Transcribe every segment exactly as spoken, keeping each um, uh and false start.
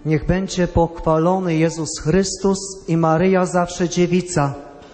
Niech będzie pochwalony Jezus Chrystus i Maryja zawsze dziewica.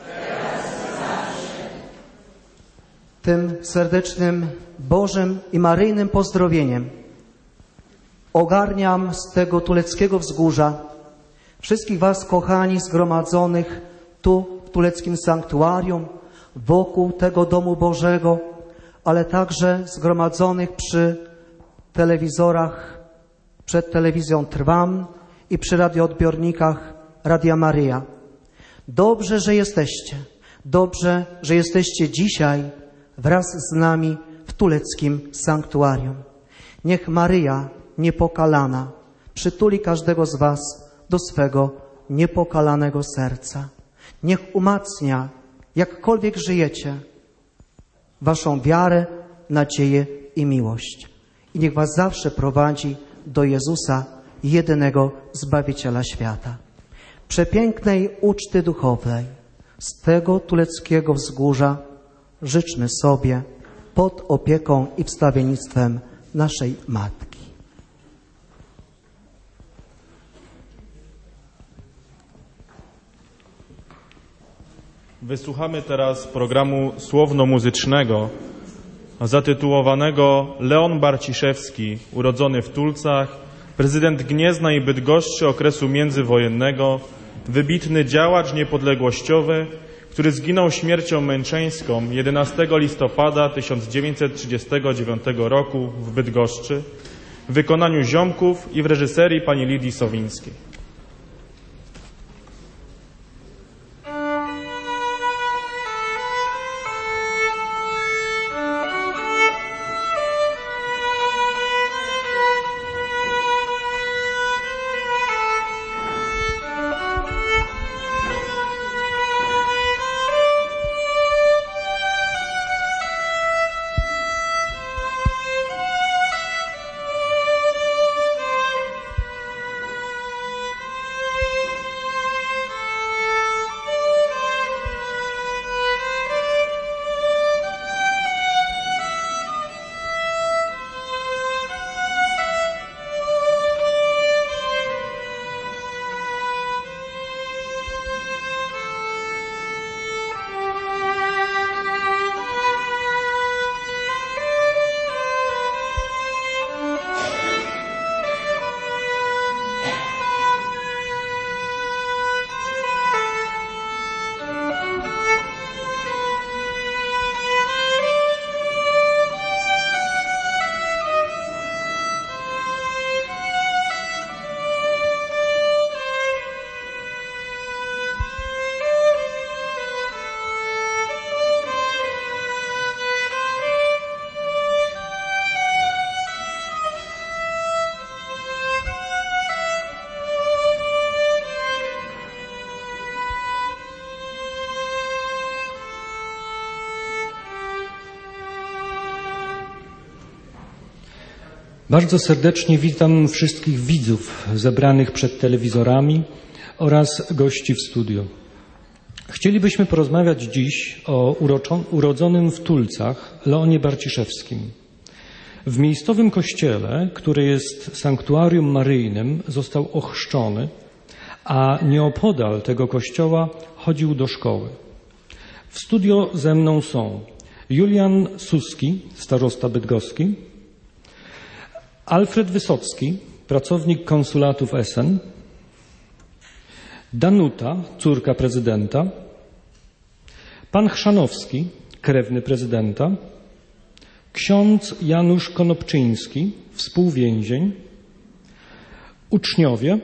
Tym serdecznym Bożym i Maryjnym pozdrowieniem ogarniam z tego tuleckiego wzgórza wszystkich was, kochani, zgromadzonych tu w tuleckim sanktuarium, wokół tego domu Bożego, ale także zgromadzonych przy telewizorach, przed telewizją Trwam i przy radioodbiornikach Radia Maryja. Dobrze, że jesteście. Dobrze, że jesteście dzisiaj wraz z nami w tuleckim sanktuarium. Niech Maryja niepokalana przytuli każdego z was do swego niepokalanego serca. Niech umacnia, jakkolwiek żyjecie, waszą wiarę, nadzieję i miłość. I niech was zawsze prowadzi do Jezusa, jedynego Zbawiciela świata. Przepięknej uczty duchowej z tego tuleckiego wzgórza życzmy sobie pod opieką i wstawiennictwem naszej Matki. Wysłuchamy teraz programu słowno-muzycznego zatytułowanego Leon Barciszewski, urodzony w Tulcach, prezydent Gniezna i Bydgoszczy okresu międzywojennego, wybitny działacz niepodległościowy, który zginął śmiercią męczeńską jedenastego listopada tysiąc dziewięćset trzydziestego dziewiątego roku w Bydgoszczy w wykonaniu ziomków i w reżyserii pani Lidii Sowińskiej. Bardzo serdecznie witam wszystkich widzów zebranych przed telewizorami oraz gości w studiu. Chcielibyśmy porozmawiać dziś o urodzonym w Tulcach Leonie Barciszewskim. W miejscowym kościele, który jest sanktuarium maryjnym, został ochrzczony, a nieopodal tego kościoła chodził do szkoły. W studio ze mną są Julian Suski, starosta bydgoski, Alfred Wysocki, pracownik konsulatu w Essen, Danuta, córka prezydenta, pan Chrzanowski, krewny prezydenta, ksiądz Janusz Konopczyński, współwięzień, uczniowie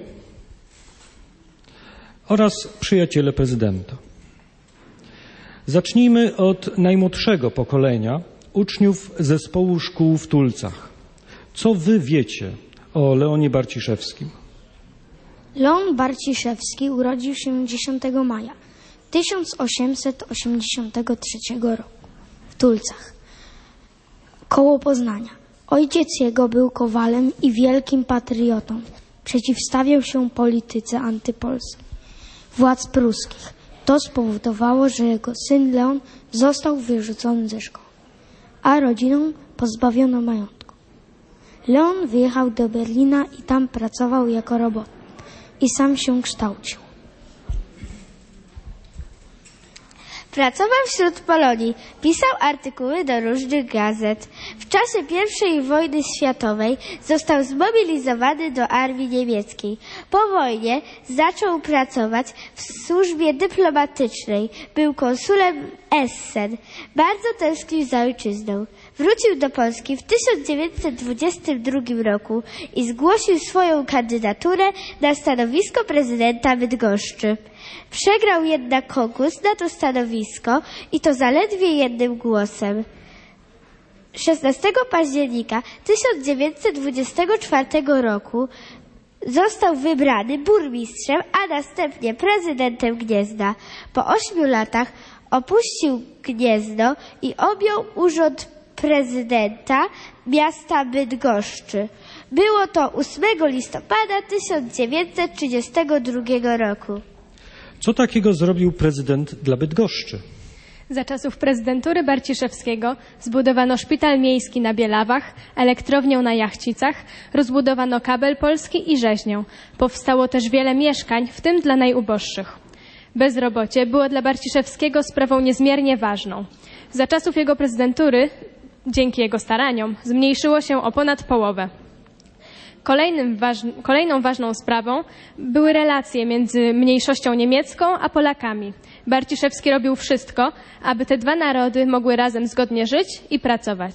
oraz przyjaciele prezydenta. Zacznijmy od najmłodszego pokolenia uczniów zespołu szkół w Tulcach. Co wy wiecie o Leonie Barciszewskim? Leon Barciszewski urodził się dziesiątego maja tysiąc osiemset osiemdziesiątego trzeciego roku w Tulcach, koło Poznania. Ojciec jego był kowalem i wielkim patriotą. Przeciwstawiał się polityce antypolskiej władz pruskich. To spowodowało, że jego syn Leon został wyrzucony ze szkoły, a rodzinę pozbawiono majątku. Leon wyjechał do Berlina i tam pracował jako robotnik. i sam się kształcił. Pracował wśród Polonii, pisał artykuły do różnych gazet. W czasie pierwszej wojny światowej został zmobilizowany do armii niemieckiej. Po wojnie zaczął pracować w służbie dyplomatycznej. Był konsulem Essen. Bardzo tęsknił za ojczyzną. Wrócił do Polski w tysiąc dziewięćset dwudziestym drugim roku i zgłosił swoją kandydaturę na stanowisko prezydenta Bydgoszczy. Przegrał jednak konkurs na to stanowisko i to zaledwie jednym głosem. szesnastego października tysiąc dziewięćset dwudziestego czwartego roku został wybrany burmistrzem, a następnie prezydentem Gniezna. Po ośmiu latach opuścił Gniezno i objął urząd prezydenta miasta Bydgoszczy. Było to ósmego listopada tysiąc dziewięćset trzydziestego drugiego roku. Co takiego zrobił prezydent dla Bydgoszczy? Za czasów prezydentury Barciszewskiego zbudowano szpital miejski na Bielawach, elektrownię na Jachcicach, rozbudowano kabel polski i rzeźnię. Powstało też wiele mieszkań, w tym dla najuboższych. Bezrobocie było dla Barciszewskiego sprawą niezmiernie ważną. Za czasów jego prezydentury, dzięki jego staraniom, zmniejszyło się o ponad połowę. Kolejnym waż... Kolejną ważną sprawą były relacje między mniejszością niemiecką a Polakami. Barciszewski robił wszystko, aby te dwa narody mogły razem zgodnie żyć i pracować.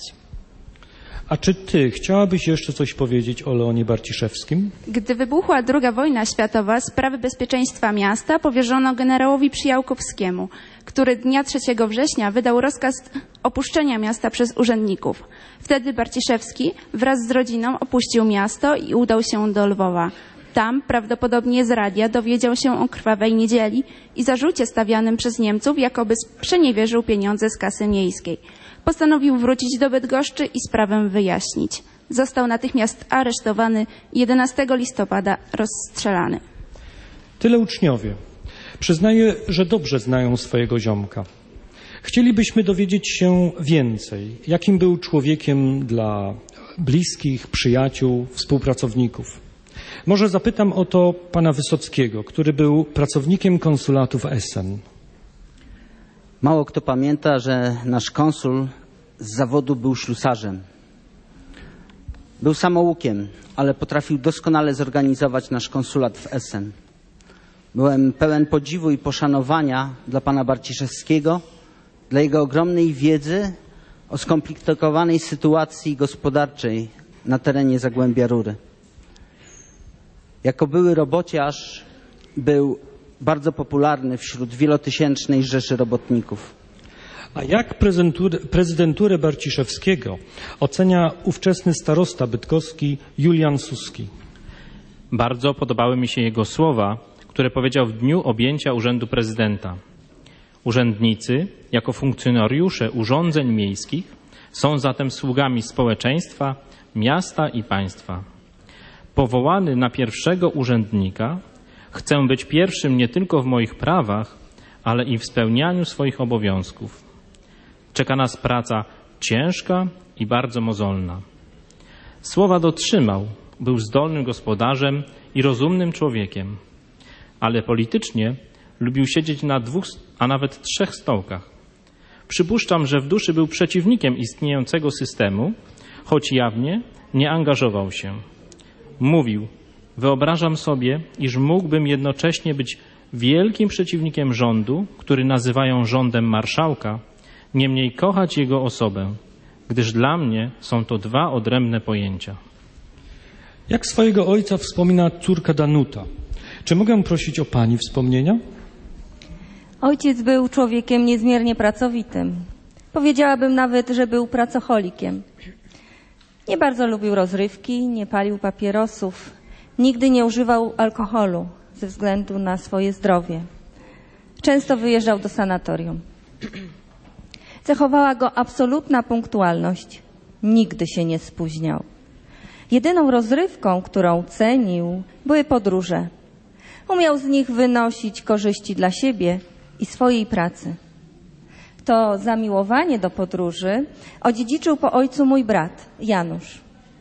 A czy ty chciałabyś jeszcze coś powiedzieć o Leonie Barciszewskim? Gdy wybuchła druga wojna światowa, sprawy bezpieczeństwa miasta powierzono generałowi Przyjałkowskiemu, który dnia trzeciego września wydał rozkaz opuszczenia miasta przez urzędników. Wtedy Barciszewski wraz z rodziną opuścił miasto i udał się do Lwowa. Tam, prawdopodobnie z radia, dowiedział się o krwawej niedzieli i zarzucie stawianym przez Niemców, jakoby sprzeniewierzył pieniądze z kasy miejskiej. Postanowił wrócić do Bydgoszczy i sprawę wyjaśnić. Został natychmiast aresztowany i jedenastego listopada rozstrzelany. Tyle uczniowie. Przyznaję, że dobrze znają swojego ziomka. Chcielibyśmy dowiedzieć się więcej, jakim był człowiekiem dla bliskich, przyjaciół, współpracowników. Może zapytam o to pana Wysockiego, który był pracownikiem konsulatu w Essen. Mało kto pamięta, że nasz konsul z zawodu był ślusarzem. Był samoukiem, ale potrafił doskonale zorganizować nasz konsulat w Essen. Byłem pełen podziwu i poszanowania dla pana Barciszewskiego, dla jego ogromnej wiedzy o skomplikowanej sytuacji gospodarczej na terenie Zagłębia Rury. Jako były robociarz był bardzo popularny wśród wielotysięcznej rzeszy robotników. A jak prezydenturę Barciszewskiego ocenia ówczesny starosta bydgoski Julian Suski? Bardzo podobały mi się jego słowa, które powiedział w dniu objęcia urzędu prezydenta. Urzędnicy, jako funkcjonariusze urządzeń miejskich, są zatem sługami społeczeństwa, miasta i państwa. Powołany na pierwszego urzędnika, chcę być pierwszym nie tylko w moich prawach, ale i w spełnianiu swoich obowiązków. Czeka nas praca ciężka i bardzo mozolna. Słowa dotrzymał, był zdolnym gospodarzem i rozumnym człowiekiem, ale politycznie lubił siedzieć na dwóch, a nawet trzech stołkach. Przypuszczam, że w duszy był przeciwnikiem istniejącego systemu, choć jawnie nie angażował się. Mówił: wyobrażam sobie, iż mógłbym jednocześnie być wielkim przeciwnikiem rządu, który nazywają rządem marszałka, niemniej kochać jego osobę, gdyż dla mnie są to dwa odrębne pojęcia. Jak swojego ojca wspomina córka Danuta? Czy mogę prosić o pani wspomnienia? Ojciec był człowiekiem niezmiernie pracowitym. Powiedziałabym nawet, że był pracocholikiem. Nie bardzo lubił rozrywki, nie palił papierosów, nigdy nie używał alkoholu ze względu na swoje zdrowie. Często wyjeżdżał do sanatorium. Cechowała go absolutna punktualność. Nigdy się nie spóźniał. Jedyną rozrywką, którą cenił, były podróże. Umiał z nich wynosić korzyści dla siebie i swojej pracy. To zamiłowanie do podróży odziedziczył po ojcu mój brat, Janusz.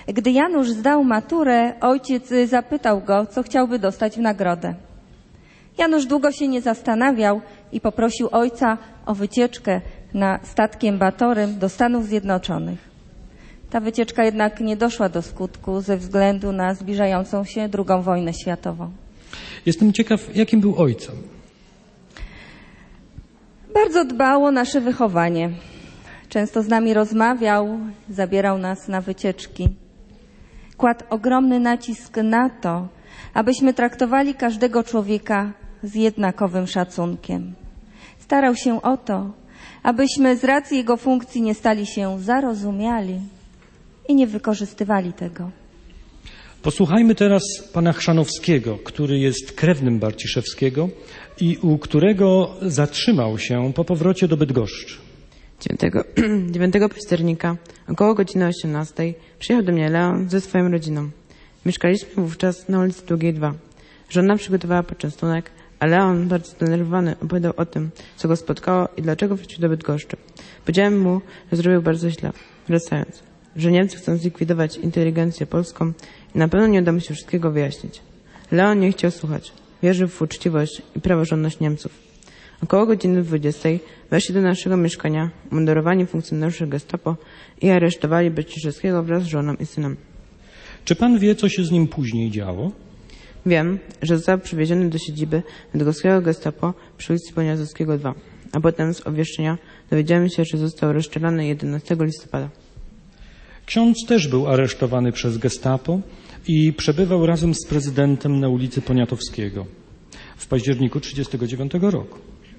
Gdy Janusz zdał maturę, ojciec zapytał go, co chciałby dostać w nagrodę. Janusz długo się nie zastanawiał i poprosił ojca o wycieczkę na statkiem Batorym do Stanów Zjednoczonych. Ta wycieczka jednak nie doszła do skutku ze względu na zbliżającą się drugą wojnę światową. Jestem ciekaw, jakim był ojcem? Bardzo dbał o nasze wychowanie. Często z nami rozmawiał, zabierał nas na wycieczki. Kładł ogromny nacisk na to, abyśmy traktowali każdego człowieka z jednakowym szacunkiem. Starał się o to, abyśmy z racji jego funkcji nie stali się zarozumiali i nie wykorzystywali tego. Posłuchajmy teraz pana Chrzanowskiego, który jest krewnym Barciszewskiego i u którego zatrzymał się po powrocie do Bydgoszczy. dziewiątego października około godziny osiemnastej przyjechał do mnie Leon ze swoją rodziną. Mieszkaliśmy wówczas na ulicy Długiej dwa. Żona przygotowała poczęstunek, a Leon, bardzo zdenerwowany, opowiadał o tym, co go spotkało i dlaczego wrócił do Bydgoszczy. Powiedziałem mu, że zrobił bardzo źle, wracając, że Niemcy chcą zlikwidować inteligencję polską i na pewno nie uda mu się wszystkiego wyjaśnić. Leon nie chciał słuchać. Wierzył w uczciwość i praworządność Niemców. Około godziny dwudziestej weszli do naszego mieszkania umundurowani funkcjonariusze Gestapo i aresztowali Barciszewskiego wraz z żoną i synem. Czy pan wie, co się z nim później działo? Wiem, że został przywieziony do siedziby bydgoskiego Gestapo przy ulicy Poniazowskiego dwa, a potem z obwieszczenia dowiedziałem się, że został rozstrzelany jedenastego listopada. Ksiądz też był aresztowany przez Gestapo i przebywał razem z prezydentem na ulicy Poniatowskiego w październiku trzydziestego dziewiątego roku.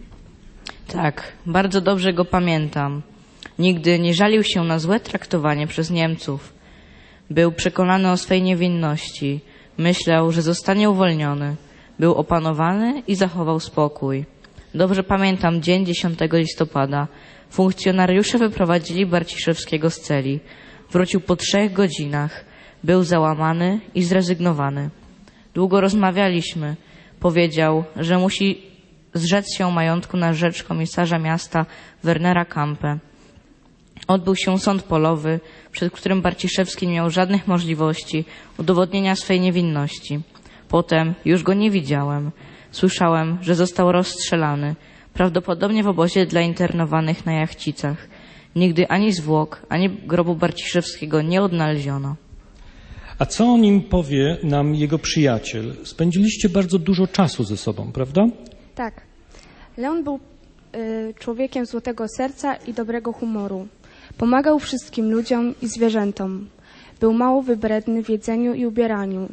Tak, bardzo dobrze go pamiętam. Nigdy nie żalił się na złe traktowanie przez Niemców. Był przekonany o swej niewinności. Myślał, że zostanie uwolniony. Był opanowany i zachował spokój. Dobrze pamiętam dzień dziesiątego listopada. Funkcjonariusze wyprowadzili Barciszewskiego z celi. Wrócił po trzech godzinach. Był załamany i zrezygnowany. Długo rozmawialiśmy. Powiedział, że musi zrzec się majątku na rzecz komisarza miasta Wernera Kampe. Odbył się sąd polowy, przed którym Barciszewski nie miał żadnych możliwości udowodnienia swej niewinności. Potem już go nie widziałem. Słyszałem, że został rozstrzelany, prawdopodobnie w obozie dla internowanych na Jachcicach. Nigdy ani zwłok, ani grobu Barciszewskiego nie odnaleziono. A co o nim powie nam jego przyjaciel? Spędziliście bardzo dużo czasu ze sobą, prawda? Tak. Leon był y, człowiekiem złotego serca i dobrego humoru. Pomagał wszystkim ludziom i zwierzętom. Był mało wybredny w jedzeniu i ubieraniu.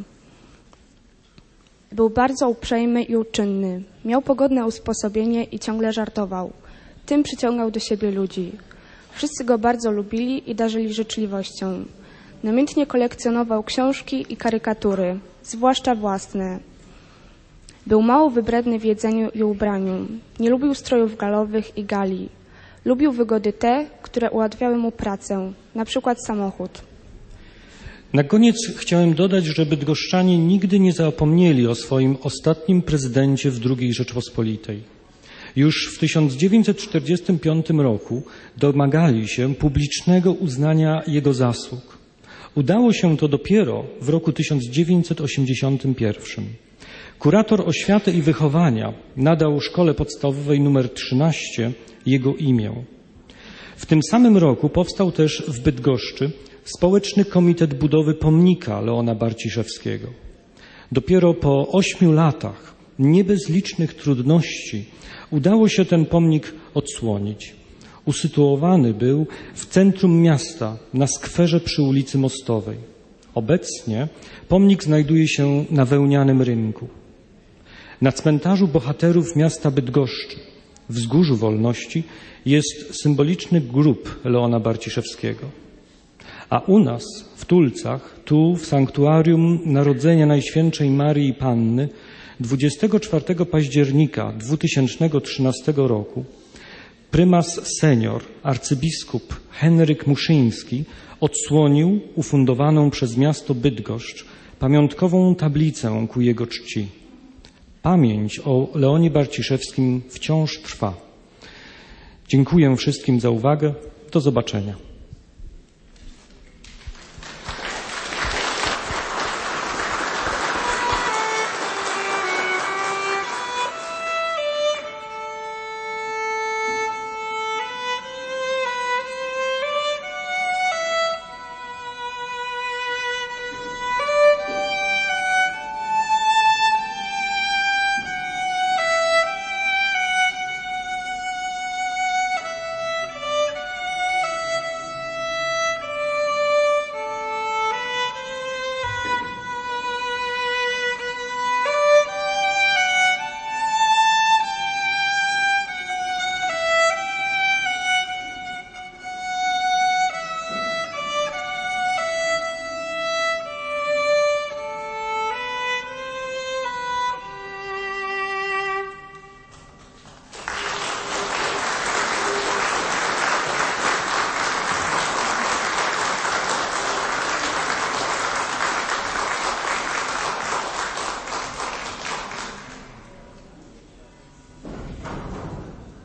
Był bardzo uprzejmy i uczynny. Miał pogodne usposobienie i ciągle żartował. Tym przyciągał do siebie ludzi. Wszyscy go bardzo lubili i darzyli życzliwością. Namiętnie kolekcjonował książki i karykatury, zwłaszcza własne. Był mało wybredny w jedzeniu i ubraniu. Nie lubił strojów galowych i gali. Lubił wygody te, które ułatwiały mu pracę, na przykład samochód. Na koniec chciałem dodać, że bydgoszczanie nigdy nie zapomnieli o swoim ostatnim prezydencie w drugiej Rzeczpospolitej. Już w tysiąc dziewięćset czterdziestym piątym roku domagali się publicznego uznania jego zasług. Udało się to dopiero w roku tysiąc dziewięćset osiemdziesiątym pierwszym. Kurator oświaty i wychowania nadał szkole podstawowej numer trzynaście jego imię. W tym samym roku powstał też w Bydgoszczy Społeczny Komitet Budowy Pomnika Leona Barciszewskiego. Dopiero po ośmiu latach, nie bez licznych trudności, udało się ten pomnik odsłonić. Usytuowany był w centrum miasta, na skwerze przy ulicy Mostowej. Obecnie pomnik znajduje się na Wełnianym Rynku. Na cmentarzu bohaterów miasta Bydgoszczy, w Wzgórzu Wolności, jest symboliczny grób Leona Barciszewskiego. A u nas, w Tulcach, tu w sanktuarium Narodzenia Najświętszej Maryi Panny, dwudziestego czwartego października dwutysięcznego trzynastego roku prymas senior, arcybiskup Henryk Muszyński odsłonił ufundowaną przez miasto Bydgoszcz pamiątkową tablicę ku jego czci. Pamięć o Leonie Barciszewskim wciąż trwa. Dziękuję wszystkim za uwagę. Do zobaczenia.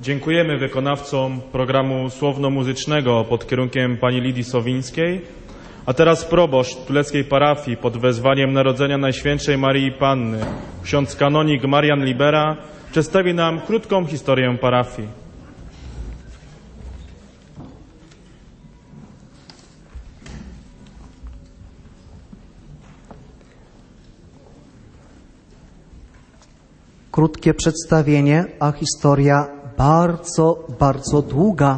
Dziękujemy wykonawcom programu słowno-muzycznego pod kierunkiem pani Lidii Sowińskiej. A teraz proboszcz tuleckiej parafii pod wezwaniem Narodzenia Najświętszej Maryi Panny, ksiądz kanonik Marian Libera, przedstawi nam krótką historię parafii. Krótkie przedstawienie, a historia bardzo, bardzo długa.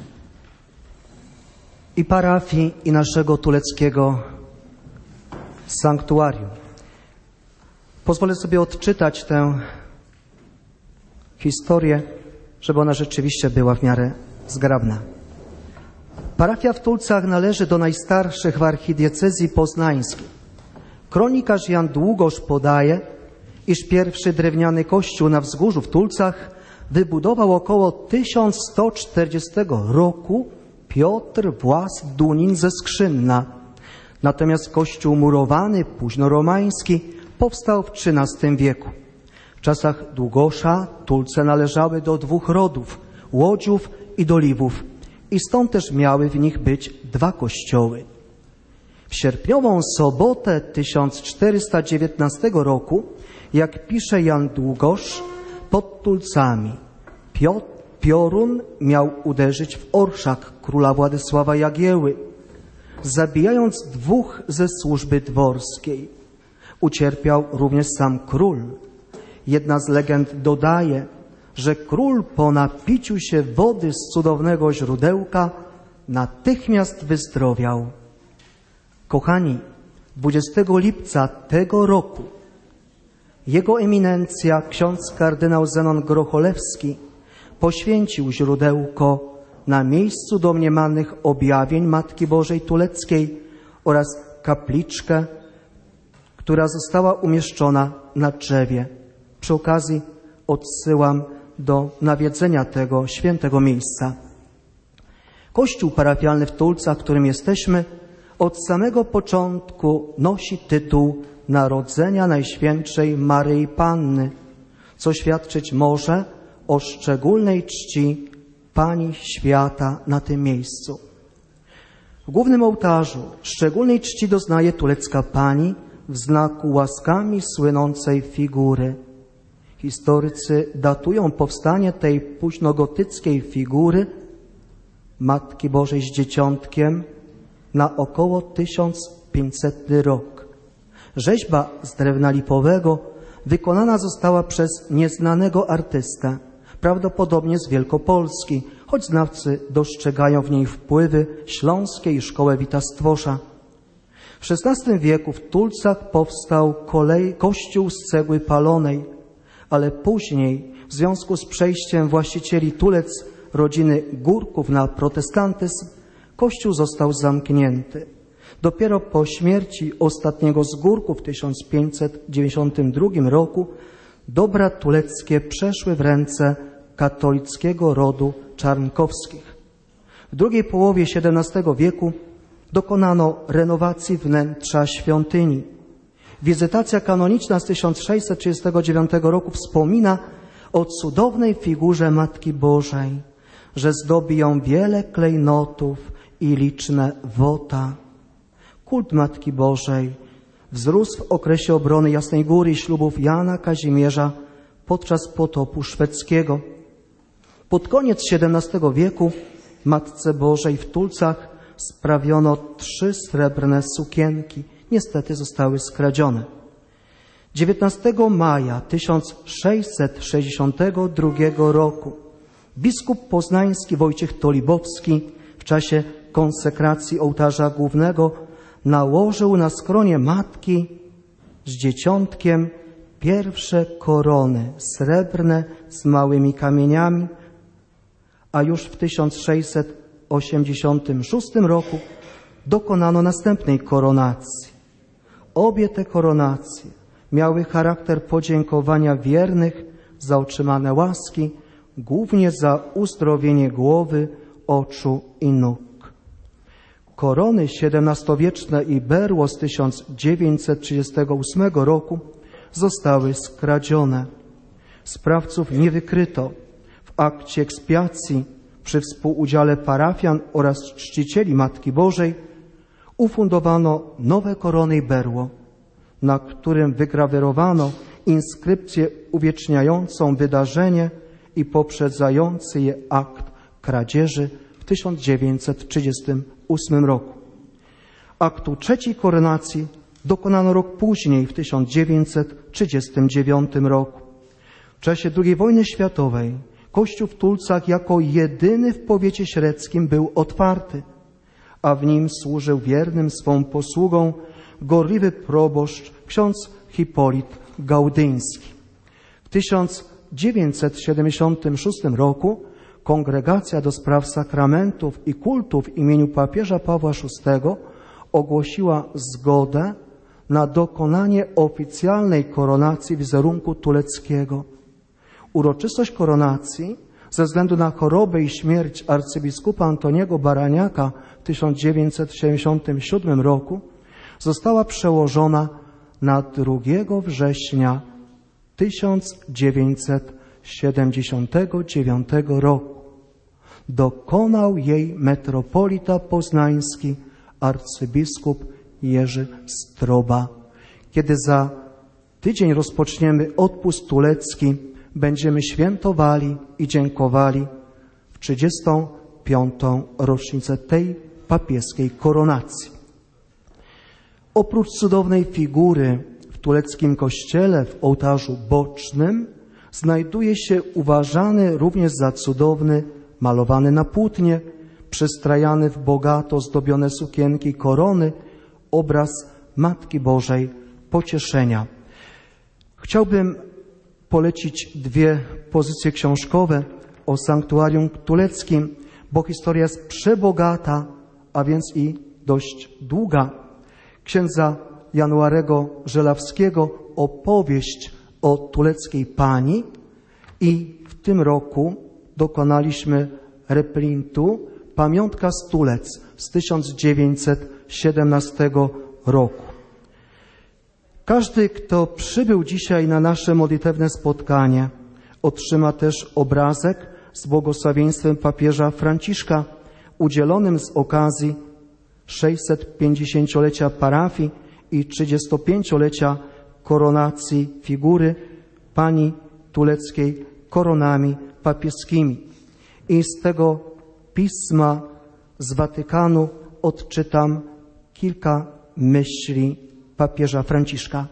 I parafii, i naszego tuleckiego sanktuarium. Pozwolę sobie odczytać tę historię, żeby ona rzeczywiście była w miarę zgrabna. Parafia w Tulcach należy do najstarszych w archidiecezji poznańskiej. Kronikarz Jan Długosz podaje, iż pierwszy drewniany kościół na wzgórzu w Tulcach wybudował około tysiąc sto czterdziestego roku Piotr Włas Dunin ze Skrzynna. Natomiast kościół murowany, późnoromański, powstał w trzynastym wieku. W czasach Długosza Tulce należały do dwóch rodów, Łodziów i Doliwów, i stąd też miały w nich być dwa kościoły. W sierpniową sobotę tysiąc czterysta dziewiętnastego roku, jak pisze Jan Długosz, pod Tulcami Piotr Piorun miał uderzyć w orszak króla Władysława Jagieły, zabijając dwóch ze służby dworskiej. Ucierpiał również sam król. Jedna z legend dodaje, że król po napiciu się wody z cudownego źródełka natychmiast wyzdrowiał. Kochani, dwudziestego lipca tego roku jego eminencja, ksiądz kardynał Zenon Grocholewski, poświęcił źródełko na miejscu domniemanych objawień Matki Bożej Tuleckiej oraz kapliczkę, która została umieszczona na drzewie. Przy okazji odsyłam do nawiedzenia tego świętego miejsca. Kościół parafialny w Tulcach, w którym jesteśmy, od samego początku nosi tytuł Narodzenia Najświętszej Maryi Panny, co świadczyć może o szczególnej czci Pani Świata na tym miejscu. W głównym ołtarzu szczególnej czci doznaje tulecka Pani w znaku łaskami słynącej figury. Historycy datują powstanie tej późnogotyckiej figury Matki Bożej z Dzieciątkiem na około tysiąc pięćsetny rok. Rzeźba z drewna lipowego wykonana została przez nieznanego artystę, prawdopodobnie z Wielkopolski, choć znawcy dostrzegają w niej wpływy śląskie i szkołę Wita Stwosza. W szesnastym wieku w Tulcach powstał kolej, kościół z cegły palonej, ale później w związku z przejściem właścicieli Tulec rodziny Górków na protestantyzm kościół został zamknięty. Dopiero po śmierci ostatniego z Górków w tysiąc pięćset dziewięćdziesiątym drugim roku dobra tuleckie przeszły w ręce katolickiego rodu Czarnkowskich. W drugiej połowie siedemnastego wieku dokonano renowacji wnętrza świątyni. Wizytacja kanoniczna z tysiąc sześćset trzydziestego dziewiątego roku wspomina o cudownej figurze Matki Bożej, że zdobi ją wiele klejnotów i liczne wota. Kult Matki Bożej wzrósł w okresie obrony Jasnej Góry i ślubów Jana Kazimierza podczas potopu szwedzkiego. Pod koniec siedemnastego wieku Matce Bożej w Tulcach sprawiono trzy srebrne sukienki. Niestety zostały skradzione. dziewiętnastego maja tysiąc sześćset sześćdziesiątego drugiego roku biskup poznański Wojciech Tolibowski w czasie konsekracji ołtarza głównego nałożył na skronie Matki z Dzieciątkiem pierwsze korony srebrne z małymi kamieniami, a już w tysiąc sześćset osiemdziesiątym szóstym roku dokonano następnej koronacji. Obie te koronacje miały charakter podziękowania wiernych za otrzymane łaski, głównie za uzdrowienie głowy, oczu i nóg. Korony siedemnastowieczne i berło z tysiąc dziewięćset trzydziestego ósmego roku zostały skradzione. Sprawców nie wykryto. W W akcie ekspiacji przy współudziale parafian oraz czcicieli Matki Bożej ufundowano nowe korony i berło, na którym wygrawerowano inskrypcję uwieczniającą wydarzenie i poprzedzający je akt kradzieży w tysiąc dziewięćset trzydziestym ósmym roku. Aktu trzeciej koronacji dokonano rok później, w tysiąc dziewięćset trzydziestym dziewiątym roku. W czasie drugiej wojny światowej kościół w Tulcach jako jedyny w powiecie średzkim był otwarty, a w nim służył wiernym swą posługą gorliwy proboszcz ksiądz Hipolit Gaudyński. W tysiąc dziewięćset siedemdziesiątym szóstym roku Kongregacja do Spraw Sakramentów i Kultów w imieniu papieża Pawła szóstego ogłosiła zgodę na dokonanie oficjalnej koronacji wizerunku tuleckiego. Uroczystość koronacji ze względu na chorobę i śmierć arcybiskupa Antoniego Baraniaka w tysiąc dziewięćset siedemdziesiątym siódmym roku została przełożona na drugiego września tysiąc dziewięćset siedemdziesiątego dziewiątego roku. Dokonał jej metropolita poznański arcybiskup Jerzy Stroba. Kiedy za tydzień rozpoczniemy odpust tulecki, będziemy świętowali i dziękowali w trzydziestą piątą rocznicę tej papieskiej koronacji. Oprócz cudownej figury w tuleckim kościele w ołtarzu bocznym znajduje się uważany również za cudowny, malowany na płótnie, przystrajany w bogato zdobione sukienki korony, obraz Matki Bożej Pocieszenia. Chciałbym polecić dwie pozycje książkowe o sanktuarium tuleckim, bo historia jest przebogata, a więc i dość długa. Księdza Januarego Żelawskiego opowieść o tuleckiej pani i w tym roku dokonaliśmy reprintu Pamiątka z Tulec z tysiąc dziewięćset siedemnastego roku. Każdy, kto przybył dzisiaj na nasze modlitewne spotkanie, otrzyma też obrazek z błogosławieństwem papieża Franciszka udzielonym z okazji sześćsetpięćdziesięciolecia parafii i trzydziestopięciolecia koronacji figury pani tuleckiej koronami papieskimi. I z tego pisma z Watykanu odczytam kilka myśli papieża Franciszka.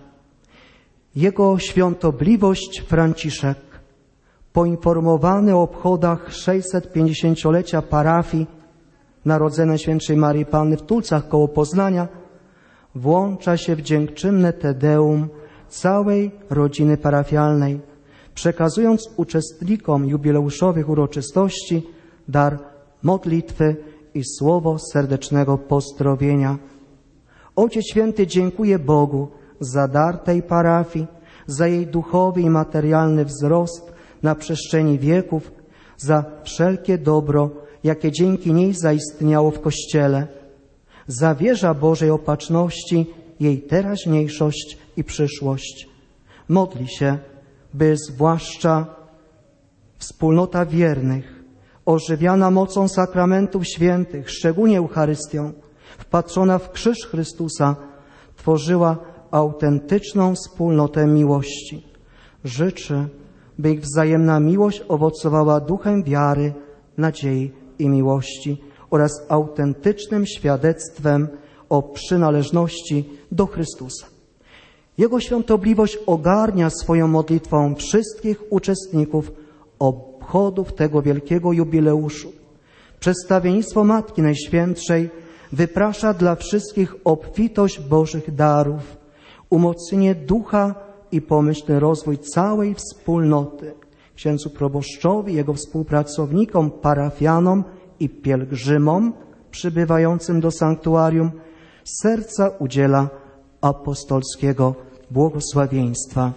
Jego świątobliwość Franciszek, poinformowany o obchodach sześćsetpięćdziesięciolecia parafii Narodzenia Świętszej Marii Panny w Tulcach koło Poznania, włącza się w dziękczynne Te Deum całej rodziny parafialnej, przekazując uczestnikom jubileuszowych uroczystości dar modlitwy i słowo serdecznego pozdrowienia. Ojciec Święty dziękuję Bogu za dar tej parafii, za jej duchowy i materialny wzrost na przestrzeni wieków, za wszelkie dobro, jakie dzięki niej zaistniało w Kościele, za wieża Bożej Opatrzności, jej teraźniejszość i przyszłość. Modli się, by zwłaszcza wspólnota wiernych, ożywiana mocą sakramentów świętych, szczególnie Eucharystią, wpatrzona w krzyż Chrystusa, tworzyła autentyczną wspólnotę miłości. Życzę, by ich wzajemna miłość owocowała duchem wiary, nadziei i miłości oraz autentycznym świadectwem o przynależności do Chrystusa. Jego świątobliwość ogarnia swoją modlitwą wszystkich uczestników obchodów tego wielkiego jubileuszu. Przedstawiennictwo Matki Najświętszej wyprasza dla wszystkich obfitość Bożych darów, umocnienie ducha i pomyślny rozwój całej wspólnoty. Księdzu proboszczowi, jego współpracownikom, parafianom i pielgrzymom przybywającym do sanktuarium z serca udziela apostolskiego błogosławieństwa.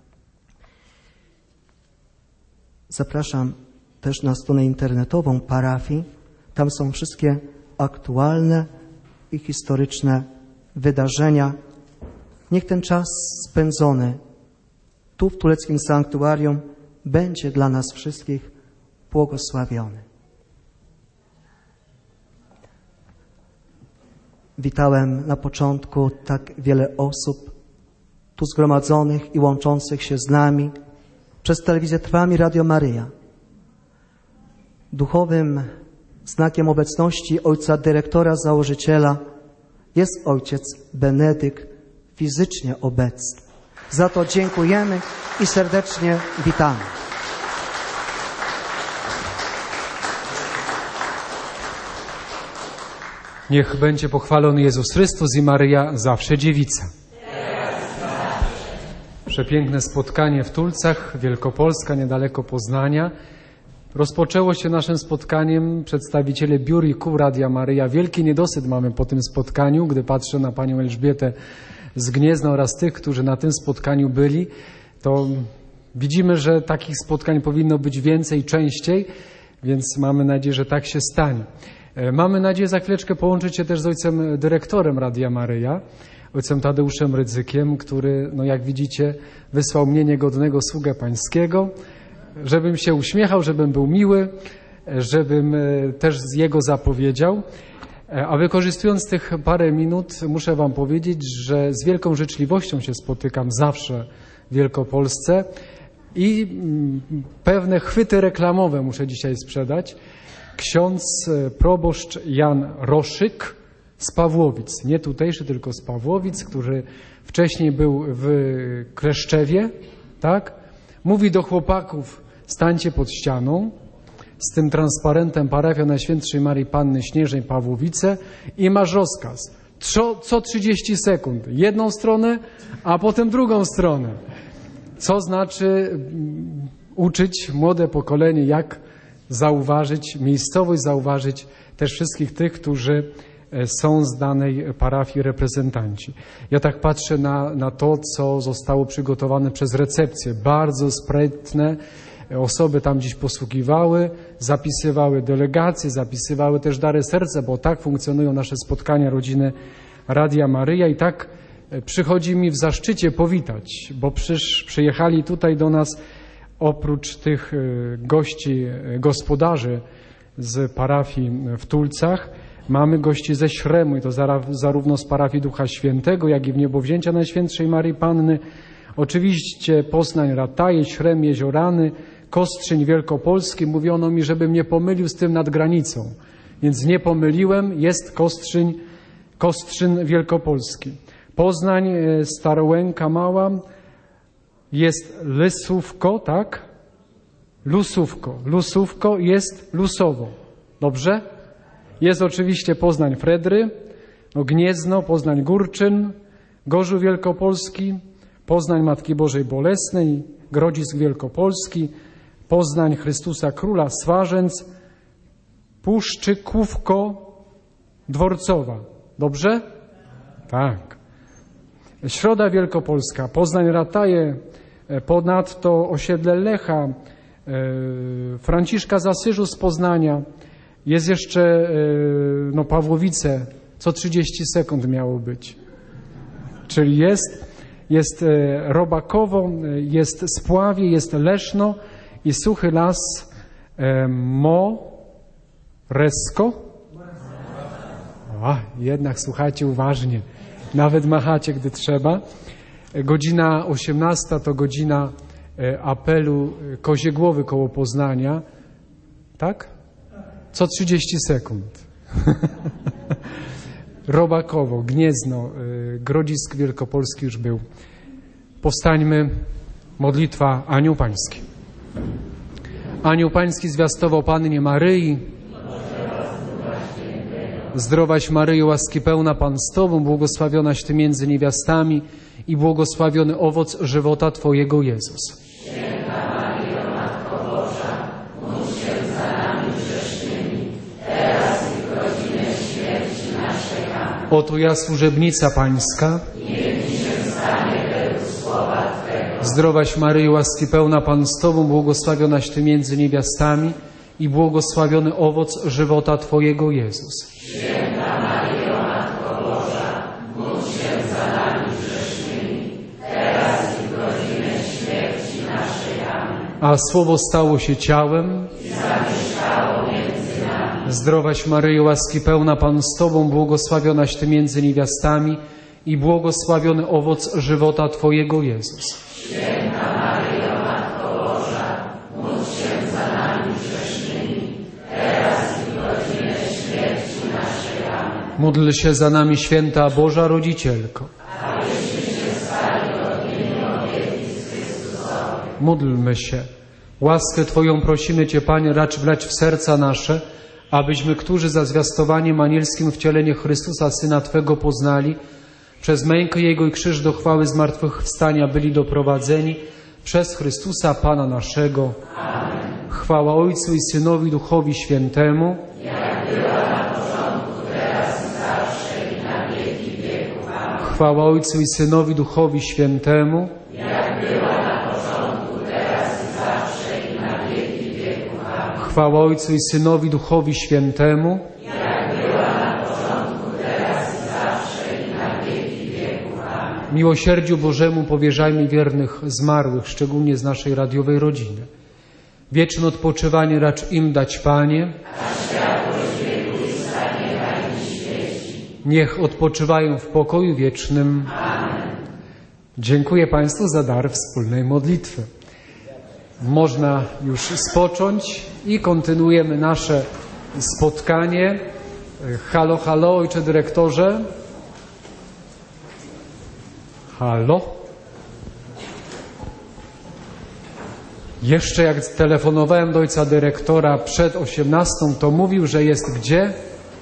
Zapraszam też na stronę internetową parafii. Tam są wszystkie aktualne i historyczne wydarzenia. Niech ten czas spędzony tu w tuleckim sanktuarium będzie dla nas wszystkich błogosławiony. Witałem na początku tak wiele osób tu zgromadzonych i łączących się z nami przez telewizję Trwam i Radio Maryja. Duchowym znakiem obecności ojca dyrektora, założyciela jest ojciec Benedykt, fizycznie obecny. Za to dziękujemy i serdecznie witamy. Niech będzie pochwalony Jezus Chrystus i Maryja zawsze dziewica. Przepiękne spotkanie w Tulcach, Wielkopolska, niedaleko Poznania. Rozpoczęło się naszym spotkaniem przedstawiciele biur i kół Radia Maryja. Wielki niedosyt mamy po tym spotkaniu, gdy patrzę na panią Elżbietę z Gniezna oraz tych, którzy na tym spotkaniu byli, to widzimy, że takich spotkań powinno być więcej, częściej, więc mamy nadzieję, że tak się stanie. Mamy nadzieję za chwileczkę połączyć się też z ojcem dyrektorem Radia Maryja, ojcem Tadeuszem Rydzykiem, który, no jak widzicie, wysłał mnie niegodnego sługę pańskiego, żebym się uśmiechał, żebym był miły, żebym też z jego zapowiedział. A wykorzystując tych parę minut, muszę wam powiedzieć, że z wielką życzliwością się spotykam zawsze w Wielkopolsce i pewne chwyty reklamowe muszę dzisiaj sprzedać. Ksiądz proboszcz Jan Roszyk z Pawłowic, nie tutejszy, tylko z Pawłowic, który wcześniej był w Kleszczewie, tak? Mówi do chłopaków, stańcie pod ścianą z tym transparentem parafia Najświętszej Marii Panny Śnieżnej Pawłowice i masz rozkaz. Co, co trzydzieści sekund. Jedną stronę, a potem drugą stronę. Co znaczy uczyć młode pokolenie, jak zauważyć miejscowość, zauważyć też wszystkich tych, którzy są z danej parafii reprezentanci. Ja tak patrzę na, na to, co zostało przygotowane przez recepcję. Bardzo sprytne osoby tam gdzieś posługiwały, zapisywały delegacje, zapisywały też dary serca, bo tak funkcjonują nasze spotkania rodziny Radia Maryja i tak przychodzi mi w zaszczycie powitać, bo przysz, przyjechali tutaj do nas oprócz tych gości, gospodarzy z parafii w Tulcach, mamy gości ze Śremu i to zarówno z parafii Ducha Świętego, jak i w Niebowzięcia Najświętszej Marii Panny. Oczywiście Poznań, Rataje, Śrem, Jeziorany, Kostrzyń Wielkopolski. Mówiono mi, żebym nie pomylił z tym nad granicą. Więc nie pomyliłem, jest Kostrzyń, Kostrzyn Wielkopolski. Poznań, Starołęka Mała, jest Lysówko, tak? Lusówko. Lusówko jest Lusowo. Dobrze? Jest oczywiście Poznań Fredry, no Gniezno, Poznań Górczyn, Gorzów Wielkopolski, Poznań Matki Bożej Bolesnej, Grodzisk Wielkopolski, Poznań Chrystusa Króla, Swarzędz, Puszczykówko, Dworcowa. Dobrze? Tak. Środa Wielkopolska, Poznań Rataje, ponadto osiedle Lecha, Franciszka z Asyżu z Poznania. Jest jeszcze no, Pawłowice, co trzydzieści sekund miało być. Czyli jest, jest Robakowo, jest Spławie, jest Leszno i Suchy Las Moresko. A, jednak słuchajcie uważnie, nawet machacie, gdy trzeba. Godzina osiemnasta to godzina apelu Kozie Głowy koło Poznania. Tak? Co trzydzieści sekund. Robakowo, Gniezno, Grodzisk Wielkopolski już był. Powstańmy, modlitwa Anioł Pański. Anioł Pański zwiastował Pannie Maryi. Zdrowaś Maryjo, łaski pełna, Pan z Tobą, błogosławionaś Ty między niewiastami i błogosławiony owoc żywota Twojego, Jezus. Święta Maryjo, Matko Boża, módl się za nami grzesznymi, teraz i w godzinę śmierci naszej. Amen. Oto ja, służebnica Pańska. Niech mi się stanie według słowa Twego. Zdrowaś Maryjo, łaski pełna, Pan z Tobą, błogosławionaś Ty między niewiastami i błogosławiony owoc żywota Twojego, Jezus. Święta Maryjo, Matko Boża, módl się za nami grzesznymi, teraz i w godzinę śmierci naszej. Amen. a Słowo stało się ciałem. Zdrowaś Maryjo, łaski pełna, Pan z Tobą, błogosławionaś Ty między niewiastami i błogosławiony owoc żywota Twojego, Jezus. Święta Maryjo, Matko Boża, módl się za nami grzesznymi, teraz i w godzinę śmierci naszej. Amen. Módl się za nami, Święta Boża Rodzicielko. Abyśmy się stali godnymi opieki Chrystusowej. Módlmy się. Łaskę Twoją prosimy Cię, Panie, racz wlać w serca nasze, abyśmy, którzy za zwiastowaniem anielskim wcielenie Chrystusa, Syna Twego, poznali, przez mękę Jego i krzyż do chwały zmartwychwstania byli doprowadzeni przez Chrystusa Pana naszego. Amen. Chwała Ojcu i Synowi, Duchowi Świętemu, jak była na początku, teraz i zawsze i na wieki wieków. Amen. Chwała Ojcu i Synowi, Duchowi Świętemu, jak była na początku, teraz i zawsze i na wieki wieków. Amen. Chwała Ojcu i Synowi, Duchowi Świętemu, jak była na początku, teraz i zawsze i na wieki wieków. Amen. Miłosierdziu Bożemu powierzajmy wiernych zmarłych, szczególnie z naszej radiowej rodziny. Wieczne odpoczywanie racz im dać, Panie. Niech odpoczywają w pokoju wiecznym. Amen. Dziękuję Państwu za dar wspólnej modlitwy. Można już spocząć i kontynuujemy nasze spotkanie. Halo, halo, ojcze dyrektorze. Halo. Jeszcze jak telefonowałem do ojca dyrektora przed osiemnastą, to mówił, że jest gdzie?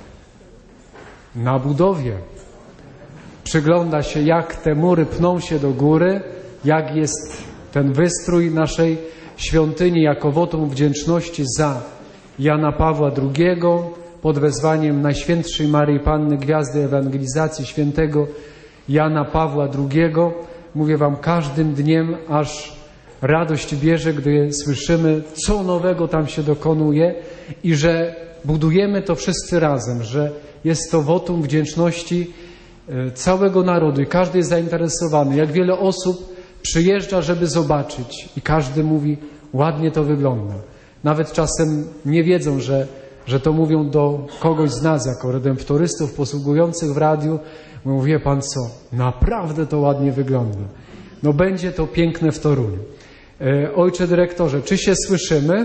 Na budowie. Przygląda się, jak te mury pną się do góry, jak jest ten wystrój naszej świątyni jako wotum wdzięczności za Jana Pawła drugiego pod wezwaniem Najświętszej Maryi Panny Gwiazdy Ewangelizacji świętego Jana Pawła drugiego. Mówię Wam, każdym dniem aż radość bierze, gdy słyszymy, co nowego tam się dokonuje i że budujemy to wszyscy razem, że jest to wotum wdzięczności całego narodu i każdy jest zainteresowany. Jak wiele osób przyjeżdża, żeby zobaczyć i każdy mówi, ładnie to wygląda. Nawet czasem nie wiedzą, że, że to mówią do kogoś z nas, jako redemptorystów posługujących w radiu. Mówią, wie Pan co, naprawdę to ładnie wygląda. No będzie to piękne w Toruniu. Ojcze dyrektorze, czy się słyszymy?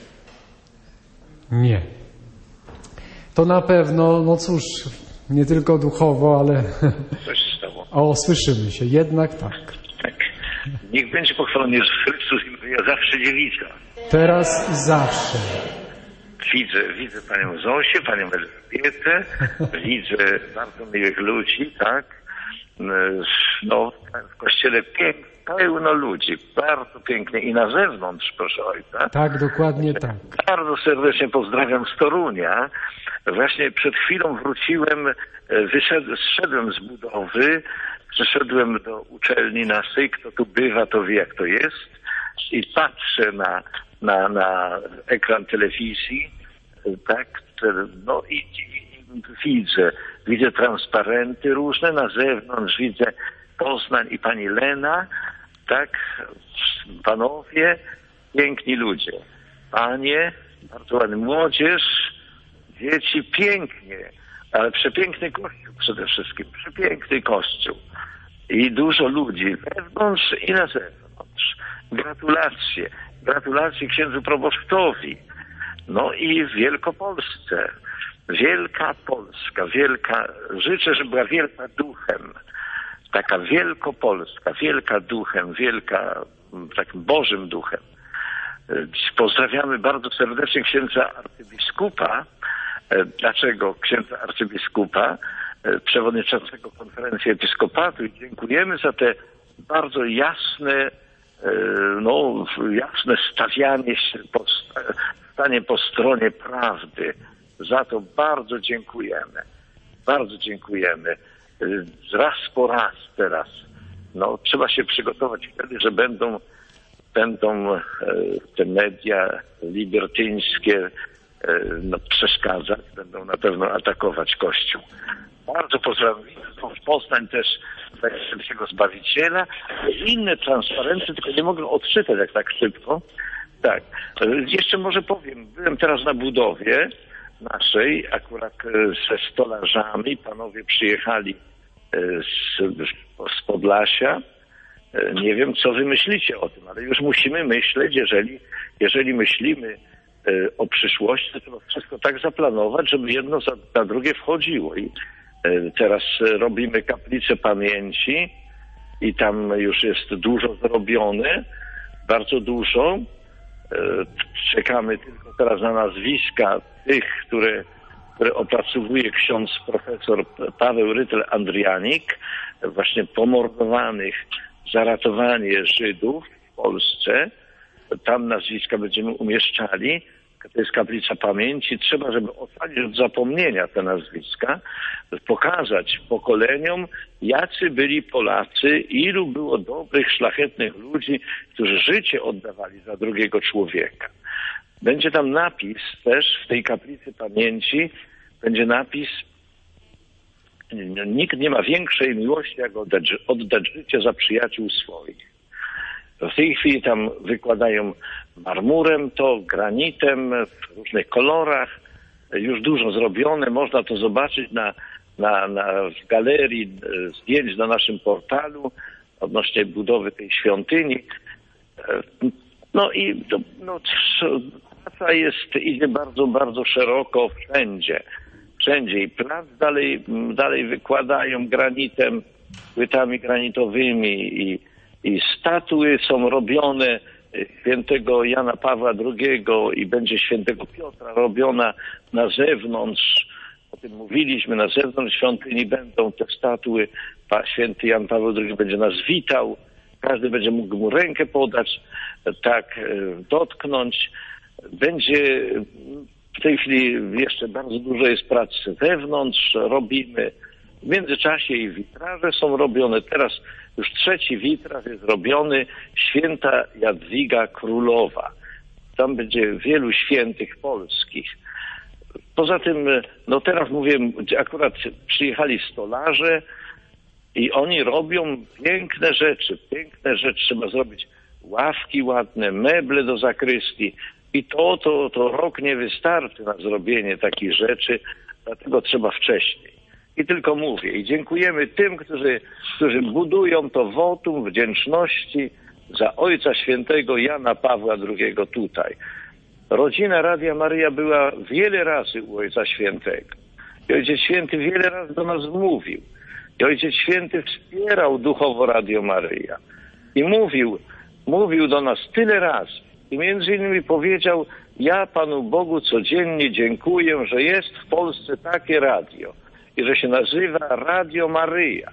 Nie. To na pewno, no cóż, nie tylko duchowo, ale... Coś stało. O, słyszymy się, jednak tak. Tak. Niech będzie pochwalony Jezus Chrystus i ja zawsze nie widzę. Teraz i zawsze. Widzę, widzę Panią Zosię, Panią Elżbietę, widzę bardzo miłych ludzi, tak? No, w kościele pięknie, pełno ludzi, bardzo pięknie i na zewnątrz, proszę Ojca. Tak, dokładnie tak. Bardzo serdecznie pozdrawiam z Torunia. Właśnie przed chwilą wróciłem, wyszedłem, zszedłem z budowy, przyszedłem do uczelni naszej, kto tu bywa, to wie jak to jest i patrzę na, na, na ekran telewizji, tak, no i, i, i widzę, widzę transparenty różne na zewnątrz, widzę Poznań i pani Lena, tak, panowie, piękni ludzie, panie, bardzo ładny, młodzież, dzieci, pięknie, ale przepiękny kościół przede wszystkim, przepiękny kościół i dużo ludzi wewnątrz i na zewnątrz. Gratulacje, gratulacje księdzu proboszczowi, no i w Wielkopolsce, wielka Polska, wielka, życzę, żeby była wielka duchem, taka Wielkopolska, wielka duchem, wielka takim Bożym duchem. Pozdrawiamy bardzo serdecznie księdza arcybiskupa. Dlaczego księdza arcybiskupa, przewodniczącego konferencji episkopatu i dziękujemy za te bardzo jasne, no jasne stawianie się, po, stanie po stronie prawdy. Za to bardzo dziękujemy. Bardzo dziękujemy. Raz po raz teraz. No, trzeba się przygotować wtedy, że będą, będą te media libertyńskie no, przeszkadzać, będą na pewno atakować Kościół. Bardzo pozdrawiam Poznań też Najświętszego Zbawiciela. Inne transparenty, tylko nie mogę odczytać jak tak szybko. Tak. Jeszcze może powiem, byłem teraz na budowie naszej, akurat ze stolarzami. Panowie przyjechali z, z Podlasia. Nie wiem, co wy myślicie o tym, ale już musimy myśleć, jeżeli, jeżeli myślimy o przyszłości, to trzeba wszystko tak zaplanować, żeby jedno za, za drugie wchodziło. I teraz robimy kaplicę pamięci i tam już jest dużo zrobione, bardzo dużo. Czekamy tylko teraz na nazwiska tych, które, które opracowuje ksiądz profesor Paweł Rytel-Andrianik, właśnie pomordowanych za ratowanie Żydów w Polsce. Tam nazwiska będziemy umieszczali. To jest kaplica pamięci. Trzeba, żeby ocalić od zapomnienia te nazwiska, pokazać pokoleniom, jacy byli Polacy, ilu było dobrych, szlachetnych ludzi, którzy życie oddawali za drugiego człowieka. Będzie tam napis też w tej kaplicy pamięci, będzie napis: nikt nie ma większej miłości, jak oddać, oddać życie za przyjaciół swoich. W tej chwili tam wykładają marmurem to, granitem, w różnych kolorach. Już dużo zrobione. Można to zobaczyć na, na, na w galerii zdjęć na naszym portalu odnośnie budowy tej świątyni. No i no, praca jest, idzie bardzo, bardzo szeroko wszędzie. Wszędzie. I plac dalej, dalej wykładają granitem, płytami granitowymi i I statuły są robione świętego Jana Pawła drugiego i będzie świętego Piotra robiona na zewnątrz. O tym mówiliśmy, na zewnątrz świątyni będą te statuły. Święty Jan Paweł drugi będzie nas witał. Każdy będzie mógł mu rękę podać, tak dotknąć. Będzie w tej chwili jeszcze bardzo dużo jest pracy wewnątrz, robimy. W międzyczasie i witraże są robione. Teraz już trzeci witraż jest robiony, święta Jadwiga Królowa. Tam będzie wielu świętych polskich. Poza tym, no teraz mówię, akurat przyjechali stolarze i oni robią piękne rzeczy. Piękne rzeczy trzeba zrobić. Ławki ładne, meble do zakrystii. I to, to, to rok nie wystarczy na zrobienie takich rzeczy, dlatego trzeba wcześniej. I tylko mówię. I dziękujemy tym, którzy, którzy budują to wotum wdzięczności za Ojca Świętego Jana Pawła drugiego tutaj. Rodzina Radia Maryja była wiele razy u Ojca Świętego. I Ojciec Święty wiele razy do nas mówił. I Ojciec Święty wspierał duchowo Radio Maryja. I mówił, mówił do nas tyle razy. I między innymi powiedział: ja Panu Bogu codziennie dziękuję, że jest w Polsce takie radio. I że się nazywa Radio Maryja.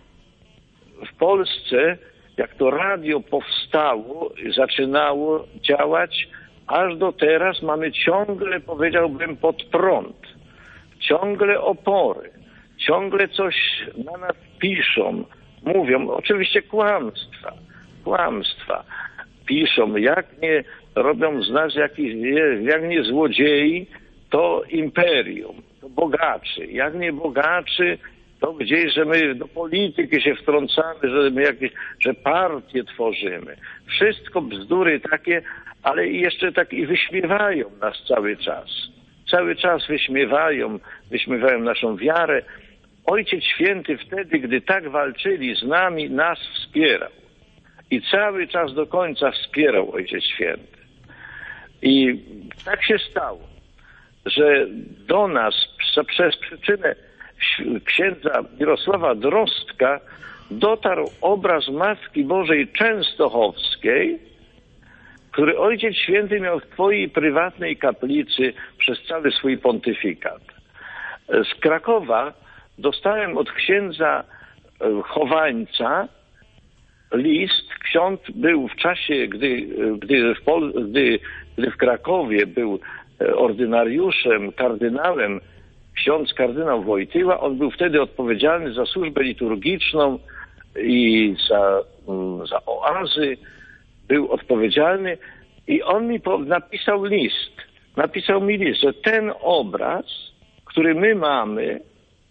W Polsce, jak to radio powstało, zaczynało działać, aż do teraz mamy ciągle, powiedziałbym, pod prąd. Ciągle opory. Ciągle coś na nas piszą, mówią. Oczywiście kłamstwa. Kłamstwa. Piszą, jak nie robią z nas jakiś, jak nie złodziei, to imperium. To bogaczy. Jak nie bogaczy, to gdzieś, że my do polityki się wtrącamy, że my jakieś, że partie tworzymy. Wszystko bzdury takie, ale i jeszcze tak i wyśmiewają nas cały czas. Cały czas wyśmiewają, wyśmiewają naszą wiarę. Ojciec Święty wtedy, gdy tak walczyli z nami, nas wspierał. I cały czas do końca wspierał Ojciec Święty. I tak się stało, że do nas przez przyczynę księdza Mirosława Drostka dotarł obraz Matki Bożej Częstochowskiej, który Ojciec Święty miał w swojej prywatnej kaplicy przez cały swój pontyfikat. Z Krakowa dostałem od księdza Chowańca list. Ksiądz był w czasie, gdy, gdy, w, Pol- gdy, gdy w Krakowie był ordynariuszem, kardynałem, ksiądz kardynał Wojtyła. On był wtedy odpowiedzialny za służbę liturgiczną i za, za oazy. Był odpowiedzialny i on mi po, napisał list. Napisał mi list, że ten obraz, który my mamy,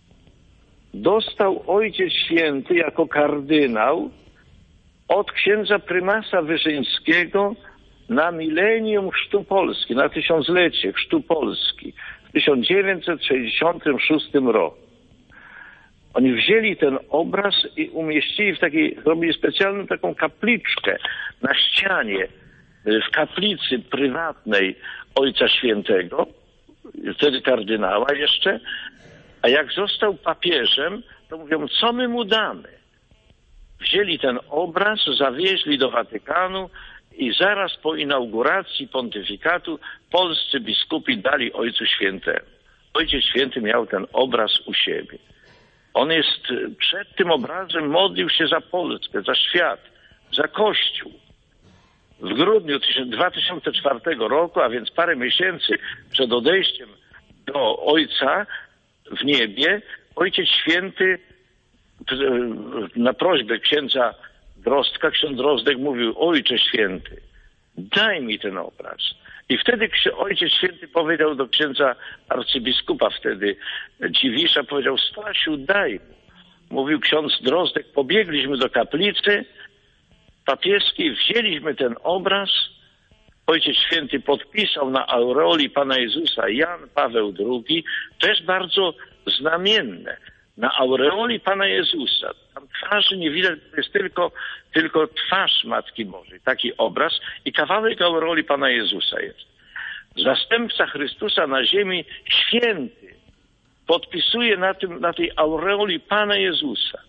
dostał Ojciec Święty jako kardynał od księdza prymasa Wyszyńskiego na milenium Chrztu Polski, na tysiąclecie Chrztu Polski w tysiąc dziewięćset sześćdziesiątym szóstym roku. Oni wzięli ten obraz i umieścili w takiej, zrobili specjalną taką kapliczkę na ścianie w kaplicy prywatnej Ojca Świętego, wtedy kardynała jeszcze, a jak został papieżem, to mówią, co my mu damy? Wzięli ten obraz, zawieźli do Watykanu i zaraz po inauguracji pontyfikatu polscy biskupi dali Ojcu Świętemu. Ojciec Święty miał ten obraz u siebie. On jest, przed tym obrazem modlił się za Polskę, za świat, za Kościół. W grudniu dwa tysiące czwartego roku, a więc parę miesięcy przed odejściem do Ojca w niebie, Ojciec Święty na prośbę księdza Drozdka, ksiądz Drozdek mówił, Ojcze Święty, daj mi ten obraz. I wtedy Ojciec Święty powiedział do księdza arcybiskupa wtedy Dziwisza, powiedział, Stasiu, daj mu. Mówił ksiądz Drozdek, pobiegliśmy do kaplicy papieskiej, wzięliśmy ten obraz, Ojciec Święty podpisał na aureoli Pana Jezusa Jan Paweł drugi, też bardzo znamienne. Na aureoli Pana Jezusa, tam twarzy nie widać, to jest tylko, tylko twarz Matki Bożej, taki obraz i kawałek aureoli Pana Jezusa jest. Zastępca Chrystusa na ziemi, święty, podpisuje na, tym, na tej aureoli Pana Jezusa.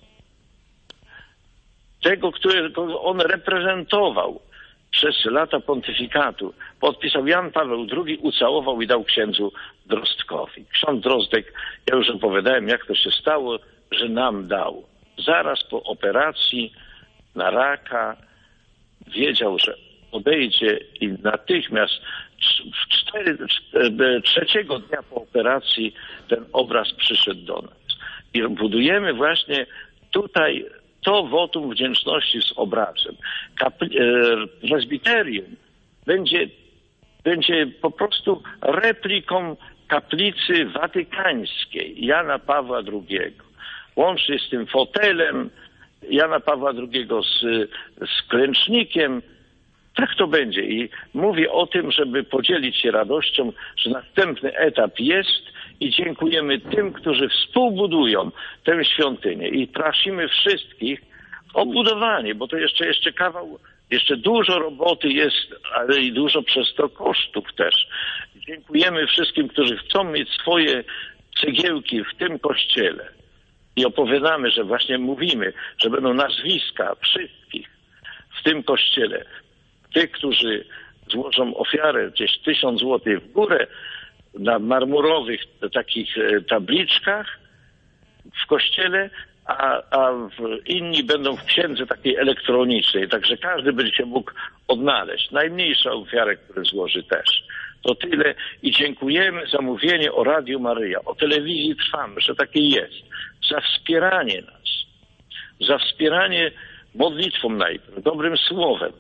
Tego, którego on reprezentował przez lata pontyfikatu. Podpisał Jan Paweł drugi, ucałował i dał księdzu Drozdkowi. Ksiądz Drozdek, ja już opowiadałem, jak to się stało, że nam dał. Zaraz po operacji na raka wiedział, że odejdzie i natychmiast w cztery, trzeciego dnia po operacji ten obraz przyszedł do nas. I budujemy właśnie tutaj to wotum wdzięczności z obrazem. Prezbiterium będzie, będzie po prostu repliką kaplicy watykańskiej Jana Pawła drugiego. Łącznie z tym fotelem Jana Pawła drugiego, z, z klęcznikiem. Tak to będzie. I mówię o tym, żeby podzielić się radością, że następny etap jest i dziękujemy tym, którzy współbudują tę świątynię. I prosimy wszystkich o budowanie, bo to jeszcze, jeszcze kawał, jeszcze dużo roboty jest, ale i dużo przez to kosztów też. Dziękujemy wszystkim, którzy chcą mieć swoje cegiełki w tym kościele. I opowiadamy, że właśnie mówimy, że będą nazwiska wszystkich w tym kościele. Tych, którzy złożą ofiarę gdzieś tysiąc złotych w górę na marmurowych takich tabliczkach w kościele, a, a w, inni będą w księdze takiej elektronicznej, także każdy będzie się mógł odnaleźć. Najmniejsza ofiara, które złoży też. To tyle i dziękujemy za mówienie o Radiu Maryja, o telewizji Trwamy, że takie jest, za wspieranie nas, za wspieranie modlitwą najpierw, dobrym słowem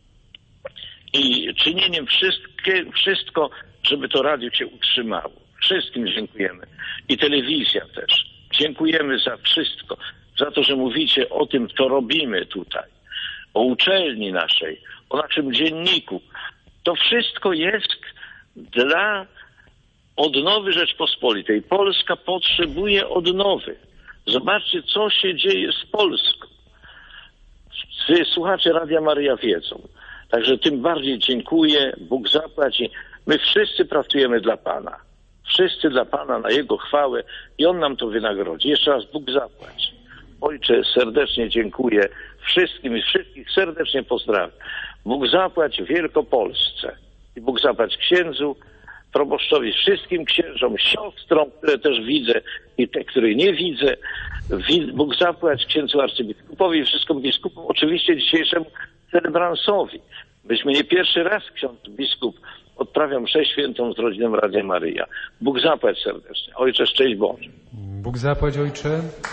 i czynieniem wszystkie, wszystko, żeby to radio się utrzymało. Wszystkim dziękujemy. I telewizja też. Dziękujemy za wszystko. Za to, że mówicie o tym, co robimy tutaj. O uczelni naszej, o naszym dzienniku. To wszystko jest dla odnowy Rzeczpospolitej. Polska potrzebuje odnowy. Zobaczcie, co się dzieje z Polską. Wy, słuchacze Radia Maryja, wiedzą. Także tym bardziej dziękuję, Bóg zapłaci. My wszyscy pracujemy dla Pana. Wszyscy dla Pana, na Jego chwałę i On nam to wynagrodzi. Jeszcze raz Bóg zapłać. Ojcze, serdecznie dziękuję wszystkim i wszystkich serdecznie pozdrawiam. Bóg zapłać Wielkopolsce i Bóg zapłać księdzu, proboszczowi, wszystkim księżom, siostrom, które też widzę i te, które nie widzę. Bóg zapłać księdzu arcybiskupowi i wszystkim biskupom, oczywiście dzisiejszemu celebransowi. Byśmy nie pierwszy raz ksiądz biskup odprawia mszę świętą z rodziną Radia Maryja. Bóg zapłać serdecznie. Ojcze, szczęść Boże. Bóg zapłać, Ojcze.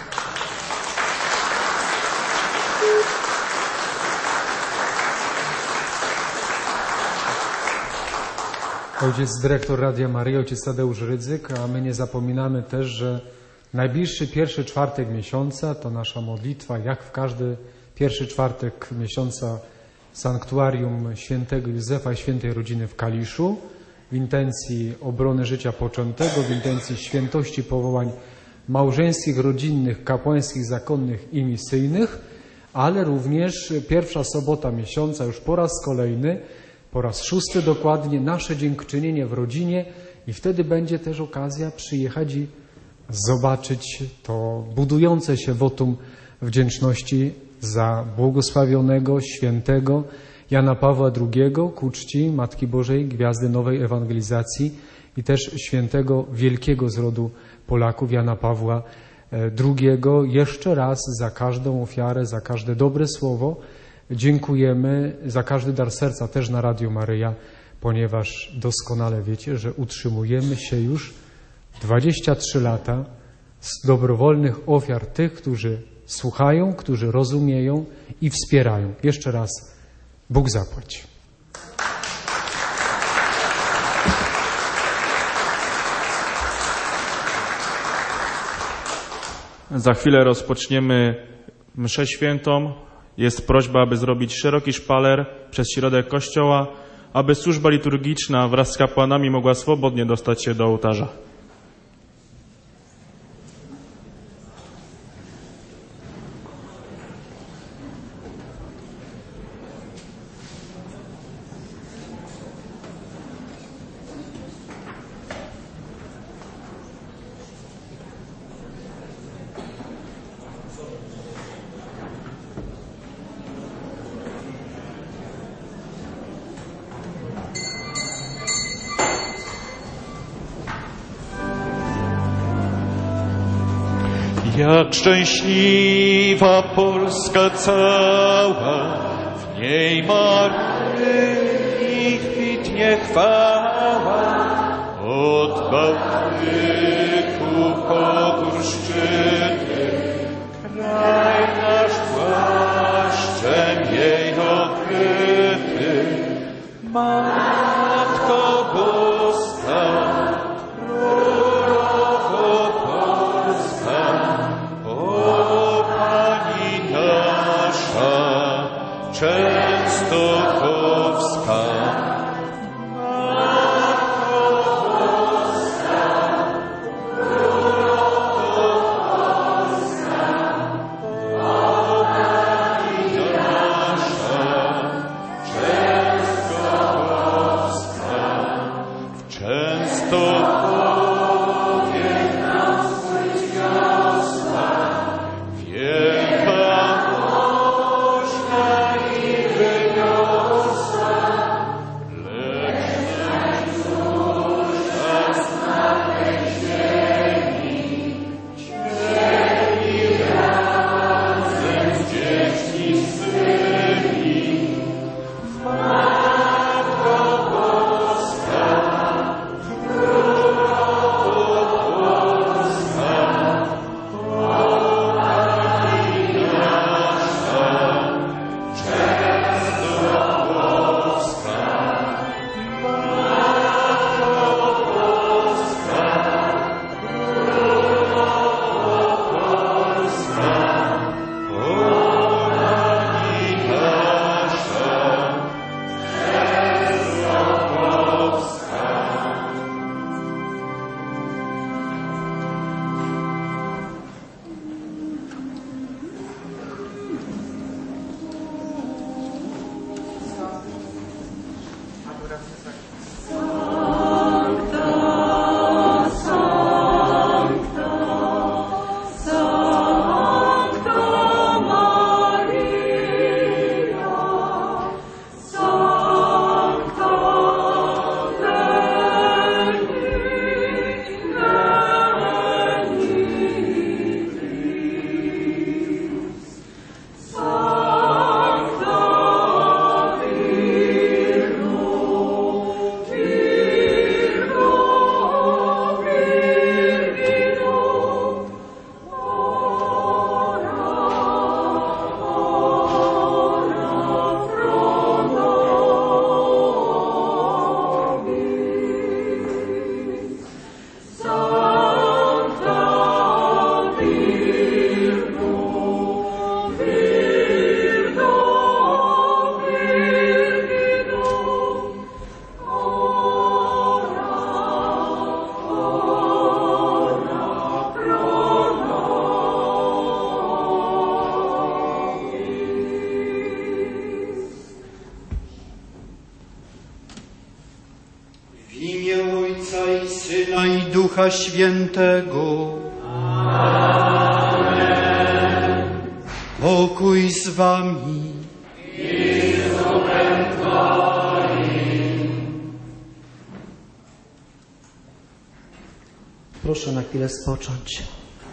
Ojciec dyrektor Radia Maryja, ojciec Tadeusz Rydzyk, a my nie zapominamy też, że najbliższy pierwszy czwartek miesiąca to nasza modlitwa, jak w każdy pierwszy czwartek miesiąca Sanktuarium Świętego Józefa i Świętej Rodziny w Kaliszu, w intencji obrony życia poczętego, w intencji świętości powołań małżeńskich, rodzinnych, kapłańskich, zakonnych i misyjnych, ale również pierwsza sobota miesiąca, już po raz kolejny, po raz szósty dokładnie, nasze dziękczynienie w rodzinie i wtedy będzie też okazja przyjechać i zobaczyć to budujące się wotum wdzięczności za błogosławionego, świętego Jana Pawła drugiego ku czci Matki Bożej, Gwiazdy Nowej Ewangelizacji i też świętego wielkiego z rodu Polaków Jana Pawła drugiego. Jeszcze raz za każdą ofiarę, za każde dobre słowo dziękujemy, za każdy dar serca też na Radiu Maryja, ponieważ doskonale wiecie, że utrzymujemy się już dwadzieścia trzy lata z dobrowolnych ofiar tych, którzy słuchają, którzy rozumieją i wspierają. Jeszcze raz Bóg zapłać. Za chwilę rozpoczniemy mszę świętą. Jest prośba, aby zrobić szeroki szpaler przez środek kościoła, aby służba liturgiczna wraz z kapłanami mogła swobodnie dostać się do ołtarza. Jak szczęśliwa Polska cała, w niej Maryi kwitnie chwała. Od Bałtyku po gór szczyty, kraj nasz płaszczem jej okryty. Matko Boska, Częstochowska, Matko Boska, Królowo Polska, o Pani nasza, Częstochowska. W Częstochowie nam swój wiosła, wielka imię Ojca i Syna i Ducha Świętego. Amen. Pokój z wami. I z duchem Twoim. Proszę na chwilę spocząć.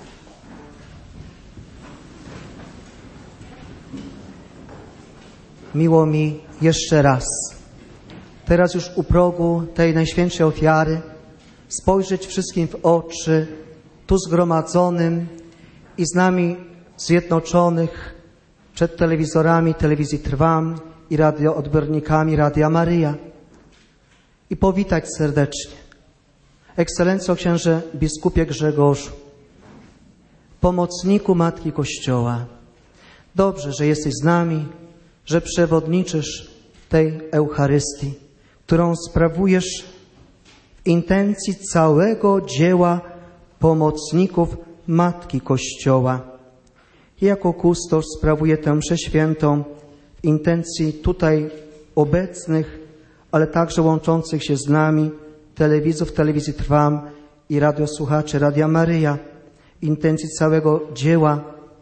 Miło mi jeszcze raz, teraz już u progu tej najświętszej ofiary, spojrzeć wszystkim w oczy, tu zgromadzonym i z nami zjednoczonych przed telewizorami Telewizji Trwam i radioodbiornikami Radia Maryja i powitać serdecznie. Ekscelencjo księże biskupie Grzegorzu, pomocniku Matki Kościoła, dobrze, że jesteś z nami, że przewodniczysz tej Eucharystii, którą sprawujesz w intencji całego dzieła pomocników Matki Kościoła. I jako kustosz sprawuję tę mszę świętą w intencji tutaj obecnych, ale także łączących się z nami telewizów Telewizji Trwam i radiosłuchaczy Radia Maryja, w intencji całego dzieła,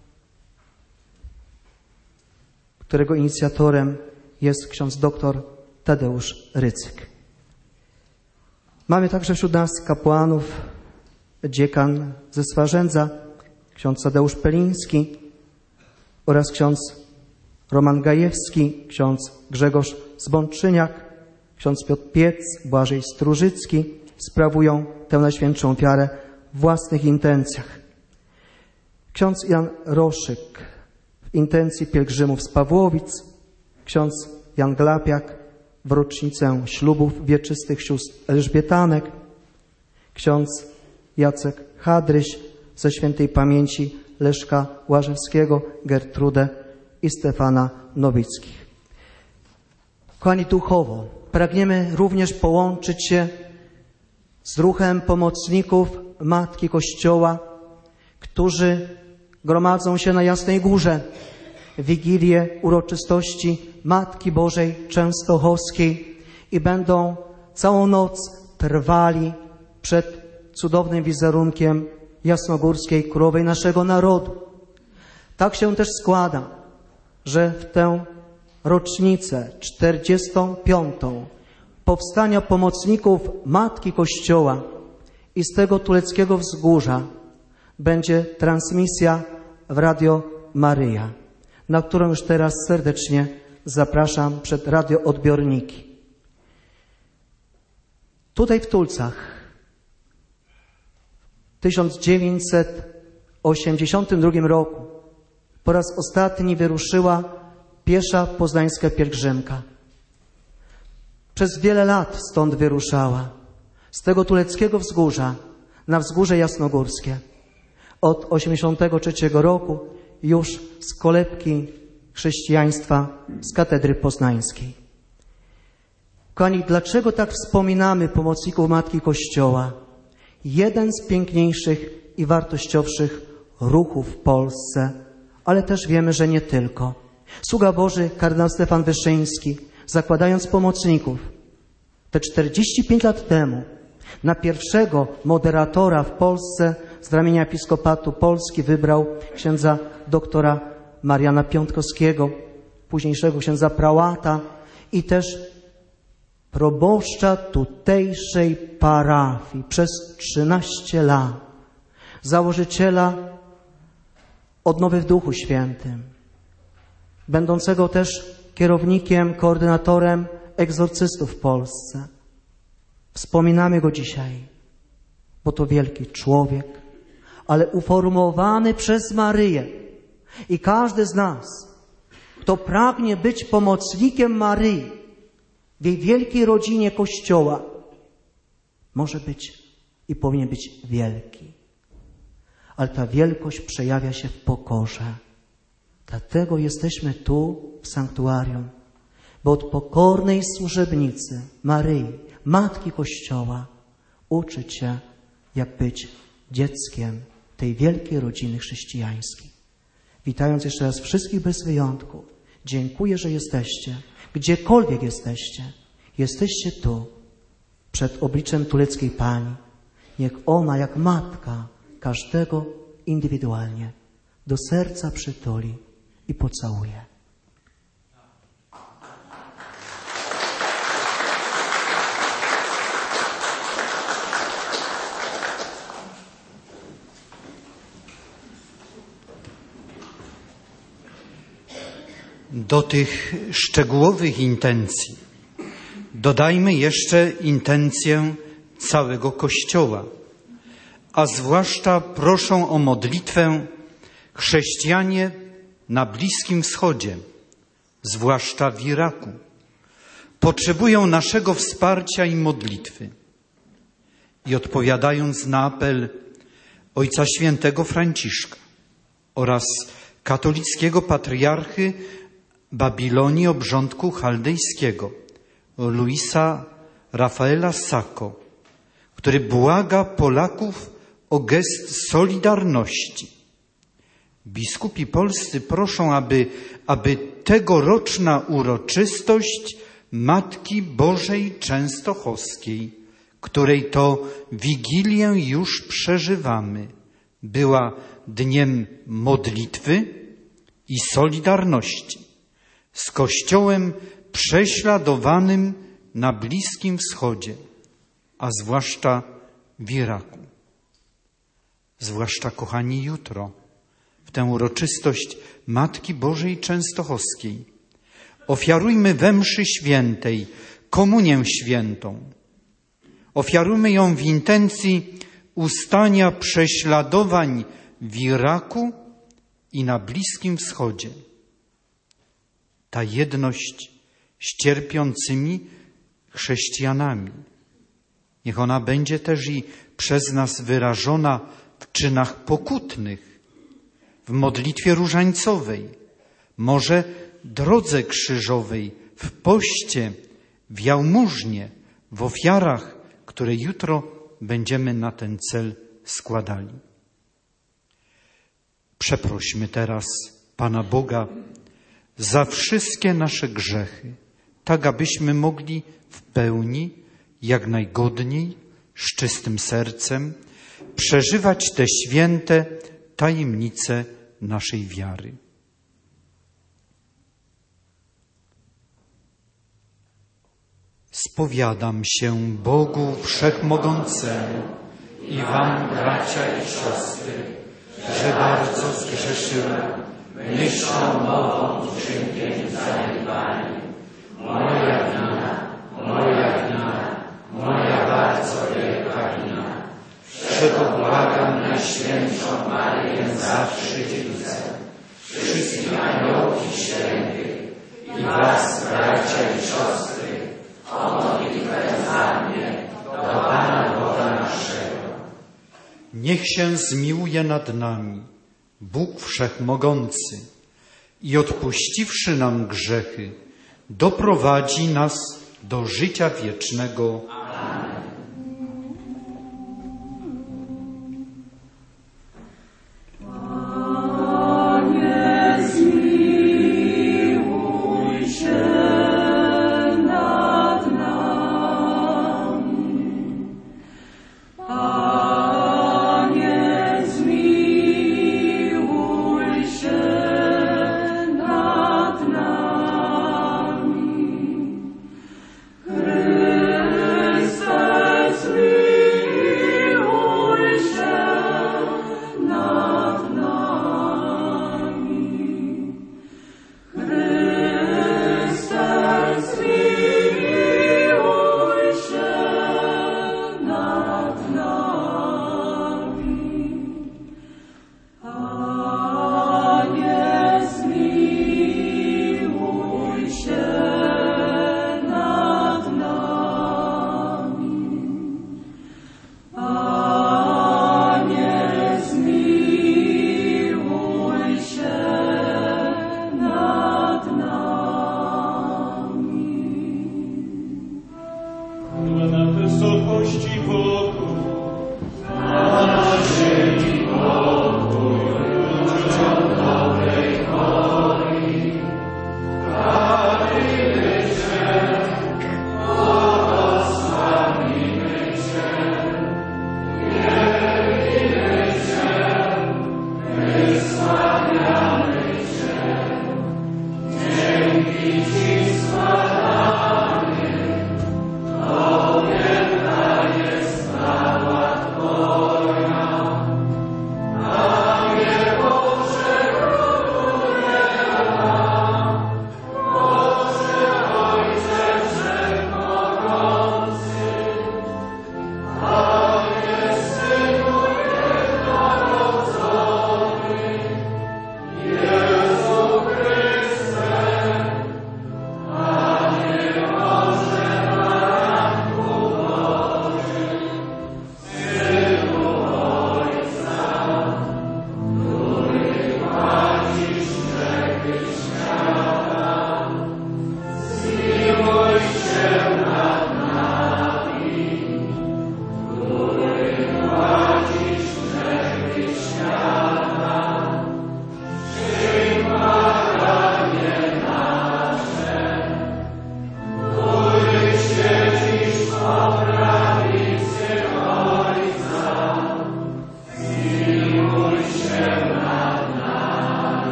którego inicjatorem jest ksiądz doktor Tadeusz Rydzyk. Mamy także wśród nas kapłanów, dziekan ze Swarzędza, ksiądz Tadeusz Peliński oraz ksiądz Roman Gajewski, ksiądz Grzegorz Zbączyniak, ksiądz Piotr Piec, Błażej Strużycki sprawują tę najświętszą ofiarę w własnych intencjach. Ksiądz Jan Roszyk w intencji pielgrzymów z Pawłowic, ksiądz Jan Glapiak w rocznicę ślubów wieczystych sióstr Elżbietanek, ksiądz Jacek Hadryś ze świętej pamięci Leszka Łażewskiego, Gertrudę i Stefana Nowickich. Kochani, duchowo pragniemy również połączyć się z ruchem pomocników Matki Kościoła, którzy gromadzą się na Jasnej Górze w Wigilię uroczystości Matki Bożej Częstochowskiej i będą całą noc trwali przed cudownym wizerunkiem jasnogórskiej królowej naszego narodu. Tak się też składa, że w tę rocznicę czterdziestą piątą powstania pomocników Matki Kościoła i z tego tuleckiego wzgórza będzie transmisja w Radio Maryja, na którą już teraz serdecznie zapraszam przed radioodbiorniki. Tutaj w Tulcach w tysiąc dziewięćset osiemdziesiątym drugim roku po raz ostatni wyruszyła piesza poznańska pielgrzymka. Przez wiele lat stąd wyruszała, z tego tuleckiego wzgórza na wzgórze jasnogórskie. Od osiemdziesiątego trzeciego roku już z kolebki chrześcijaństwa z katedry poznańskiej. Kochani, dlaczego tak wspominamy pomocników Matki Kościoła? Jeden z piękniejszych i wartościowszych ruchów w Polsce, ale też wiemy, że nie tylko. Sługa Boży kardynał Stefan Wyszyński, zakładając pomocników, te czterdzieści pięć lat temu na pierwszego moderatora w Polsce z ramienia Episkopatu Polski wybrał księdza doktora Mariana Piątkowskiego, późniejszego księdza prałata i też proboszcza tutejszej parafii przez trzynaście lat, założyciela Odnowy w Duchu Świętym, będącego też kierownikiem, koordynatorem egzorcystów w Polsce. Wspominamy go dzisiaj, bo to wielki człowiek, ale uformowany przez Maryję. I każdy z nas, kto pragnie być pomocnikiem Maryi w jej wielkiej rodzinie Kościoła, może być i powinien być wielki. Ale ta wielkość przejawia się w pokorze. Dlatego jesteśmy tu w sanktuarium, bo od pokornej służebnicy Maryi, Matki Kościoła, uczyć się, jak być dzieckiem tej wielkiej rodziny chrześcijańskiej. Witając jeszcze raz wszystkich bez wyjątku, dziękuję, że jesteście, gdziekolwiek jesteście. Jesteście tu, przed obliczem Tuleckiej Pani. Niech ona jak matka każdego indywidualnie do serca przytuli i pocałuje. Do tych szczegółowych intencji dodajmy jeszcze intencję całego Kościoła, a zwłaszcza proszą o modlitwę chrześcijanie na Bliskim Wschodzie, zwłaszcza w Iraku. Potrzebują naszego wsparcia i modlitwy. I odpowiadając na apel Ojca Świętego Franciszka oraz katolickiego patriarchy Babilonii Obrządku Chaldejskiego, Luisa Rafaela Sacco, który błaga Polaków o gest solidarności. Biskupi polscy proszą, aby, aby tegoroczna uroczystość Matki Bożej Częstochowskiej, której to Wigilię już przeżywamy, była dniem modlitwy i solidarności z Kościołem prześladowanym na Bliskim Wschodzie, a zwłaszcza w Iraku. Zwłaszcza, kochani, jutro, w tę uroczystość Matki Bożej Częstochowskiej, ofiarujmy we mszy świętej komunię świętą. Ofiarujmy ją w intencji ustania prześladowań w Iraku i na Bliskim Wschodzie. Ta jedność z cierpiącymi chrześcijanami, niech ona będzie też i przez nas wyrażona w czynach pokutnych, w modlitwie różańcowej, może drodze krzyżowej, w poście, w jałmużnie, w ofiarach, które jutro będziemy na ten cel składali. Przeprośmy teraz Pana Boga za wszystkie nasze grzechy, tak abyśmy mogli w pełni, jak najgodniej, z czystym sercem przeżywać te święte tajemnice naszej wiary. Spowiadam się Bogu Wszechmogącemu i wam, bracia i siostry, że bardzo zgrzeszyłem myślą, mową, czynkiem, zaniedbaniem. Moja wina, moja wina, moja bardzo wielka wina. Wszego błagam Najświętszą Maryję zawsze Dziewicę, wszystkich aniołów i świętych i was, bracia i siostry, o modlitwę za mnie do Pana Boga naszego. Niech się zmiłuje nad nami Bóg Wszechmogący i odpuściwszy nam grzechy, doprowadzi nas do życia wiecznego. Amen. Amen.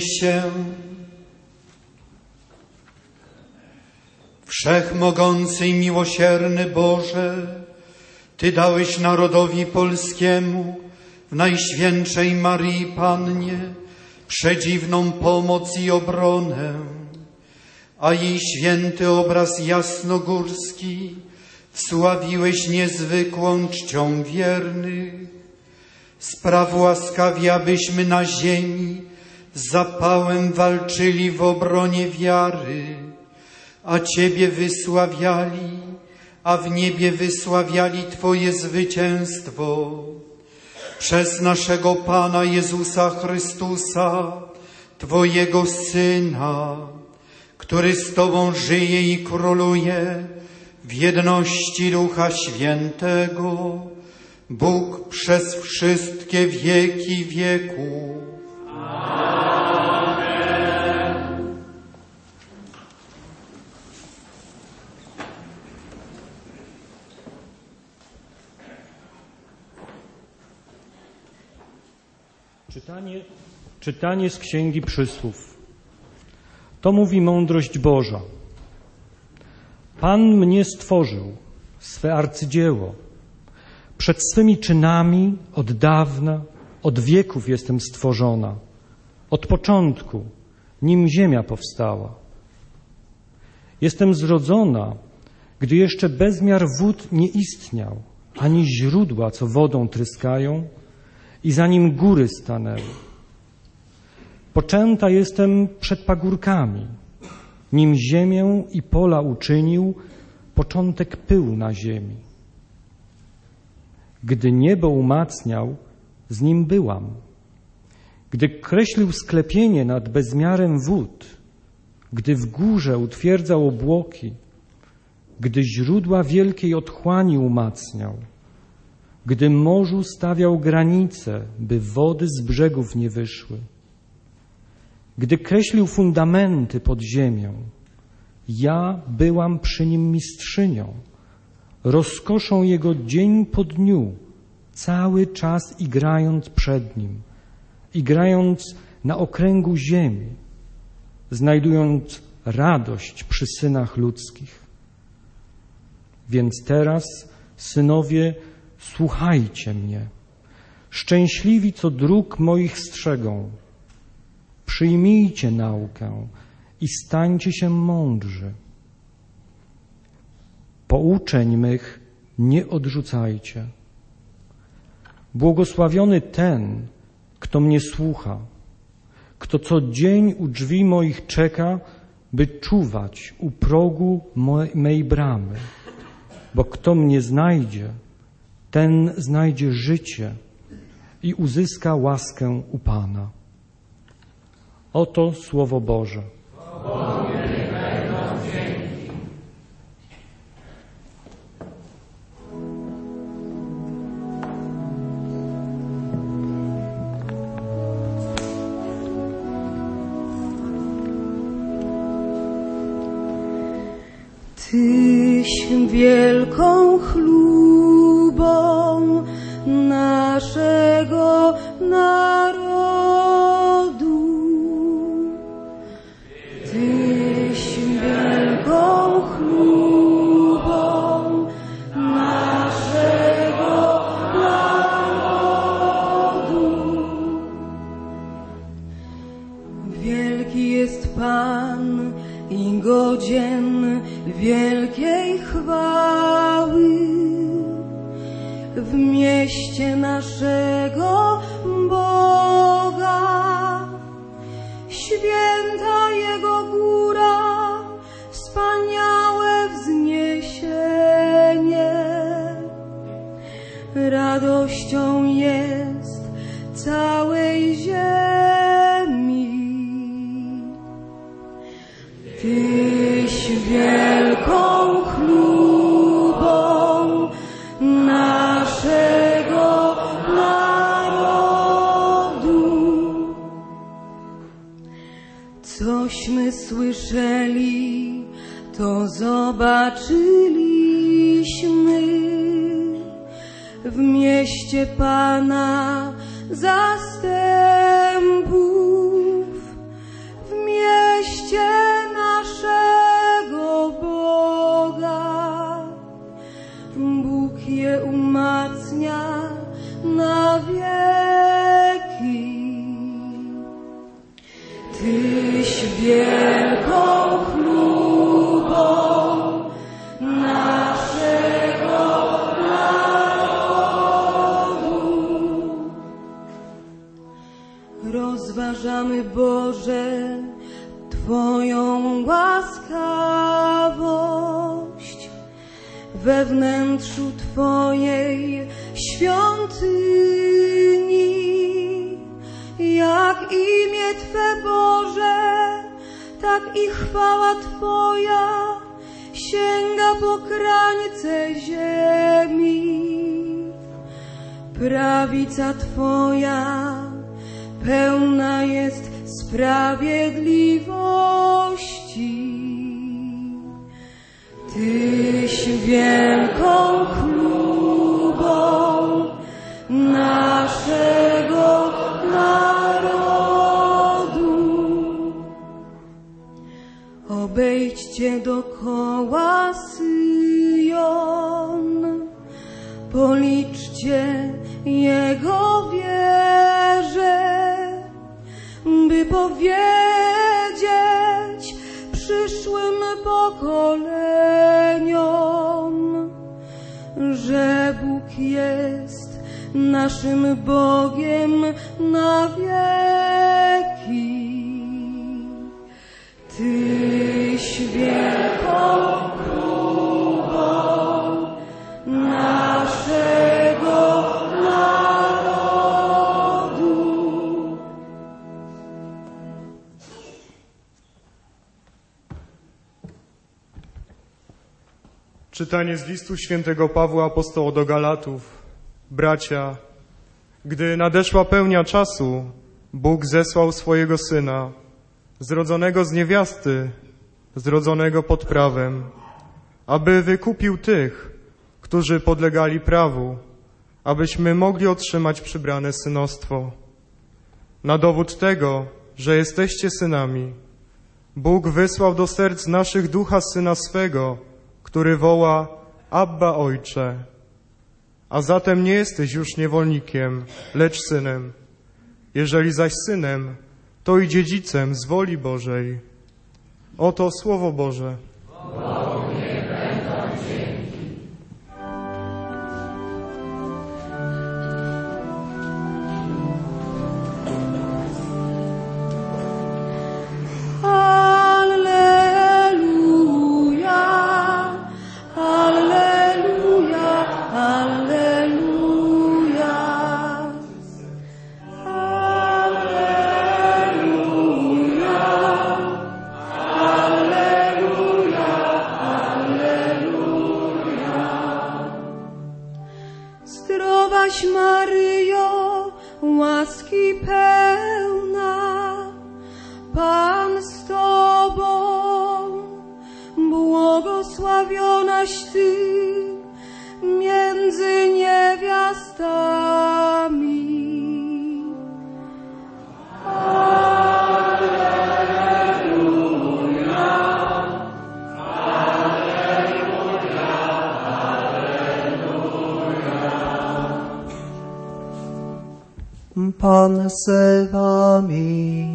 się. Wszechmogący i miłosierny Boże, Ty dałeś narodowi polskiemu w Najświętszej Maryi Pannie przedziwną pomoc i obronę, a jej święty obraz jasnogórski wsławiłeś niezwykłą czcią wiernych. Spraw łaskawie, abyśmy na ziemi z zapałem walczyli w obronie wiary, a Ciebie wysławiali, a w niebie wysławiali Twoje zwycięstwo. Przez naszego Pana Jezusa Chrystusa, Twojego Syna, który z Tobą żyje i króluje w jedności Ducha Świętego, Bóg przez wszystkie wieki wieków. Czytanie, czytanie z Księgi Przysłów. To mówi mądrość Boża. Pan mnie stworzył, swe arcydzieło. Przed swymi czynami od dawna, od wieków jestem stworzona. Od początku, nim ziemia powstała. Jestem zrodzona, gdy jeszcze bezmiar wód nie istniał, ani źródła, co wodą tryskają, i zanim góry stanęły. Poczęta jestem przed pagórkami, nim ziemię i pola uczynił, początek pył na ziemi. Gdy niebo umacniał, z nim byłam. Gdy kreślił sklepienie nad bezmiarem wód, gdy w górze utwierdzał obłoki, gdy źródła wielkiej otchłani umacniał, gdy morzu stawiał granice, by wody z brzegów nie wyszły, gdy kreślił fundamenty pod ziemią, ja byłam przy nim mistrzynią, rozkoszą jego dzień po dniu, cały czas igrając przed nim, igrając na okręgu ziemi, znajdując radość przy synach ludzkich. Więc teraz, synowie, słuchajcie mnie, szczęśliwi, co dróg moich strzegą. Przyjmijcie naukę i stańcie się mądrzy. Pouczeń mych nie odrzucajcie. Błogosławiony ten, kto mnie słucha, kto co dzień u drzwi moich czeka, by czuwać u progu mej bramy. Bo kto mnie znajdzie, ten znajdzie życie i uzyska łaskę u Pana. Oto Słowo Boże. Tyś wielką chlubą naszego narodu. Tyś wielką chlubą naszego narodu. Wielki jest Pan i godzien wielkiej chwały. W mieście naszego Boga, święta Jego góra, wspaniałe wzniesienie. Radością jest całej ziemi. Tyś wielką chlubą naszego narodu. Cośmy słyszeli, to zobaczyliśmy w mieście Pana zastępów. pełnią łaskawość we wnętrzu Twojej świątyni. Jak imię Twe, Boże, tak i chwała Twoja sięga po krańce ziemi. Prawica Twoja pełna jest sprawiedliwości. Tyś wielką chlubą naszego narodu. Obejdźcie dokoła Syjon, policzcie jego wieże, by powiedzieć przyszłym pokoleniom, że Bóg jest naszym Bogiem na wieki. Tyś wielką chlubą naszego narodu. Czytanie z listu świętego Pawła apostoła do Galatów. Bracia, gdy nadeszła pełnia czasu, Bóg zesłał swojego Syna, zrodzonego z niewiasty, zrodzonego pod prawem, aby wykupił tych, którzy podlegali prawu, abyśmy mogli otrzymać przybrane synostwo. Na dowód tego, że jesteście synami, Bóg wysłał do serc naszych ducha Syna swego, który woła: Abba, Ojcze. A zatem nie jesteś już niewolnikiem, lecz synem. Jeżeli zaś synem, to i dziedzicem z woli Bożej. Oto Słowo Boże. Zdrowaś Maryjo, łaski pełna, Pan z Tobą, błogosławionaś Ty między niewiastami. Pan z wami.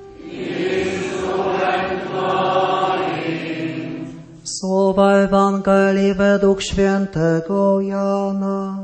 Słowa Ewangelii według świętego Jana.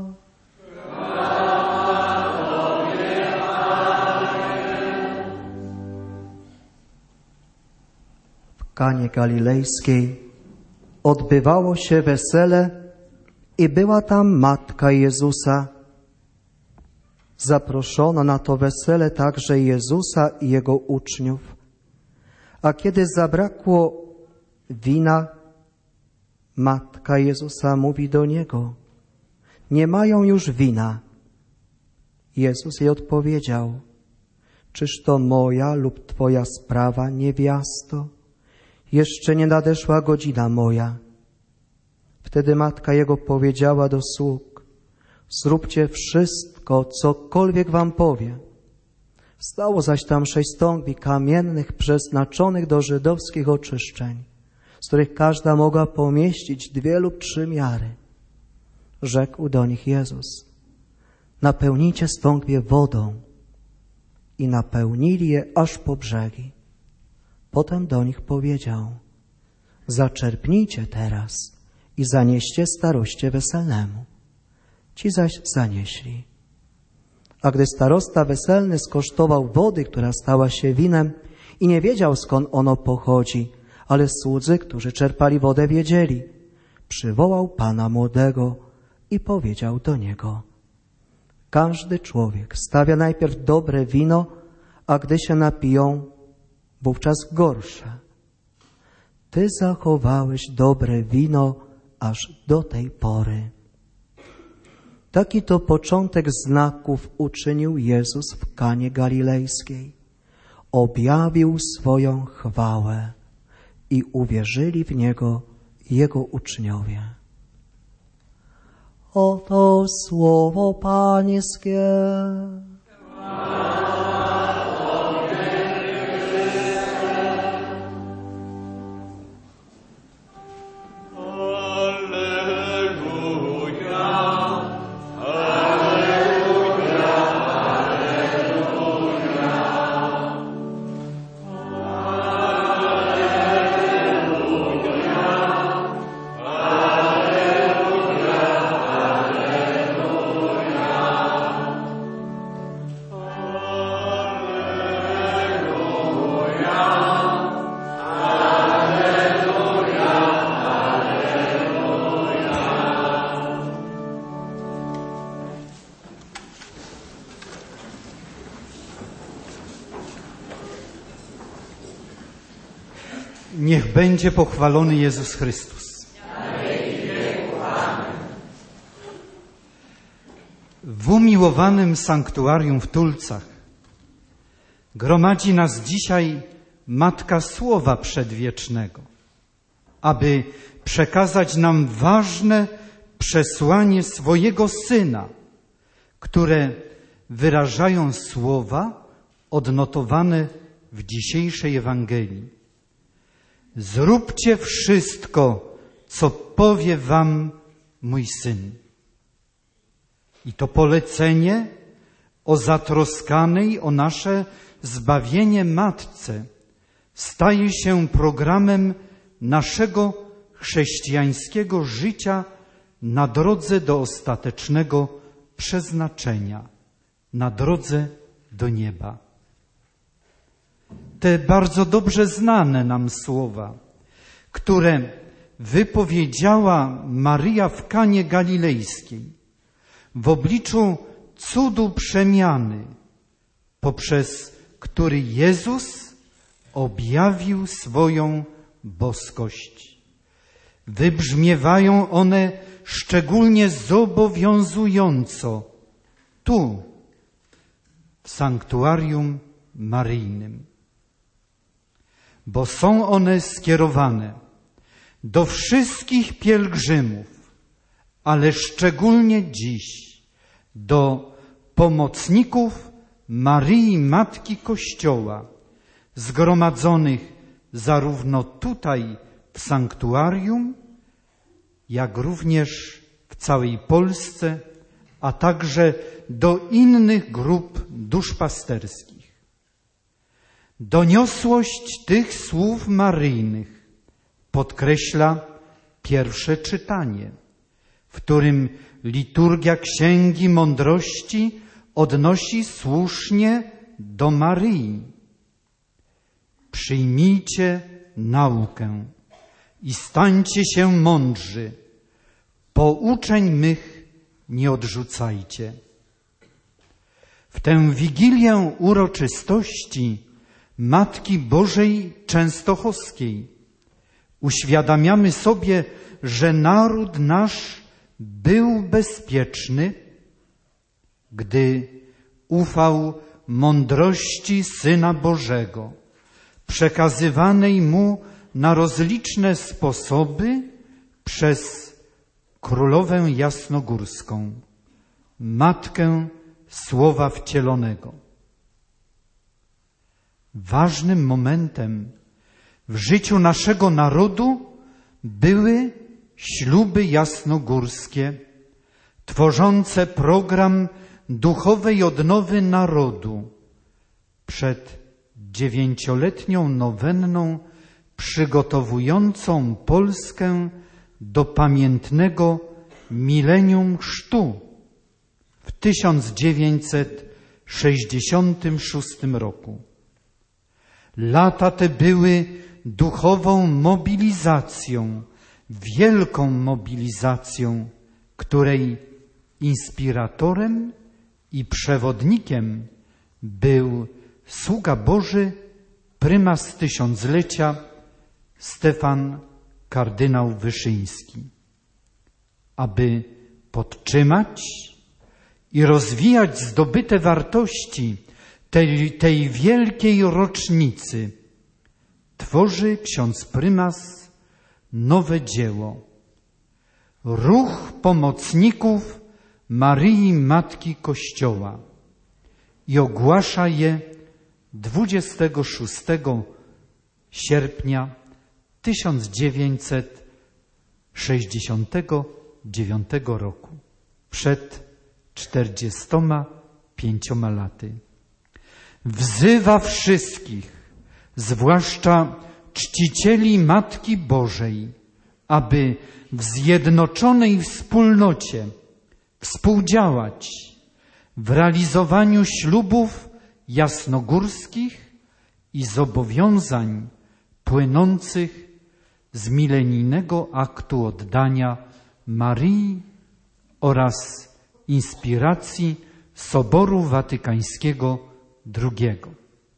W Kanie Galilejskiej odbywało się wesele i była tam matka Jezusa. Zaproszono na to wesele także Jezusa i Jego uczniów. A kiedy zabrakło wina, matka Jezusa mówi do Niego: nie mają już wina. Jezus jej odpowiedział: czyż to moja lub Twoja sprawa, niewiasto? Jeszcze nie nadeszła godzina moja. Wtedy matka Jego powiedziała do sług: zróbcie wszystko, cokolwiek wam powie. Stało zaś tam sześć stągwi kamiennych przeznaczonych do żydowskich oczyszczeń, z których każda mogła pomieścić dwie lub trzy miary. Rzekł do nich Jezus: napełnijcie stągwie wodą. I napełnili je aż po brzegi. Potem do nich powiedział: zaczerpnijcie teraz i zanieście staroście weselnemu. Ci zaś zanieśli. A gdy starosta weselny skosztował wody, która stała się winem, i nie wiedział, skąd ono pochodzi, ale słudzy, którzy czerpali wodę, wiedzieli. Przywołał pana młodego i powiedział do niego: każdy człowiek stawia najpierw dobre wino, a gdy się napiją, wówczas gorsze. Ty zachowałeś dobre wino aż do tej pory. Taki to początek znaków uczynił Jezus w Kanie Galilejskiej. Objawił swoją chwałę i uwierzyli w Niego Jego uczniowie. Oto słowo Pańskie. Niech będzie pochwalony Jezus Chrystus. W umiłowanym sanktuarium w Tulcach gromadzi nas dzisiaj Matka Słowa Przedwiecznego, aby przekazać nam ważne przesłanie swojego Syna, które wyrażają słowa odnotowane w dzisiejszej Ewangelii. Zróbcie wszystko, co powie wam mój Syn. I to polecenie o zatroskanej o nasze zbawienie Matce staje się programem naszego chrześcijańskiego życia na drodze do ostatecznego przeznaczenia, na drodze do nieba. Te bardzo dobrze znane nam słowa, które wypowiedziała Maryja w Kanie Galilejskiej w obliczu cudu przemiany, poprzez który Jezus objawił swoją boskość. Wybrzmiewają one szczególnie zobowiązująco tu, w sanktuarium maryjnym, bo są one skierowane do wszystkich pielgrzymów, ale szczególnie dziś do pomocników Maryi Matki Kościoła, zgromadzonych zarówno tutaj w sanktuarium, jak również w całej Polsce, a także do innych grup duszpasterskich. Doniosłość tych słów maryjnych podkreśla pierwsze czytanie, w którym liturgia Księgi Mądrości odnosi słusznie do Maryi. Przyjmijcie naukę i stańcie się mądrzy, pouczeń mych nie odrzucajcie. W tę Wigilię uroczystości Matki Bożej Częstochowskiej uświadamiamy sobie, że naród nasz był bezpieczny, gdy ufał mądrości Syna Bożego, przekazywanej mu na rozliczne sposoby przez Królowę Jasnogórską, Matkę Słowa Wcielonego. Ważnym momentem w życiu naszego narodu były śluby jasnogórskie, tworzące program duchowej odnowy narodu przed dziewięcioletnią nowenną przygotowującą Polskę do pamiętnego milenium chrztu w tysiąc dziewięćset sześćdziesiątym szóstym roku. Lata te były duchową mobilizacją, wielką mobilizacją, której inspiratorem i przewodnikiem był sługa Boży, prymas tysiąclecia Stefan kardynał Wyszyński. Aby podtrzymać i rozwijać zdobyte wartości tej, tej wielkiej rocznicy, tworzy ksiądz prymas nowe dzieło. Ruch pomocników Maryi Matki Kościoła i ogłasza je dwudziestego szóstego sierpnia tysiąc dziewięćset sześćdziesiątego dziewiątego roku, przed czterdziestoma pięcioma laty. Wzywa wszystkich, zwłaszcza czcicieli Matki Bożej, aby w zjednoczonej wspólnocie współdziałać w realizowaniu ślubów jasnogórskich i zobowiązań płynących z milenijnego aktu oddania Maryi oraz inspiracji Soboru Watykańskiego drugiego.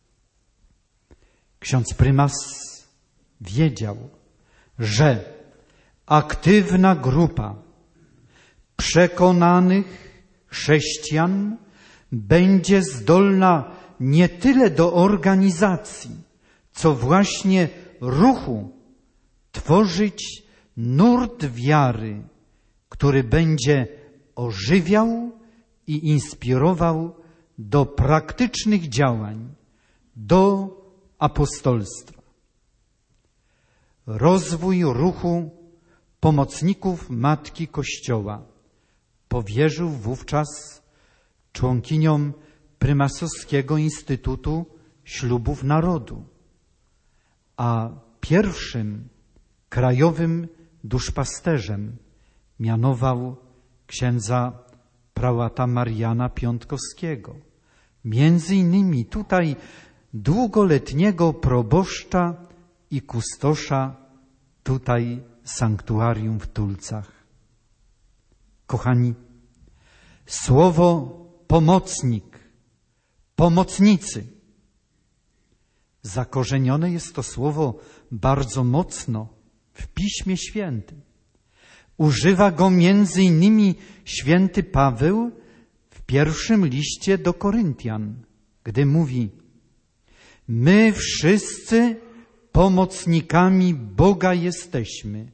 Ksiądz prymas wiedział, że aktywna grupa przekonanych chrześcijan będzie zdolna nie tyle do organizacji, co właśnie ruchu tworzyć nurt wiary, który będzie ożywiał i inspirował do praktycznych działań, do apostolstwa. Rozwój ruchu pomocników Matki Kościoła powierzył wówczas członkiniom Prymasowskiego Instytutu Ślubów Narodu, a pierwszym krajowym duszpasterzem mianował księdza prałata Mariana Piątkowskiego. Między innymi tutaj długoletniego proboszcza i kustosza tutaj sanktuarium w Tulcach. Kochani, słowo pomocnik, pomocnicy, zakorzenione jest to słowo bardzo mocno w Piśmie Świętym. Używa go między innymi święty Paweł w pierwszym liście do Koryntian, gdy mówi: my wszyscy pomocnikami Boga jesteśmy.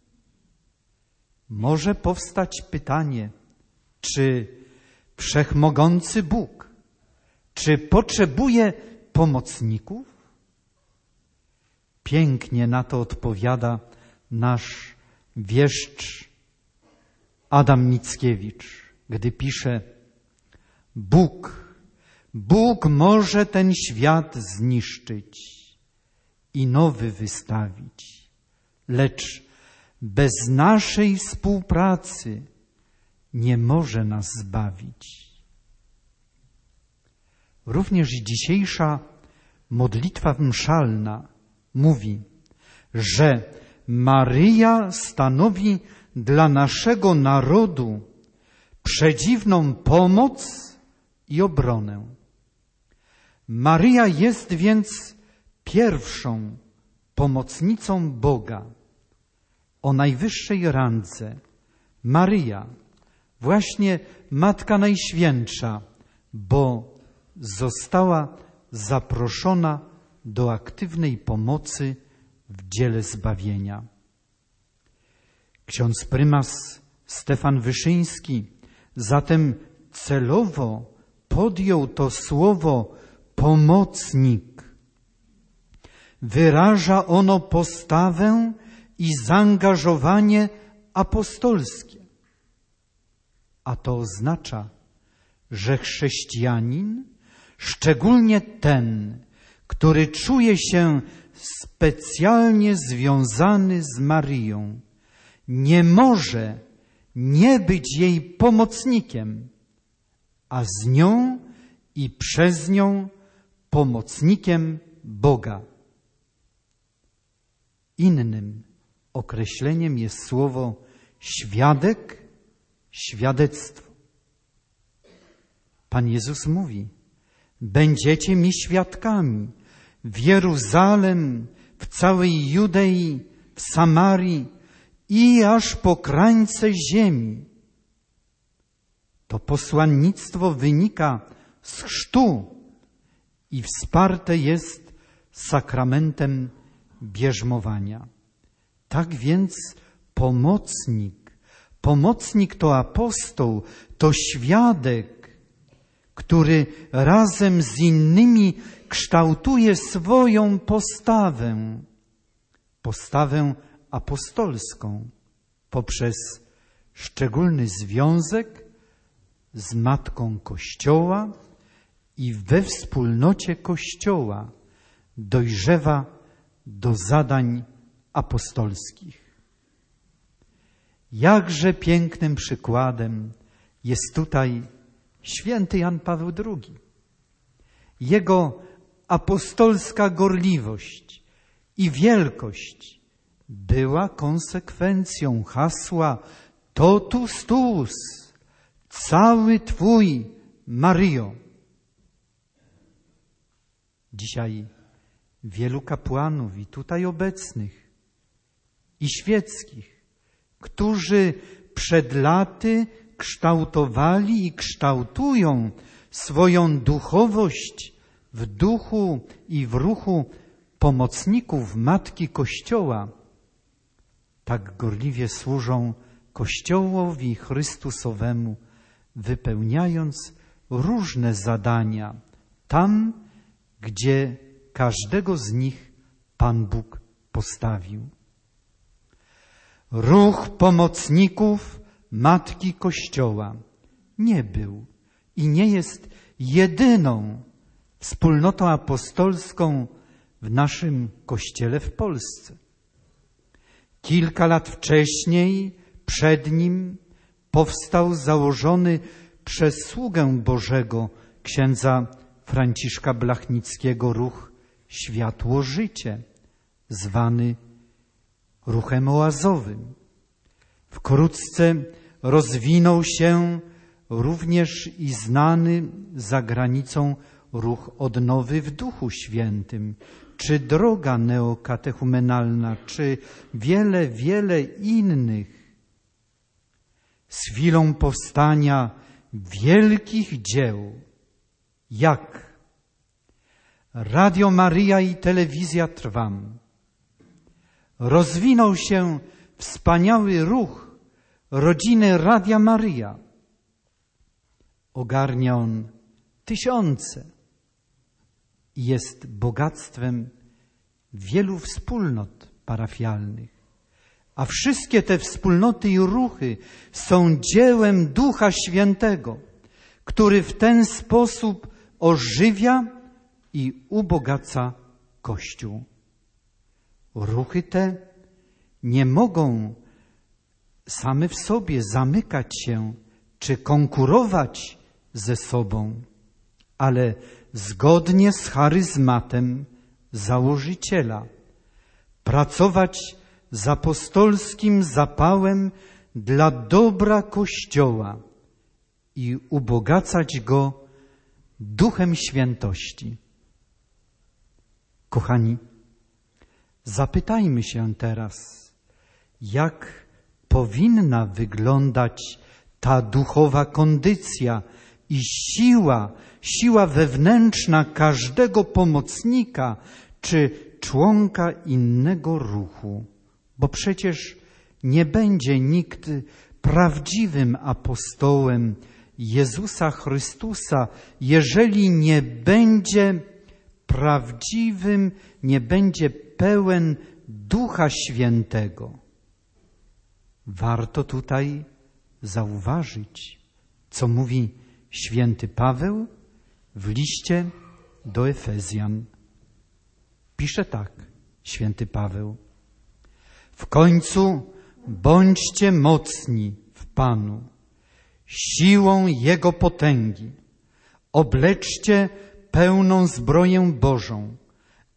Może powstać pytanie, czy wszechmogący Bóg, czy potrzebuje pomocników? Pięknie na to odpowiada nasz wieszcz Adam Mickiewicz, gdy pisze: Bóg, Bóg może ten świat zniszczyć i nowy wystawić, lecz bez naszej współpracy nie może nas zbawić. Również dzisiejsza modlitwa mszalna mówi, że Maryja stanowi dla naszego narodu przedziwną pomoc i obronę. Maryja jest więc pierwszą pomocnicą Boga o najwyższej randze. Maryja, właśnie Matka Najświętsza, bo została zaproszona do aktywnej pomocy w dziele zbawienia. Ksiądz prymas Stefan Wyszyński zatem celowo podjął to słowo pomocnik. Wyraża ono postawę i zaangażowanie apostolskie. A to oznacza, że chrześcijanin, szczególnie ten, który czuje się specjalnie związany z Maryją, nie może nie być jej pomocnikiem, a z nią i przez nią pomocnikiem Boga. Innym określeniem jest słowo świadek, świadectwo. Pan Jezus mówi: będziecie mi świadkami w Jeruzalem, w całej Judei, w Samarii i aż po krańce ziemi. To posłannictwo wynika z chrztu i wsparte jest sakramentem bierzmowania. Tak więc pomocnik, pomocnik to apostoł, to świadek, który razem z innymi kształtuje swoją postawę, postawę apostolską poprzez szczególny związek z Matką Kościoła i we wspólnocie Kościoła dojrzewa do zadań apostolskich. Jakże pięknym przykładem jest tutaj święty Jan Paweł drugi. Jego apostolska gorliwość i wielkość była konsekwencją hasła totus tuus, cały Twój, Maryjo. Dzisiaj wielu kapłanów i tutaj obecnych i świeckich, którzy przed laty kształtowali i kształtują swoją duchowość w duchu i w ruchu pomocników Matki Kościoła, tak gorliwie służą Kościołowi Chrystusowemu, wypełniając różne zadania tam, gdzie każdego z nich Pan Bóg postawił. Ruch pomocników Matki Kościoła nie był i nie jest jedyną wspólnotą apostolską w naszym Kościele w Polsce. Kilka lat wcześniej przed nim powstał założony przez sługę Bożego księdza Franciszka Blachnickiego ruch Światło Życie, zwany ruchem oazowym. Wkrótce rozwinął się również i znany za granicą ruch Odnowy w Duchu Świętym, czy droga neokatechumenalna, czy wiele, wiele innych. Z chwilą powstania wielkich dzieł, jak Radio Maryja i Telewizja Trwam, rozwinął się wspaniały ruch rodziny Radia Maryja. Ogarnia on tysiące i jest bogactwem wielu wspólnot parafialnych. A wszystkie te wspólnoty i ruchy są dziełem Ducha Świętego, który w ten sposób ożywia i ubogaca Kościół. Ruchy te nie mogą same w sobie zamykać się czy konkurować ze sobą, ale zgodnie z charyzmatem założyciela pracować z apostolskim zapałem dla dobra Kościoła i ubogacać go Duchem Świętości. Kochani, zapytajmy się teraz, jak powinna wyglądać ta duchowa kondycja i siła, siła wewnętrzna każdego pomocnika czy członka innego ruchu. Bo przecież nie będzie nikt prawdziwym apostołem Jezusa Chrystusa, jeżeli nie będzie prawdziwym, nie będzie pełen Ducha Świętego. Warto tutaj zauważyć, co mówi święty Paweł w liście do Efezjan. Pisze tak święty Paweł: w końcu bądźcie mocni w Panu, siłą Jego potęgi. Obleczcie pełną zbroję Bożą,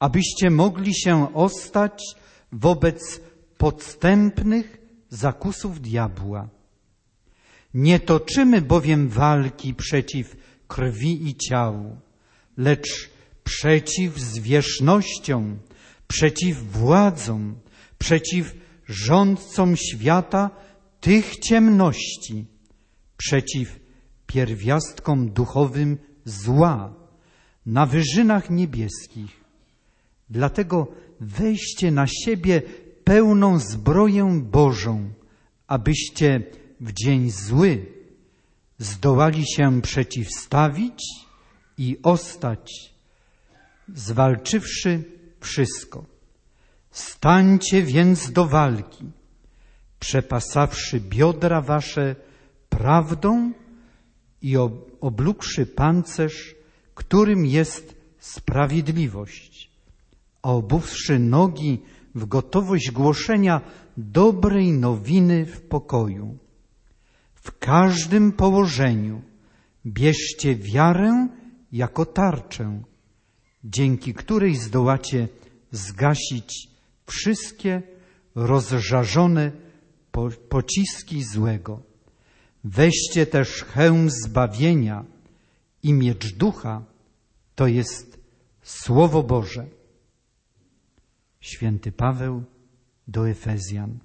abyście mogli się ostać wobec podstępnych zakusów diabła. Nie toczymy bowiem walki przeciw krwi i ciału, lecz przeciw zwierzchnościom, przeciw władzom, przeciw rządcom świata tych ciemności, przeciw pierwiastkom duchowym zła na wyżynach niebieskich. Dlatego weźcie na siebie pełną zbroję Bożą, abyście w dzień zły zdołali się przeciwstawić i ostać, zwalczywszy wszystko. Stańcie więc do walki, przepasawszy biodra wasze prawdą i oblókłszy pancerz, którym jest sprawiedliwość, a obuwszy nogi w gotowość głoszenia dobrej nowiny w pokoju. W każdym położeniu bierzcie wiarę jako tarczę, dzięki której zdołacie zgasić wszystkie rozżarzone po, pociski złego. Weźcie też hełm zbawienia i miecz ducha, to jest Słowo Boże. Święty Paweł do Efezjan.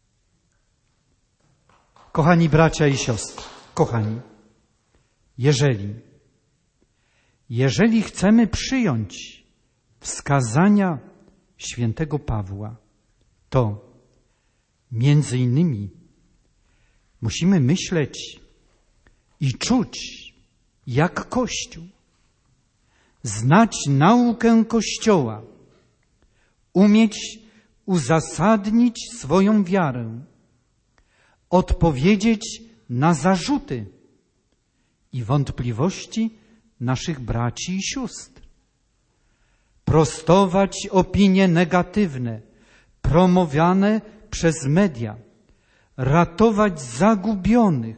Kochani bracia i siostry, kochani, jeżeli, jeżeli chcemy przyjąć wskazania świętego Pawła, to między innymi musimy myśleć i czuć jak Kościół, znać naukę Kościoła, umieć uzasadnić swoją wiarę, odpowiedzieć na zarzuty i wątpliwości naszych braci i sióstr, prostować opinie negatywne promowane przez media, ratować zagubionych.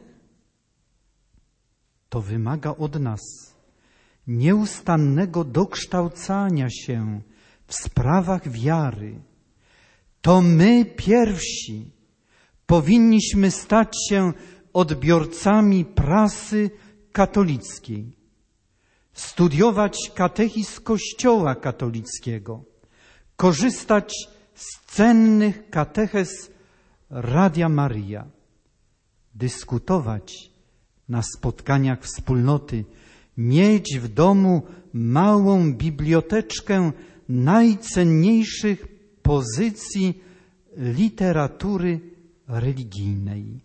To wymaga od nas nieustannego dokształcania się w sprawach wiary. To my pierwsi powinniśmy stać się odbiorcami prasy katolickiej, studiować katechizm Kościoła katolickiego, korzystać z cennych katechez Radia Maryja, dyskutować na spotkaniach wspólnoty, mieć w domu małą biblioteczkę najcenniejszych pozycji literatury religijnej.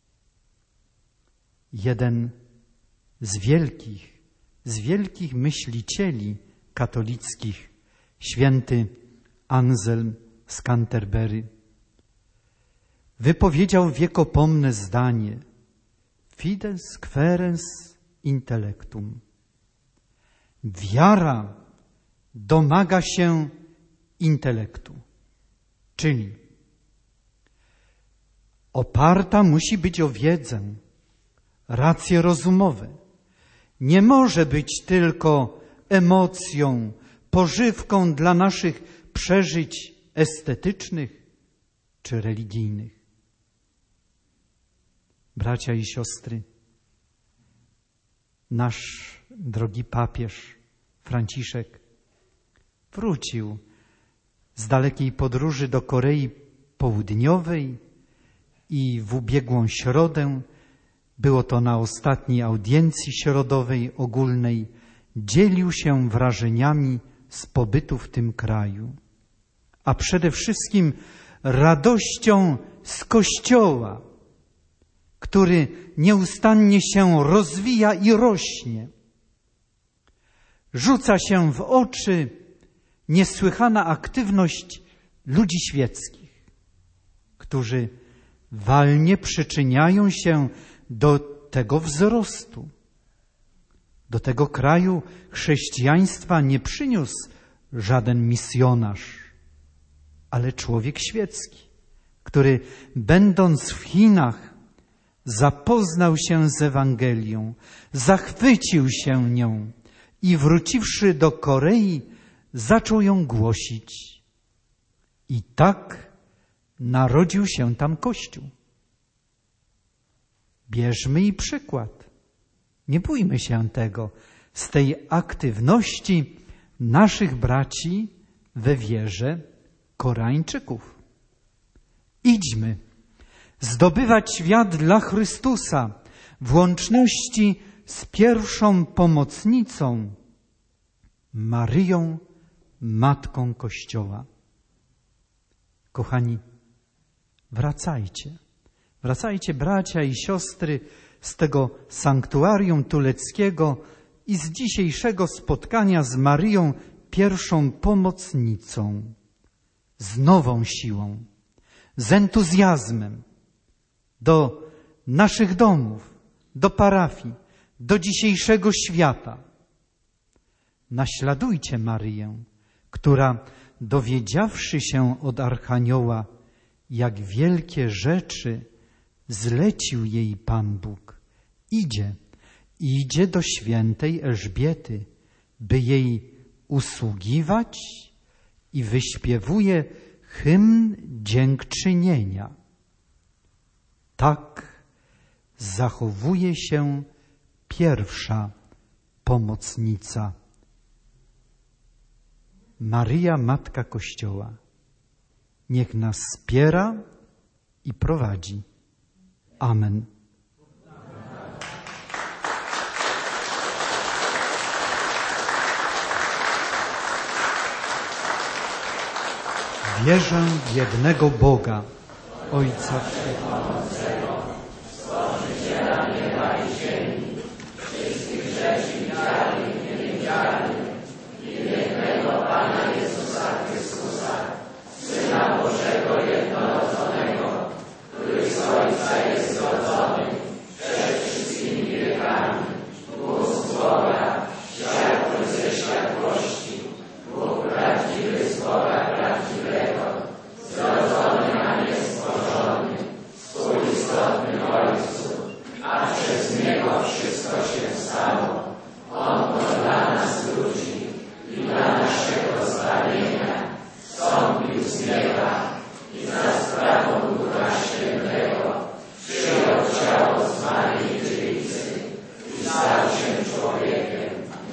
Jeden z wielkich, z wielkich myślicieli katolickich, święty Anselm z Canterbury, wypowiedział wiekopomne zdanie: Fides querens intellectum. Wiara domaga się intelektu, czyli oparta musi być o wiedzę, racje rozumowe. Nie może być tylko emocją, pożywką dla naszych przeżyć estetycznych czy religijnych. Bracia i siostry, nasz drogi papież Franciszek wrócił z dalekiej podróży do Korei Południowej i w ubiegłą środę, było to na ostatniej audiencji środowej ogólnej, dzielił się wrażeniami z pobytu w tym kraju, a przede wszystkim radością z Kościoła, który nieustannie się rozwija i rośnie. Rzuca się w oczy niesłychana aktywność ludzi świeckich, którzy walnie przyczyniają się do tego wzrostu. Do tego kraju chrześcijaństwa nie przyniósł żaden misjonarz, ale człowiek świecki, który będąc w Chinach zapoznał się z Ewangelią, zachwycił się nią i wróciwszy do Korei zaczął ją głosić. I tak narodził się tam Kościół. Bierzmy i przykład. Nie bójmy się tego, z tej aktywności naszych braci we wierze Koreańczyków. Idźmy zdobywać świat dla Chrystusa w łączności z pierwszą pomocnicą, Maryją, Matką Kościoła. Kochani, wracajcie. Wracajcie, bracia i siostry, z tego sanktuarium tuleckiego i z dzisiejszego spotkania z Maryją, pierwszą pomocnicą, z nową siłą, z entuzjazmem do naszych domów, do parafii, do dzisiejszego świata. Naśladujcie Maryję, która, dowiedziawszy się od Archanioła, jak wielkie rzeczy zlecił jej Pan Bóg, idzie, idzie do świętej Elżbiety, by jej usługiwać i wyśpiewuje hymn dziękczynienia. Tak zachowuje się pierwsza pomocnica. Maryja, Matka Kościoła, niech nas wspiera i prowadzi. Amen. Wierzę w jednego Boga, Ojca Wszechmogącego, Stworzyciela nieba i ziemi, wszystkich rzeczy widzialnych i niewidzialnych, i jednego Pana Jezusa Chrystusa, Syna Bożego jednorodzonego, który z Ojca jest zrodzony przed wszystkimi wiekami, Bóg z Boga, światło ze światłości, Bóg prawdziwy z Boga prawdziwego, zrodzony, a nie stworzony, współistotny Ojcu, a przez Niego wszystko się stało. On to dla nas ludzi i dla naszego zbawienia wstąpił z nieba i za sprawą Ducha Świętego przyjął ciało z Maryi Dziewicy i stał się człowiekiem,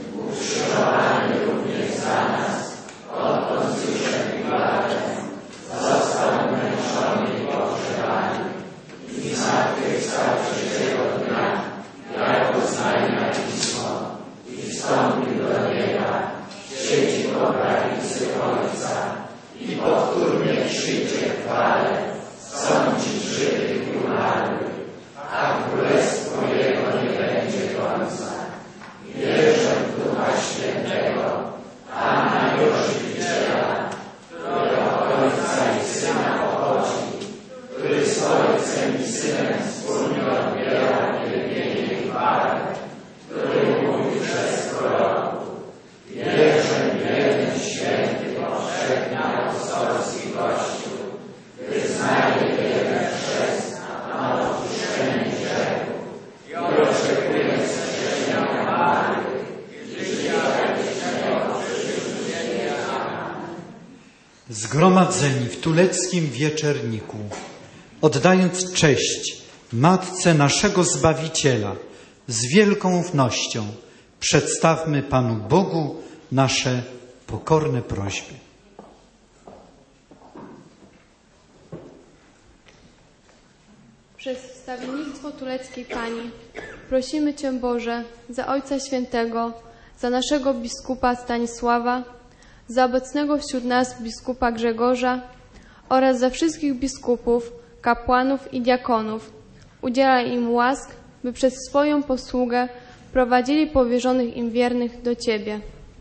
ukrzyżowany również za nas pod Poncjuszem Piłatem, został męczony i pogrzebany i zmartwychwstał trzeciego dnia, jak oznajmia Pismo, i wstąpił do nieba, siedzi po prawicy Ojca i powtórnie przyjdzie w chwale sądzić żywych i umarłych, a królestwo Jego nie będzie końca. Wierzę w Ducha Świętego, Pana i Ożywiciela, którego Ojca i Syna pochodzi, który z Ojcem i Synem wspólnie odbiera wielbienie i chwałę, który mówi przez proroków. Wierzę w jeden święty, powszechny apostolski Kościół, wyznaję wiele chrzest na odpuszczenie grzechów i oczekuję zgrzeszenia martwych i życia wiecznego przywrócenia. Zgromadzeni w tuleckim wieczerniku, oddając cześć Matce naszego Zbawiciela, z wielką ufnością przedstawmy Panu Bogu nasze pokorne prośby. Przez wstawiennictwo Tuleckiej Pani prosimy Cię, Boże, za Ojca Świętego, za naszego biskupa Stanisława, za obecnego wśród nas biskupa Grzegorza oraz za wszystkich biskupów, kapłanów i diakonów. Udzielaj im łask, by przez swoją posługę prowadzili powierzonych im wiernych do Ciebie.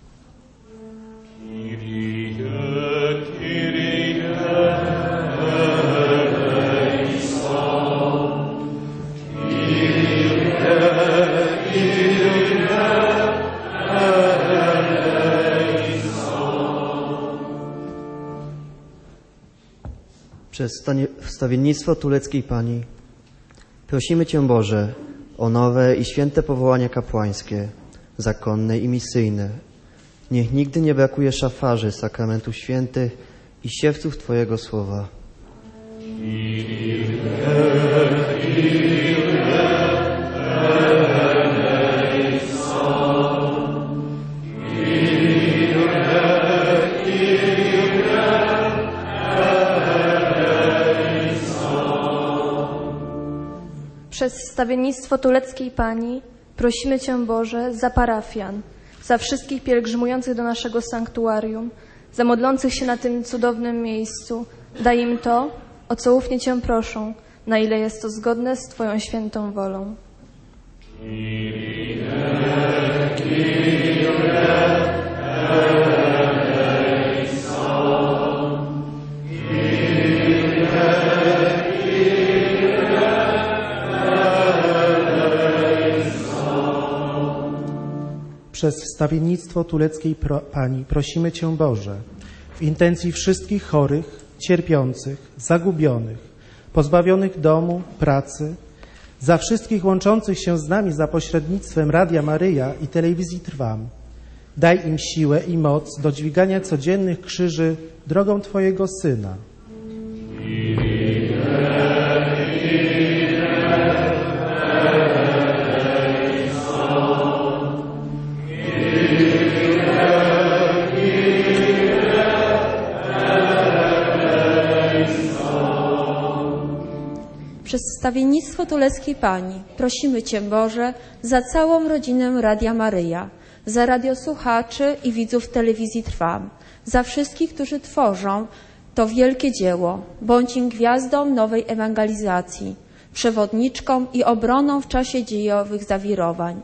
Przez wstawiennictwo Tuleckiej Pani prosimy Cię, Boże, o nowe i święte powołania kapłańskie, zakonne i misyjne Niech nigdy nie brakuje szafarzy sakramentu świętych i siewców Twojego słowa. Przez wstawiennictwo Tuleckiej Pani prosimy Cię, Boże, za parafian, za wszystkich pielgrzymujących do naszego sanktuarium, za modlących się na tym cudownym miejscu. Daj im to, o co ufnie Cię proszą, na ile jest to zgodne z Twoją świętą wolą. Przez wstawiennictwo Tuleckiej pro, Pani prosimy Cię, Boże, w intencji wszystkich chorych, cierpiących, zagubionych, pozbawionych domu, pracy, za wszystkich łączących się z nami za pośrednictwem Radia Maryja i Telewizji Trwam. Daj im siłę i moc do dźwigania codziennych krzyży drogą Twojego Syna. Przez wstawiennictwo Tuleckiej Pani prosimy Cię, Boże, za całą rodzinę Radia Maryja, za radiosłuchaczy i widzów Telewizji Trwam, za wszystkich, którzy tworzą to wielkie dzieło. Bądź im gwiazdą nowej ewangelizacji, przewodniczką i obroną w czasie dziejowych zawirowań.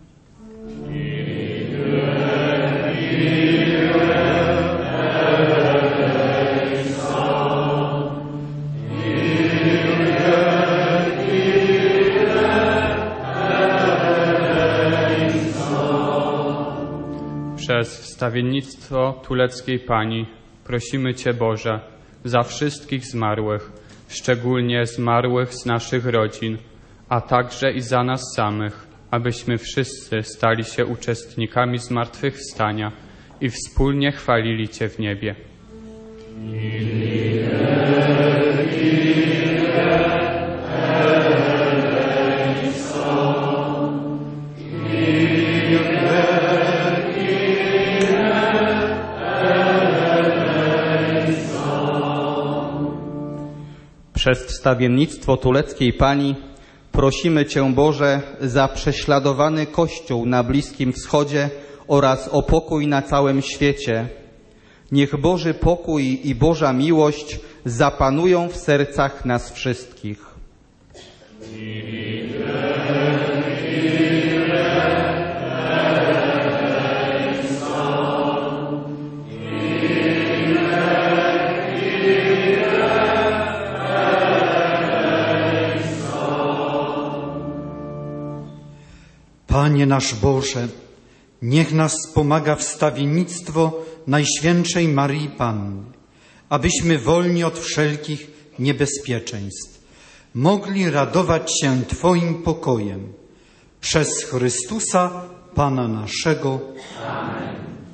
Przez wstawiennictwo Tuleckiej Pani prosimy Cię, Boże, za wszystkich zmarłych, szczególnie zmarłych z naszych rodzin, a także i za nas samych, abyśmy wszyscy stali się uczestnikami zmartwychwstania i wspólnie chwalili Cię w niebie. Przez wstawiennictwo Tuleckiej Pani prosimy Cię, Boże, za prześladowany Kościół na Bliskim Wschodzie oraz o pokój na całym świecie. Niech Boży pokój i Boża miłość zapanują w sercach nas wszystkich. Panie nasz Boże, niech nas wspomaga wstawiennictwo Najświętszej Maryi Panny, abyśmy wolni od wszelkich niebezpieczeństw mogli radować się Twoim pokojem. Przez Chrystusa, Pana naszego. Amen.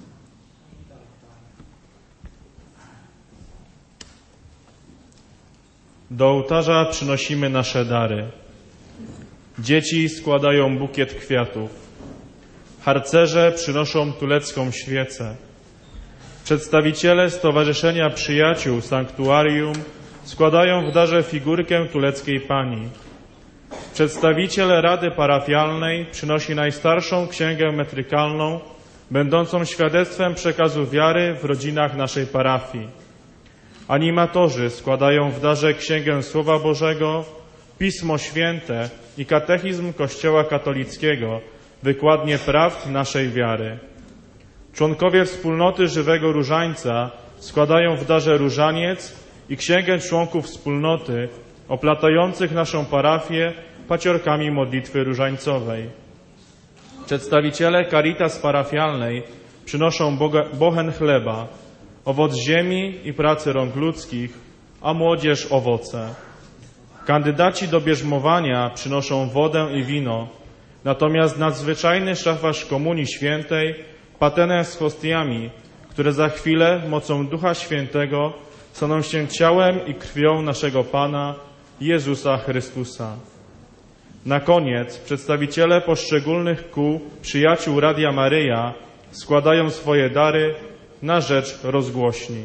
Do ołtarza przynosimy nasze dary. Dzieci składają bukiet kwiatów. Harcerze przynoszą tulecką świecę. Przedstawiciele Stowarzyszenia Przyjaciół Sanktuarium składają w darze figurkę Tuleckiej Pani. Przedstawiciel Rady Parafialnej przynosi najstarszą księgę metrykalną, będącą świadectwem przekazu wiary w rodzinach naszej parafii. Animatorzy składają w darze księgę Słowa Bożego, Pismo Święte i katechizm Kościoła katolickiego, wykładnię prawd naszej wiary. Członkowie wspólnoty Żywego Różańca składają w darze różaniec i księgę członków wspólnoty oplatających naszą parafię paciorkami modlitwy różańcowej. Przedstawiciele Caritas parafialnej przynoszą bochen chleba, owoc ziemi i pracy rąk ludzkich, a młodzież owoce. Kandydaci do bierzmowania przynoszą wodę i wino, natomiast nadzwyczajny szafarz Komunii Świętej patenę z hostiami, które za chwilę mocą Ducha Świętego staną się ciałem i krwią naszego Pana Jezusa Chrystusa. Na koniec przedstawiciele poszczególnych kół przyjaciół Radia Maryja składają swoje dary na rzecz rozgłośni.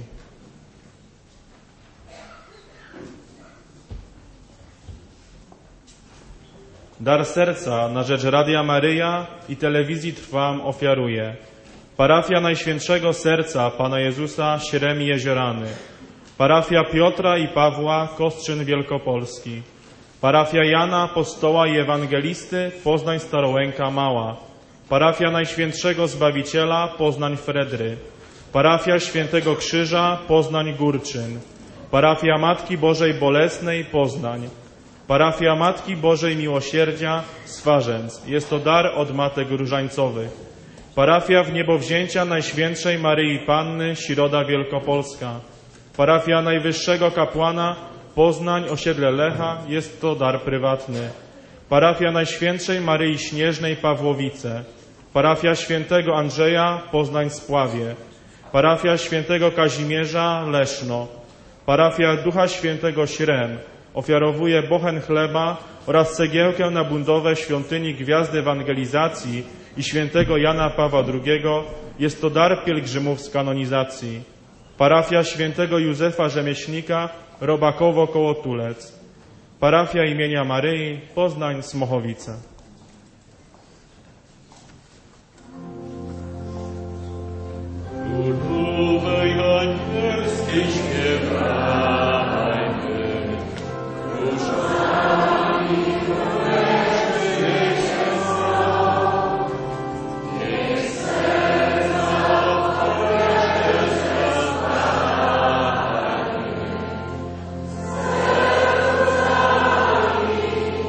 Dar serca na rzecz Radia Maryja i telewizji Trwam ofiaruje parafia Najświętszego Serca Pana Jezusa Śremi Jeziorany, parafia Piotra i Pawła Kostrzyn Wielkopolski, parafia Jana Apostoła i Ewangelisty Poznań Starołęka Mała, parafia Najświętszego Zbawiciela Poznań Fredry, parafia Świętego Krzyża Poznań Górczyn, parafia Matki Bożej Bolesnej Poznań, parafia Matki Bożej Miłosierdzia Swarzędz. Jest to dar od Matek Różańcowych. Parafia Wniebowzięcia Najświętszej Maryi Panny Środa Wielkopolska. Parafia Najwyższego Kapłana Poznań Osiedle Lecha. Jest to dar prywatny. Parafia Najświętszej Maryi Śnieżnej Pawłowice. Parafia Świętego Andrzeja Poznań Spławie. Parafia Świętego Kazimierza Leszno. Parafia Ducha Świętego Śrem ofiarowuje bochen chleba oraz cegiełkę na budowę świątyni Gwiazdy Ewangelizacji i świętego Jana Pawła drugiego. Jest to dar pielgrzymów z kanonizacji. Parafia świętego Józefa Rzemieślnika Robakowo koło Tulec. Parafia imienia Maryi Poznań Smochowice. Królowej anielskiej śpiewajmy, różami królewskie się są, niech serca Twoje zespali, sercami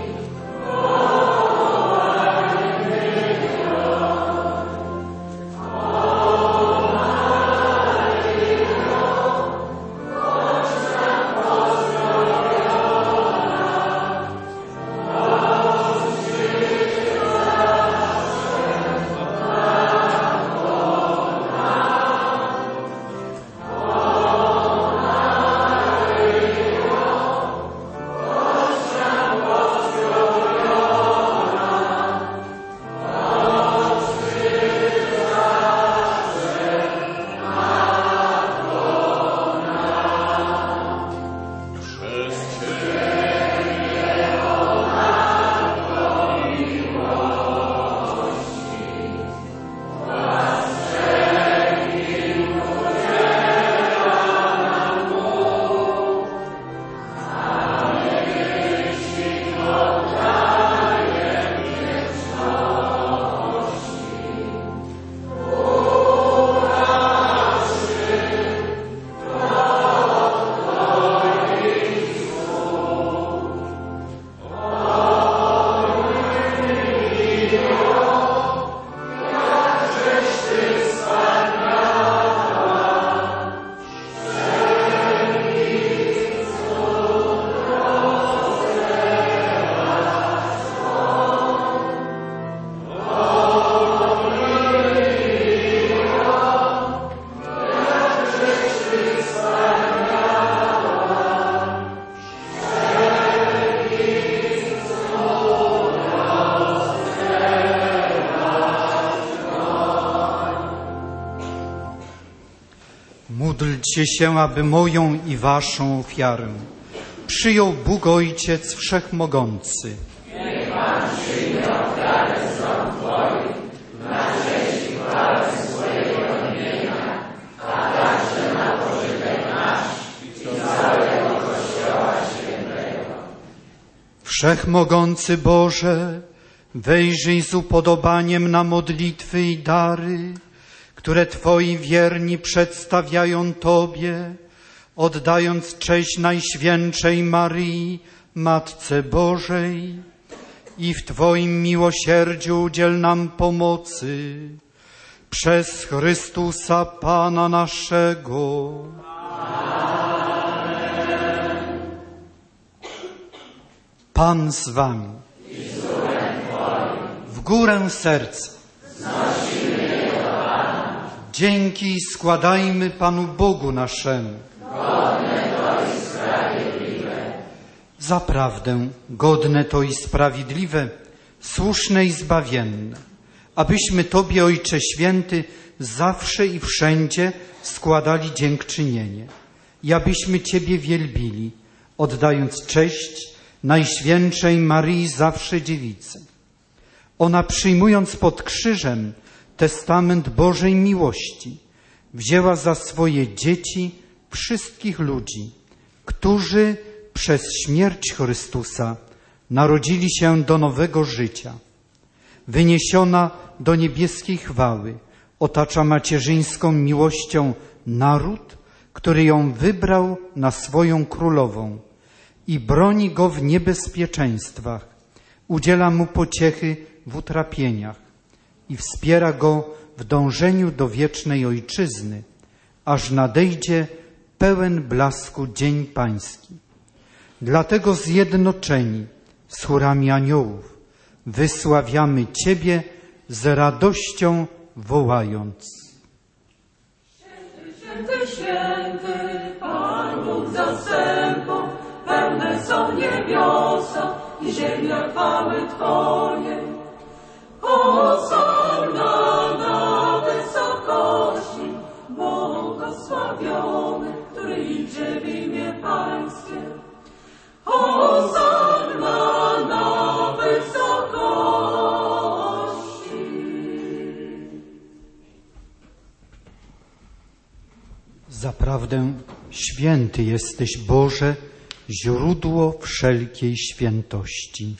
Módlcie się, aby moją i waszą ofiarę przyjął Bóg Ojciec Wszechmogący. Niech Pan przyjmie ofiarę z rąk Twoich na cześć i chwałę swojego imienia, a także na pożytek nasz i całego Kościoła Świętego. Wszechmogący Boże, wejrzyj z upodobaniem na modlitwy i dary, które Twoi wierni przedstawiają Tobie, oddając cześć Najświętszej Maryi, Matce Bożej, i w Twoim miłosierdziu udziel nam pomocy przez Chrystusa Pana naszego. Amen. Pan z Wami. I z duchem Twoim. W górę serca. Znosimy je do Pana. Dzięki składajmy Panu Bogu naszemu. Godne to i sprawiedliwe. Zaprawdę godne to i sprawiedliwe, słuszne i zbawienne, abyśmy Tobie, Ojcze Święty, zawsze i wszędzie składali dziękczynienie i abyśmy Ciebie wielbili, oddając cześć Najświętszej Maryi Zawsze Dziewicy. Ona, przyjmując pod krzyżem testament Bożej miłości, wzięła za swoje dzieci wszystkich ludzi, którzy przez śmierć Chrystusa narodzili się do nowego życia. Wyniesiona do niebieskiej chwały, otacza macierzyńską miłością naród, który ją wybrał na swoją królową i broni go w niebezpieczeństwach, udziela mu pociechy w utrapieniach i wspiera go w dążeniu do wiecznej ojczyzny, aż nadejdzie pełen blasku dzień pański. Dlatego zjednoczeni z chórami aniołów wysławiamy Ciebie z radością wołając. Święty, święty, święty, Pan Bóg zastępów, pełne są niebiosa i ziemia chwały Twojej. Hosanna na wysokości, błogosławiony, który idzie w imię Pańskie. Hosanna na wysokości. Zaprawdę święty jesteś, Boże, źródło wszelkiej świętości.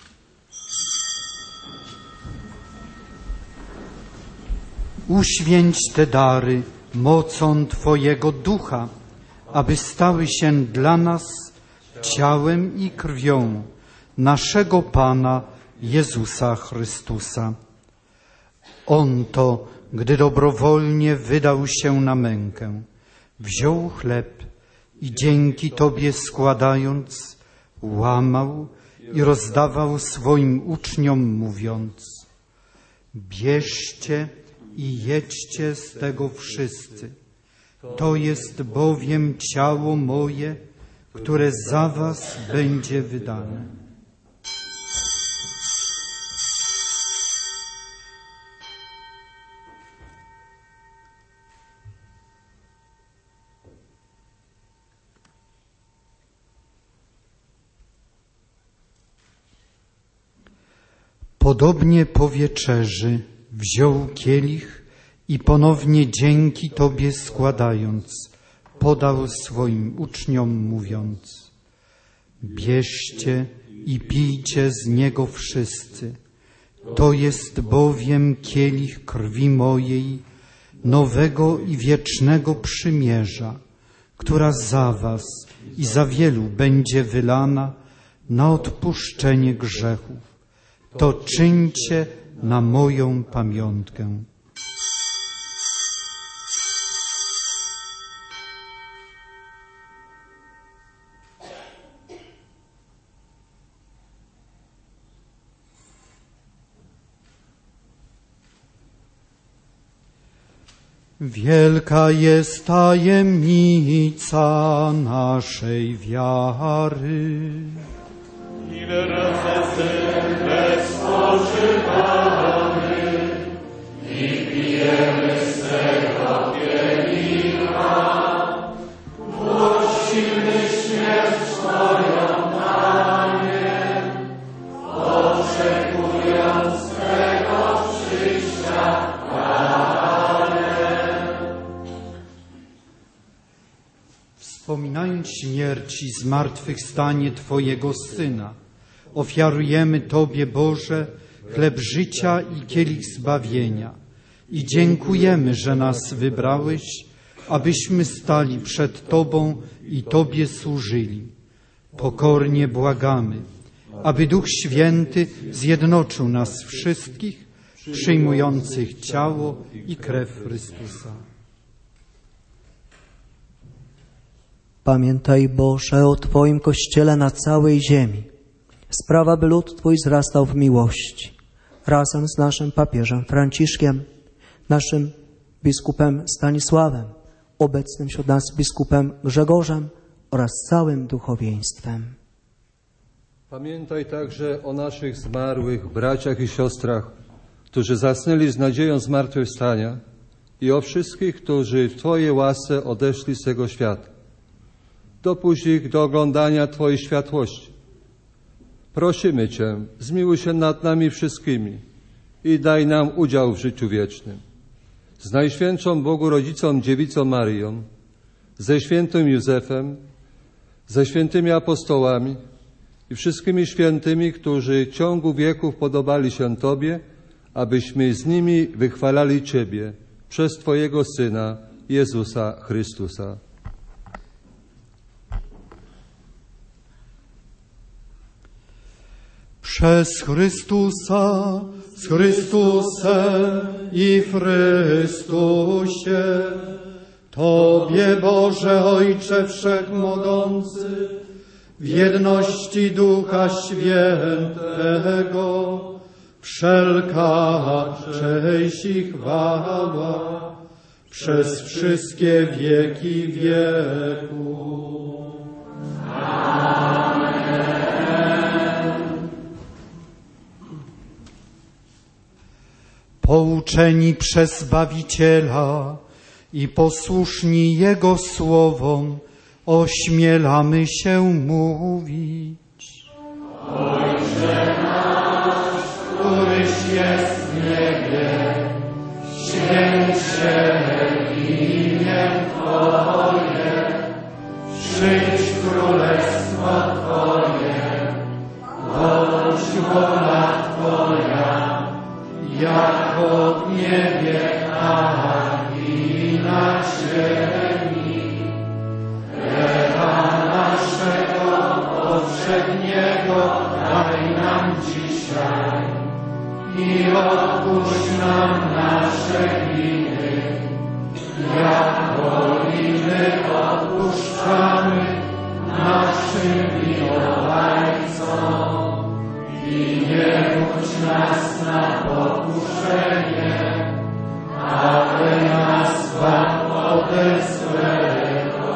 Uświęć te dary mocą Twojego Ducha, aby stały się dla nas ciałem i krwią naszego Pana Jezusa Chrystusa. On to, gdy dobrowolnie wydał się na mękę, wziął chleb i dzięki Tobie składając, łamał i rozdawał swoim uczniom, mówiąc: bierzcie i jedźcie z tego wszyscy. To jest bowiem ciało moje, które za was będzie wydane. Podobnie po wieczerzy wziął kielich i ponownie dzięki Tobie składając, podał swoim uczniom, mówiąc: bierzcie i pijcie z niego wszyscy. To jest bowiem kielich krwi mojej, nowego i wiecznego przymierza, która za was i za wielu będzie wylana na odpuszczenie grzechów. To czyńcie na moją pamiątkę. Wielka jest tajemnica naszej wiary. Ile razy spożywamy i pijemy z tego kielicha, głosimy śmierć Twoją, Panie, oczekując Twego przyjścia. Wspominając śmierć i zmartwychwstanie Twojego Syna, ofiarujemy Tobie, Boże, chleb życia i kielich zbawienia i dziękujemy, że nas wybrałeś, abyśmy stali przed Tobą i Tobie służyli. Pokornie błagamy, aby Duch Święty zjednoczył nas wszystkich, przyjmujących ciało i krew Chrystusa. Pamiętaj, Boże, o Twoim Kościele na całej ziemi. Sprawa, by lud Twój wzrastał w miłości. Razem z naszym papieżem Franciszkiem, naszym biskupem Stanisławem, obecnym wśród nas biskupem Grzegorzem oraz całym duchowieństwem. Pamiętaj także o naszych zmarłych braciach i siostrach, którzy zasnęli z nadzieją zmartwychwstania, i o wszystkich, którzy w Twojej łasce odeszli z tego świata. Dopuść ich do oglądania Twojej światłości. Prosimy Cię, zmiłuj się nad nami wszystkimi i daj nam udział w życiu wiecznym. Z Najświętszą Bogu Rodzicą Dziewicą Maryją, ze świętym Józefem, ze świętymi apostołami i wszystkimi świętymi, którzy w ciągu wieków podobali się Tobie, abyśmy z nimi wychwalali Ciebie przez Twojego Syna, Jezusa Chrystusa. Przez Chrystusa, z Chrystusem i w Chrystusie, Tobie, Boże Ojcze Wszechmogący, w jedności Ducha Świętego, wszelka cześć i chwała przez wszystkie wieki wieków. Pouczeni przez Zbawiciela i posłuszni Jego słowom, ośmielamy się mówić. Ojcze nasz, któryś jest w niebie, święć się imię Twoje, przyjdź królestwo Twoje, bądź wola Twoja, jako w niebie, tak i na ziemi. Chleba naszego powszedniego daj nam dzisiaj i odpuść nam nasze winy, jako i my odpuszczamy naszym winowajcom. I nie wódź nas na pokuszenie, ale nas zbaw ode złego.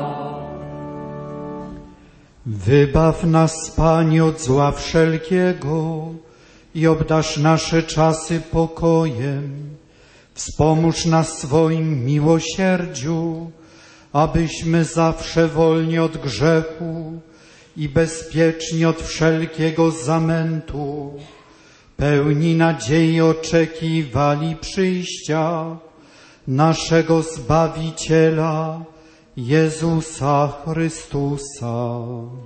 Wybaw nas, Panie, od zła wszelkiego i obdarz nasze czasy pokojem. Wspomóż nas swoim miłosierdziu, abyśmy zawsze wolni od grzechu i bezpieczni od wszelkiego zamętu, pełni nadziei oczekiwali przyjścia naszego Zbawiciela, Jezusa Chrystusa.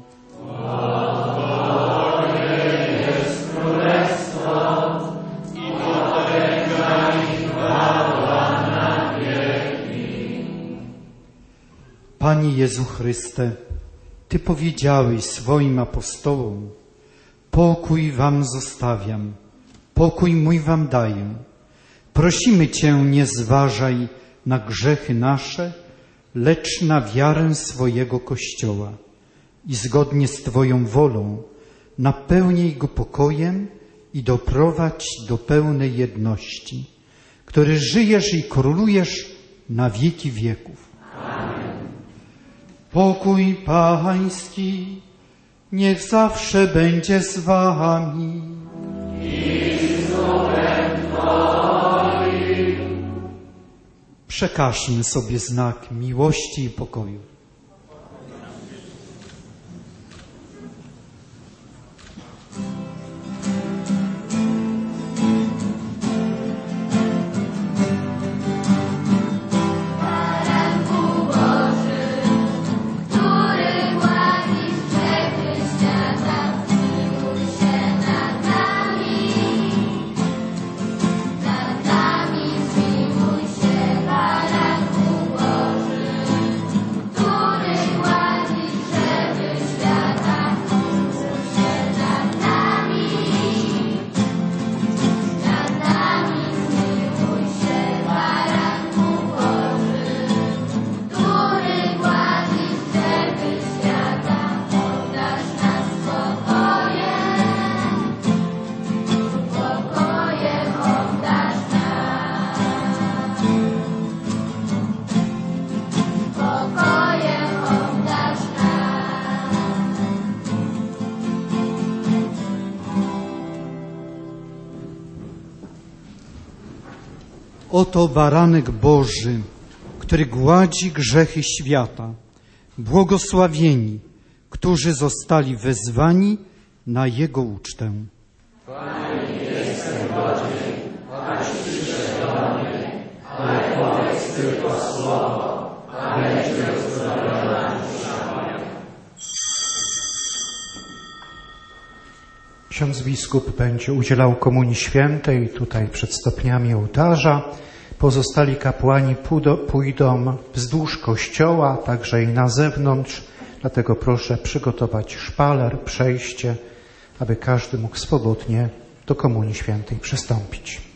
Twoje jest królestwo i potęga i chwała na wieki. Panie Jezu Chryste, Ty powiedziałeś swoim apostołom: pokój wam zostawiam, pokój mój wam daję. Prosimy Cię, nie zważaj na grzechy nasze, lecz na wiarę swojego Kościoła i zgodnie z Twoją wolą napełnij go pokojem i doprowadź do pełnej jedności, który żyjesz i królujesz na wieki wieków. Pokój Pański niech zawsze będzie z wami. I z duchem Twoim. Przekażmy sobie znak miłości i pokoju. Zmiłuj się, Baranku Boży, Oto baranek Boży, który gładzi grzechy świata. Błogosławieni, którzy zostali wezwani na Jego ucztę. Panie, nie jestem godzien, abyś przyszedł do mnie, ale powiedz tylko słowo, a będzie uzdrowiona dusza moja. Ksiądz biskup będzie udzielał komunii świętej tutaj przed stopniami ołtarza. Pozostali kapłani pójdą wzdłuż kościoła, także i na zewnątrz. Dlatego proszę przygotować szpaler, przejście, aby każdy mógł swobodnie do komunii świętej przystąpić.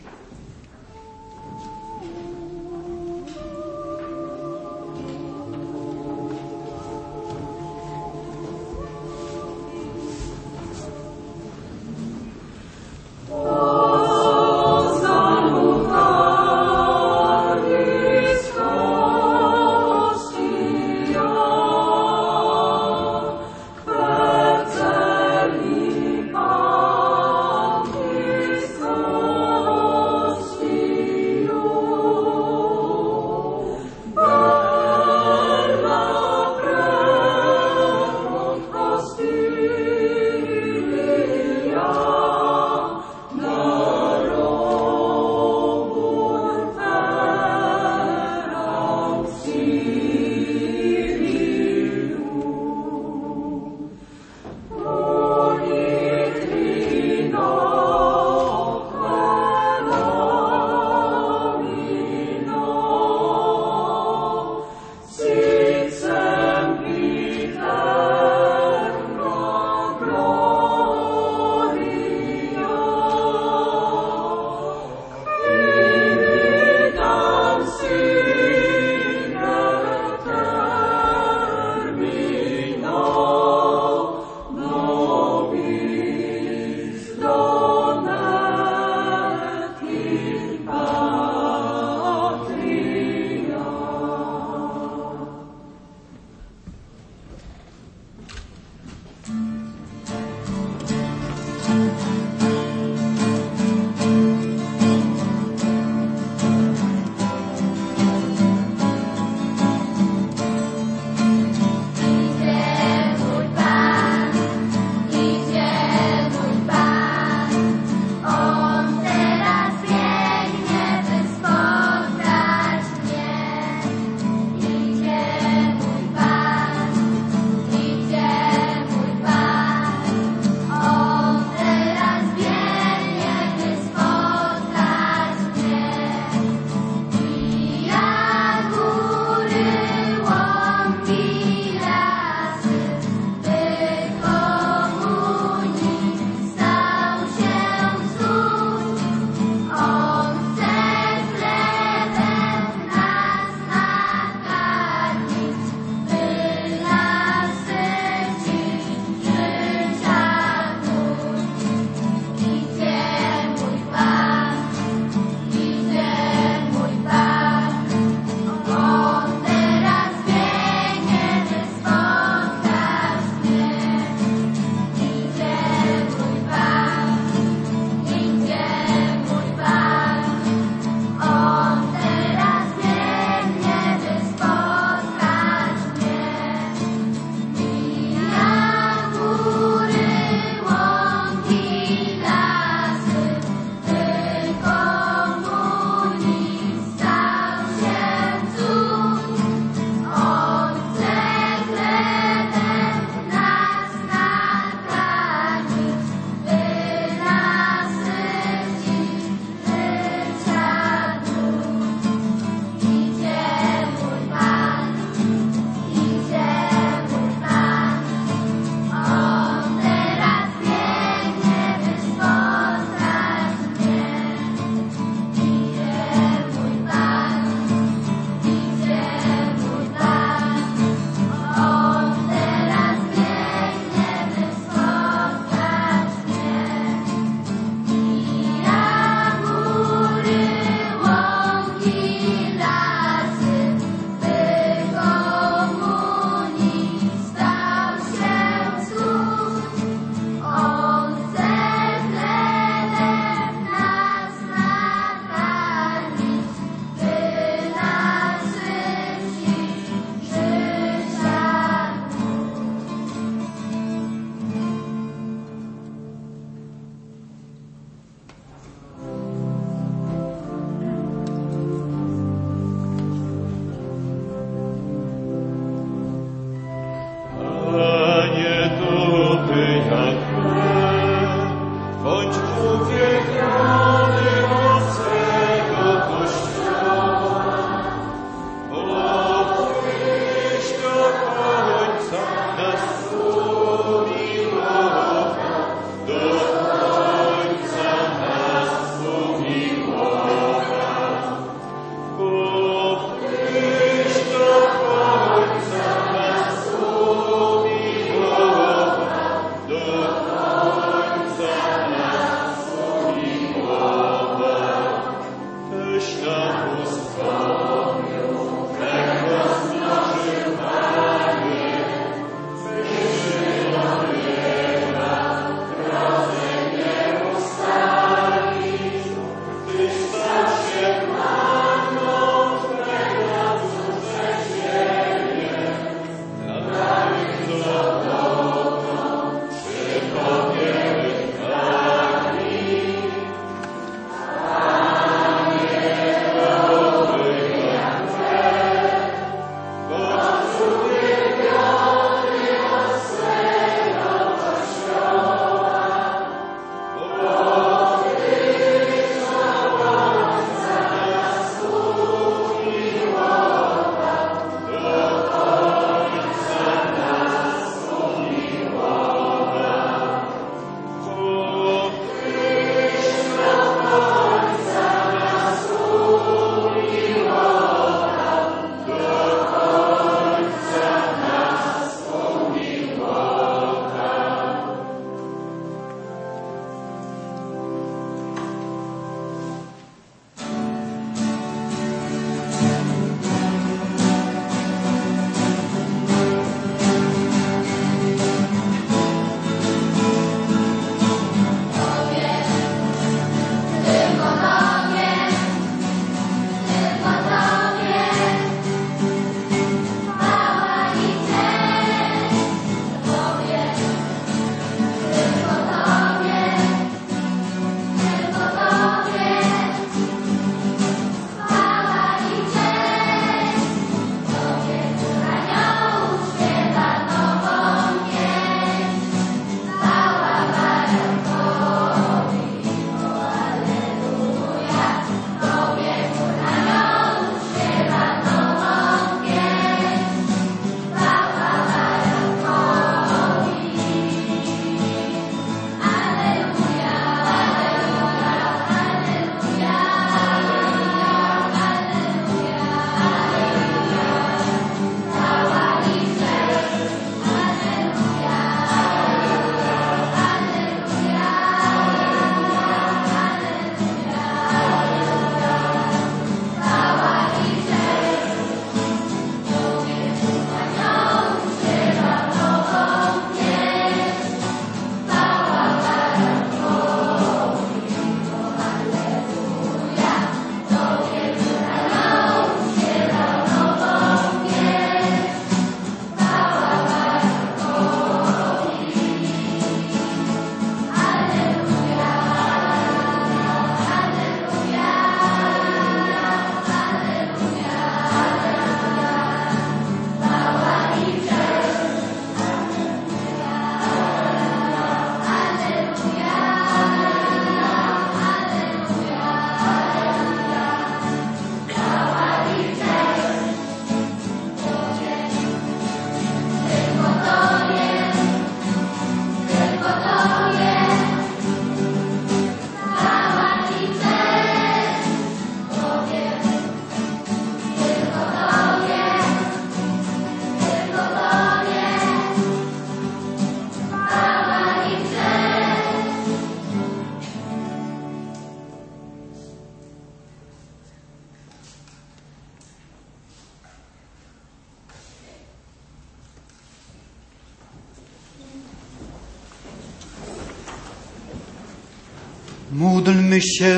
Módlmy się.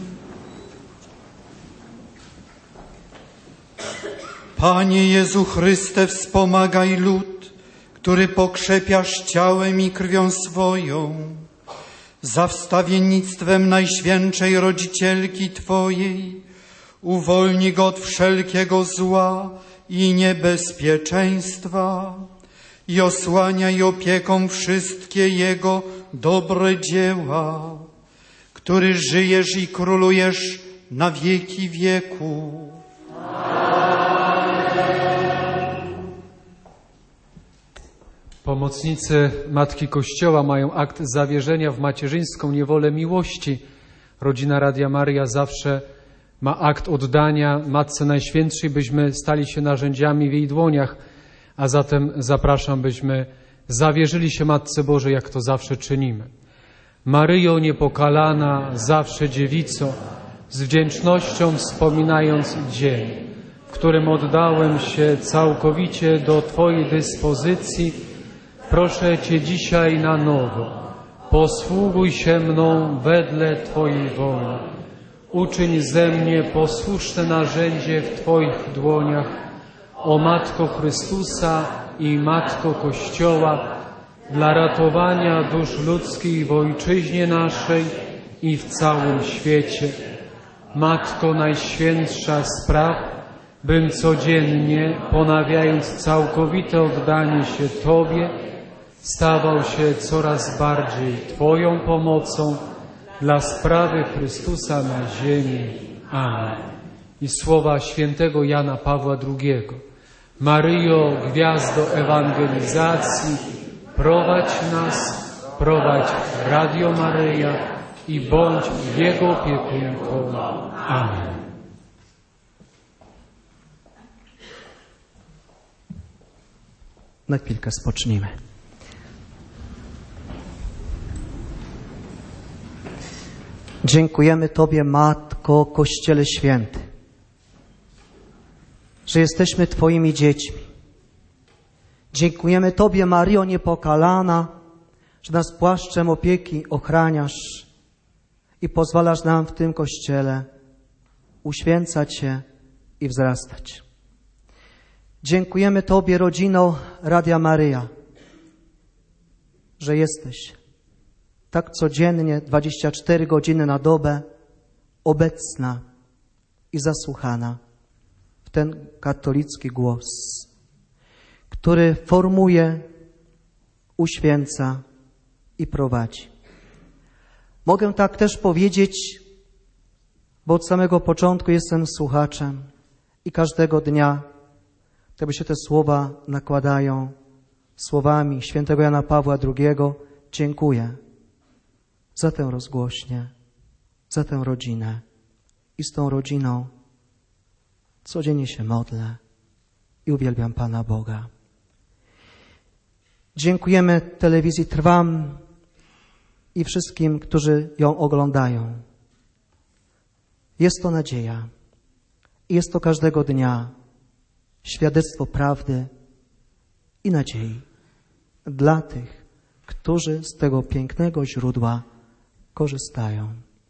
Panie Jezu Chryste, wspomagaj lud, który pokrzepiasz ciałem i krwią swoją, za wstawiennictwem Najświętszej Rodzicielki Twojej. Uwolnij go od wszelkiego zła i niebezpieczeństwa i osłaniaj opieką wszystkie Jego dobre dzieła, który żyjesz i królujesz na wieki wieków. Pomocnicy Matki Kościoła mają akt zawierzenia w macierzyńską niewolę miłości. Rodzina Radia Maryja zawsze ma akt oddania Matce Najświętszej, byśmy stali się narzędziami w jej dłoniach. A zatem zapraszam, byśmy zawierzyli się Matce Bożej, jak to zawsze czynimy. Maryjo niepokalana, zawsze dziewico, z wdzięcznością wspominając dzień, w którym oddałem się całkowicie do Twojej dyspozycji, proszę Cię dzisiaj na nowo, posługuj się mną wedle Twojej woli. Uczyń ze mnie posłuszne narzędzie w Twoich dłoniach, o Matko Chrystusa i Matko Kościoła, dla ratowania dusz ludzkich w Ojczyźnie naszej i w całym świecie. Matko Najświętsza, spraw, bym codziennie, ponawiając całkowite oddanie się Tobie, stawał się coraz bardziej Twoją pomocą dla sprawy Chrystusa na ziemi. Amen. I słowa świętego Jana Pawła drugiego. Maryjo, gwiazdo ewangelizacji, prowadź nas, prowadź Radio Maryja i bądź Jego opiekunką. Amen. Na chwilkę spocznijmy. Dziękujemy Tobie, Matko, Kościele Święty, że jesteśmy Twoimi dziećmi. Dziękujemy Tobie, Maryjo niepokalana, że nas płaszczem opieki ochraniasz i pozwalasz nam w tym Kościele uświęcać się i wzrastać. Dziękujemy Tobie, rodzino Radia Maryja, że jesteś tak codziennie, dwadzieścia cztery godziny na dobę, obecna i zasłuchana w ten katolicki głos, który formuje, uświęca i prowadzi. Mogę tak też powiedzieć, bo od samego początku jestem słuchaczem i każdego dnia, gdyby się te słowa nakładają słowami świętego Jana Pawła drugiego, dziękuję za tę rozgłośnię, za tę rodzinę i z tą rodziną codziennie się modlę i uwielbiam Pana Boga. Dziękujemy telewizji Trwam i wszystkim, którzy ją oglądają. Jest to nadzieja i jest to każdego dnia świadectwo prawdy i nadziei dla tych, którzy z tego pięknego źródła korzystają.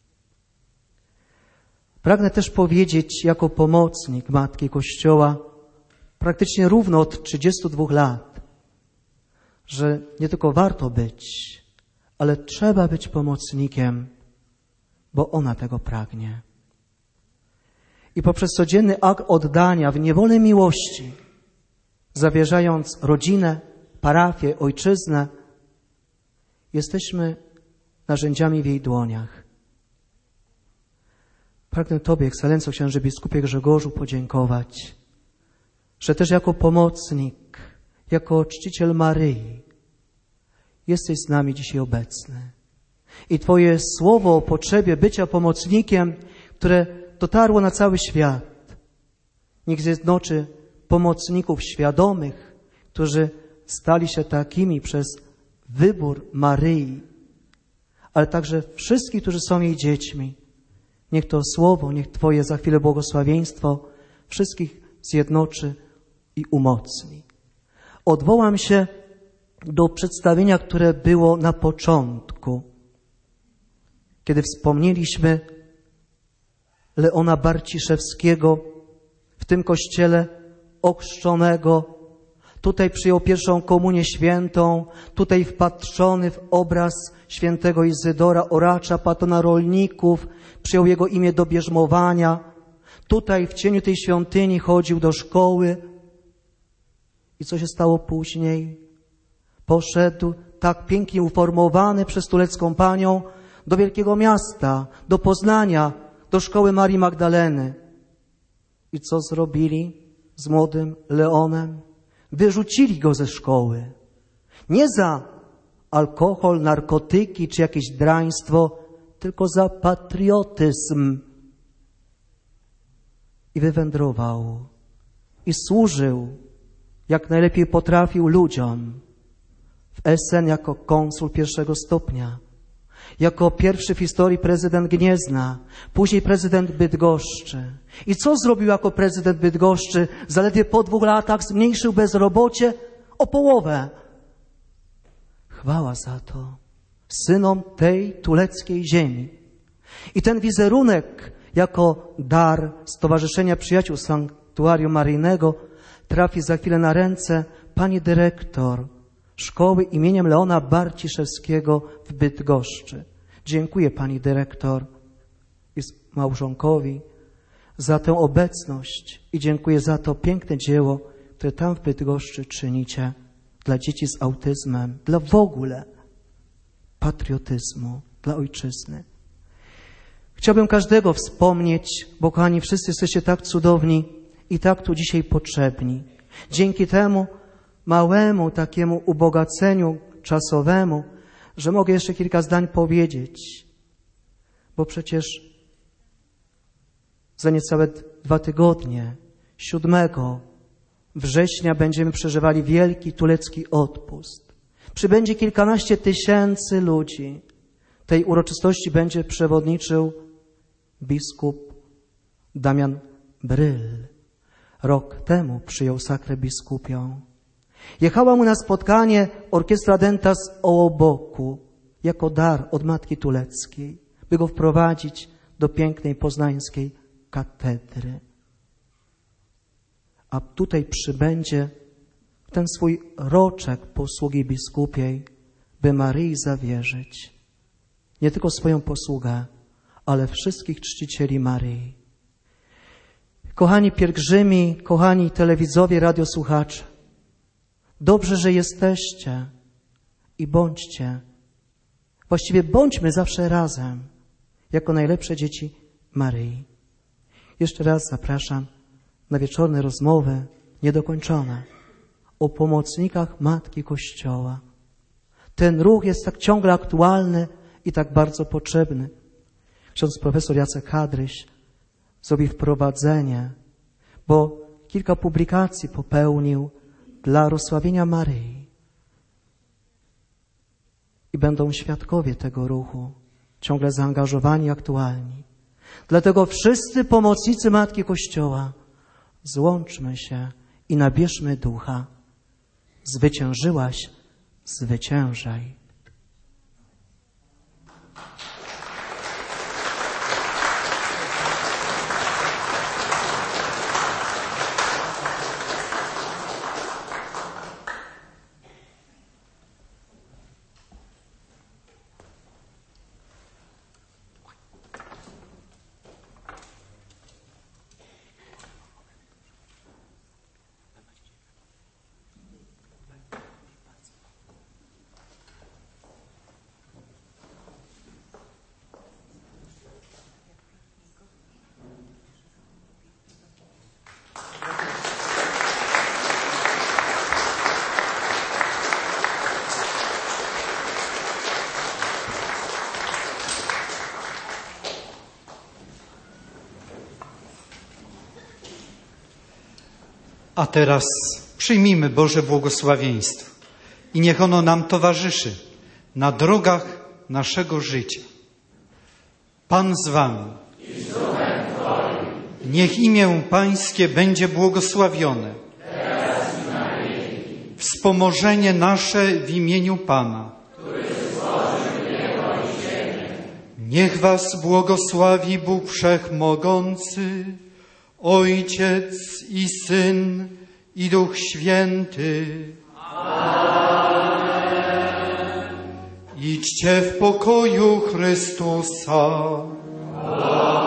Pragnę też powiedzieć jako pomocnik Matki Kościoła praktycznie równo od trzydziestu dwóch lat, że nie tylko warto być, ale trzeba być pomocnikiem, bo ona tego pragnie. I poprzez codzienny akt oddania w niewolę miłości, zawierzając rodzinę, parafię, ojczyznę, jesteśmy narzędziami w jej dłoniach. Pragnę Tobie, Ekscelencjo księże biskupie Grzegorzu, podziękować, że też jako pomocnik, jako czciciel Maryi jesteś z nami dzisiaj obecny. I Twoje słowo o potrzebie bycia pomocnikiem, które dotarło na cały świat, niech zjednoczy pomocników świadomych, którzy stali się takimi przez wybór Maryi, ale także wszystkich, którzy są jej dziećmi. Niech to słowo, niech Twoje za chwilę błogosławieństwo wszystkich zjednoczy i umocni. Odwołam się do przedstawienia, które było na początku. kiedy wspomnieliśmy Leona Barciszewskiego w tym kościele ochrzczonego. Tutaj przyjął pierwszą komunię świętą, tutaj wpatrzony w obraz świętego Izydora, oracza, patrona rolników, przyjął jego imię do bierzmowania. Tutaj w cieniu tej świątyni chodził do szkoły. I co się stało później? Poszedł tak pięknie uformowany przez Tulecką Panią do wielkiego miasta, do Poznania, do szkoły Marii Magdaleny. I co zrobili z młodym Leonem? Wyrzucili go ze szkoły. Nie za alkohol, narkotyki czy jakieś draństwo, tylko za patriotyzm. I wywędrował. I służył, jak najlepiej potrafił ludziom. W Essen jako konsul pierwszego stopnia. Jako pierwszy w historii prezydent Gniezna, później prezydent Bydgoszczy. I co zrobił jako prezydent Bydgoszczy? Zaledwie po dwóch latach zmniejszył bezrobocie o połowę. Chwała za to synom tej tuleckiej ziemi. I ten wizerunek jako dar Stowarzyszenia Przyjaciół Sanktuarium Maryjnego trafi za chwilę na ręce pani dyrektor szkoły imieniem Leona Barciszewskiego w Bydgoszczy. Dziękuję pani dyrektor i małżonkowi za tę obecność i dziękuję za to piękne dzieło, które tam w Bydgoszczy czynicie dla dzieci z autyzmem, dla w ogóle patriotyzmu, dla ojczyzny. Chciałbym każdego wspomnieć, bo kochani, wszyscy jesteście tak cudowni i tak tu dzisiaj potrzebni. Dzięki temu małemu takiemu ubogaceniu czasowemu, że mogę jeszcze kilka zdań powiedzieć, bo przecież za niecałe dwa tygodnie, siódmego września będziemy przeżywali wielki tulecki odpust. Przybędzie kilkanaście tysięcy ludzi. Tej uroczystości będzie przewodniczył biskup Damian Bryl. Rok temu przyjął sakrę biskupią. Jechała mu na spotkanie orkiestra Denta z Ołoboku jako dar od Matki Tuleckiej, by go wprowadzić do pięknej poznańskiej katedry. A tutaj przybędzie ten swój roczek posługi biskupiej, by Maryi zawierzyć nie tylko swoją posługę, ale wszystkich czcicieli Maryi. Kochani pielgrzymi, kochani telewidzowie, radiosłuchacze, dobrze, że jesteście i bądźcie, właściwie bądźmy zawsze razem, jako najlepsze dzieci Maryi. Jeszcze raz zapraszam na wieczorne rozmowy niedokończone o pomocnikach Matki Kościoła. Ten ruch jest tak ciągle aktualny i tak bardzo potrzebny. Ksiądz profesor Jacek Hadryś zrobi wprowadzenie, bo kilka publikacji popełnił dla rozsławienia Maryi. I będą świadkowie tego ruchu, ciągle zaangażowani, aktualni. Dlatego wszyscy pomocnicy Matki Kościoła, złączmy się i nabierzmy ducha. Zwyciężyłaś, zwyciężaj. A teraz przyjmijmy Boże błogosławieństwo i niech ono nam towarzyszy na drogach naszego życia. Pan z wami. Niech imię Pańskie będzie błogosławione. Wspomożenie nasze w imieniu Pana. Niech was błogosławi Bóg Wszechmogący, Ojciec i Syn i Duch Święty. Amen. Idźcie w pokoju Chrystusa. Amen.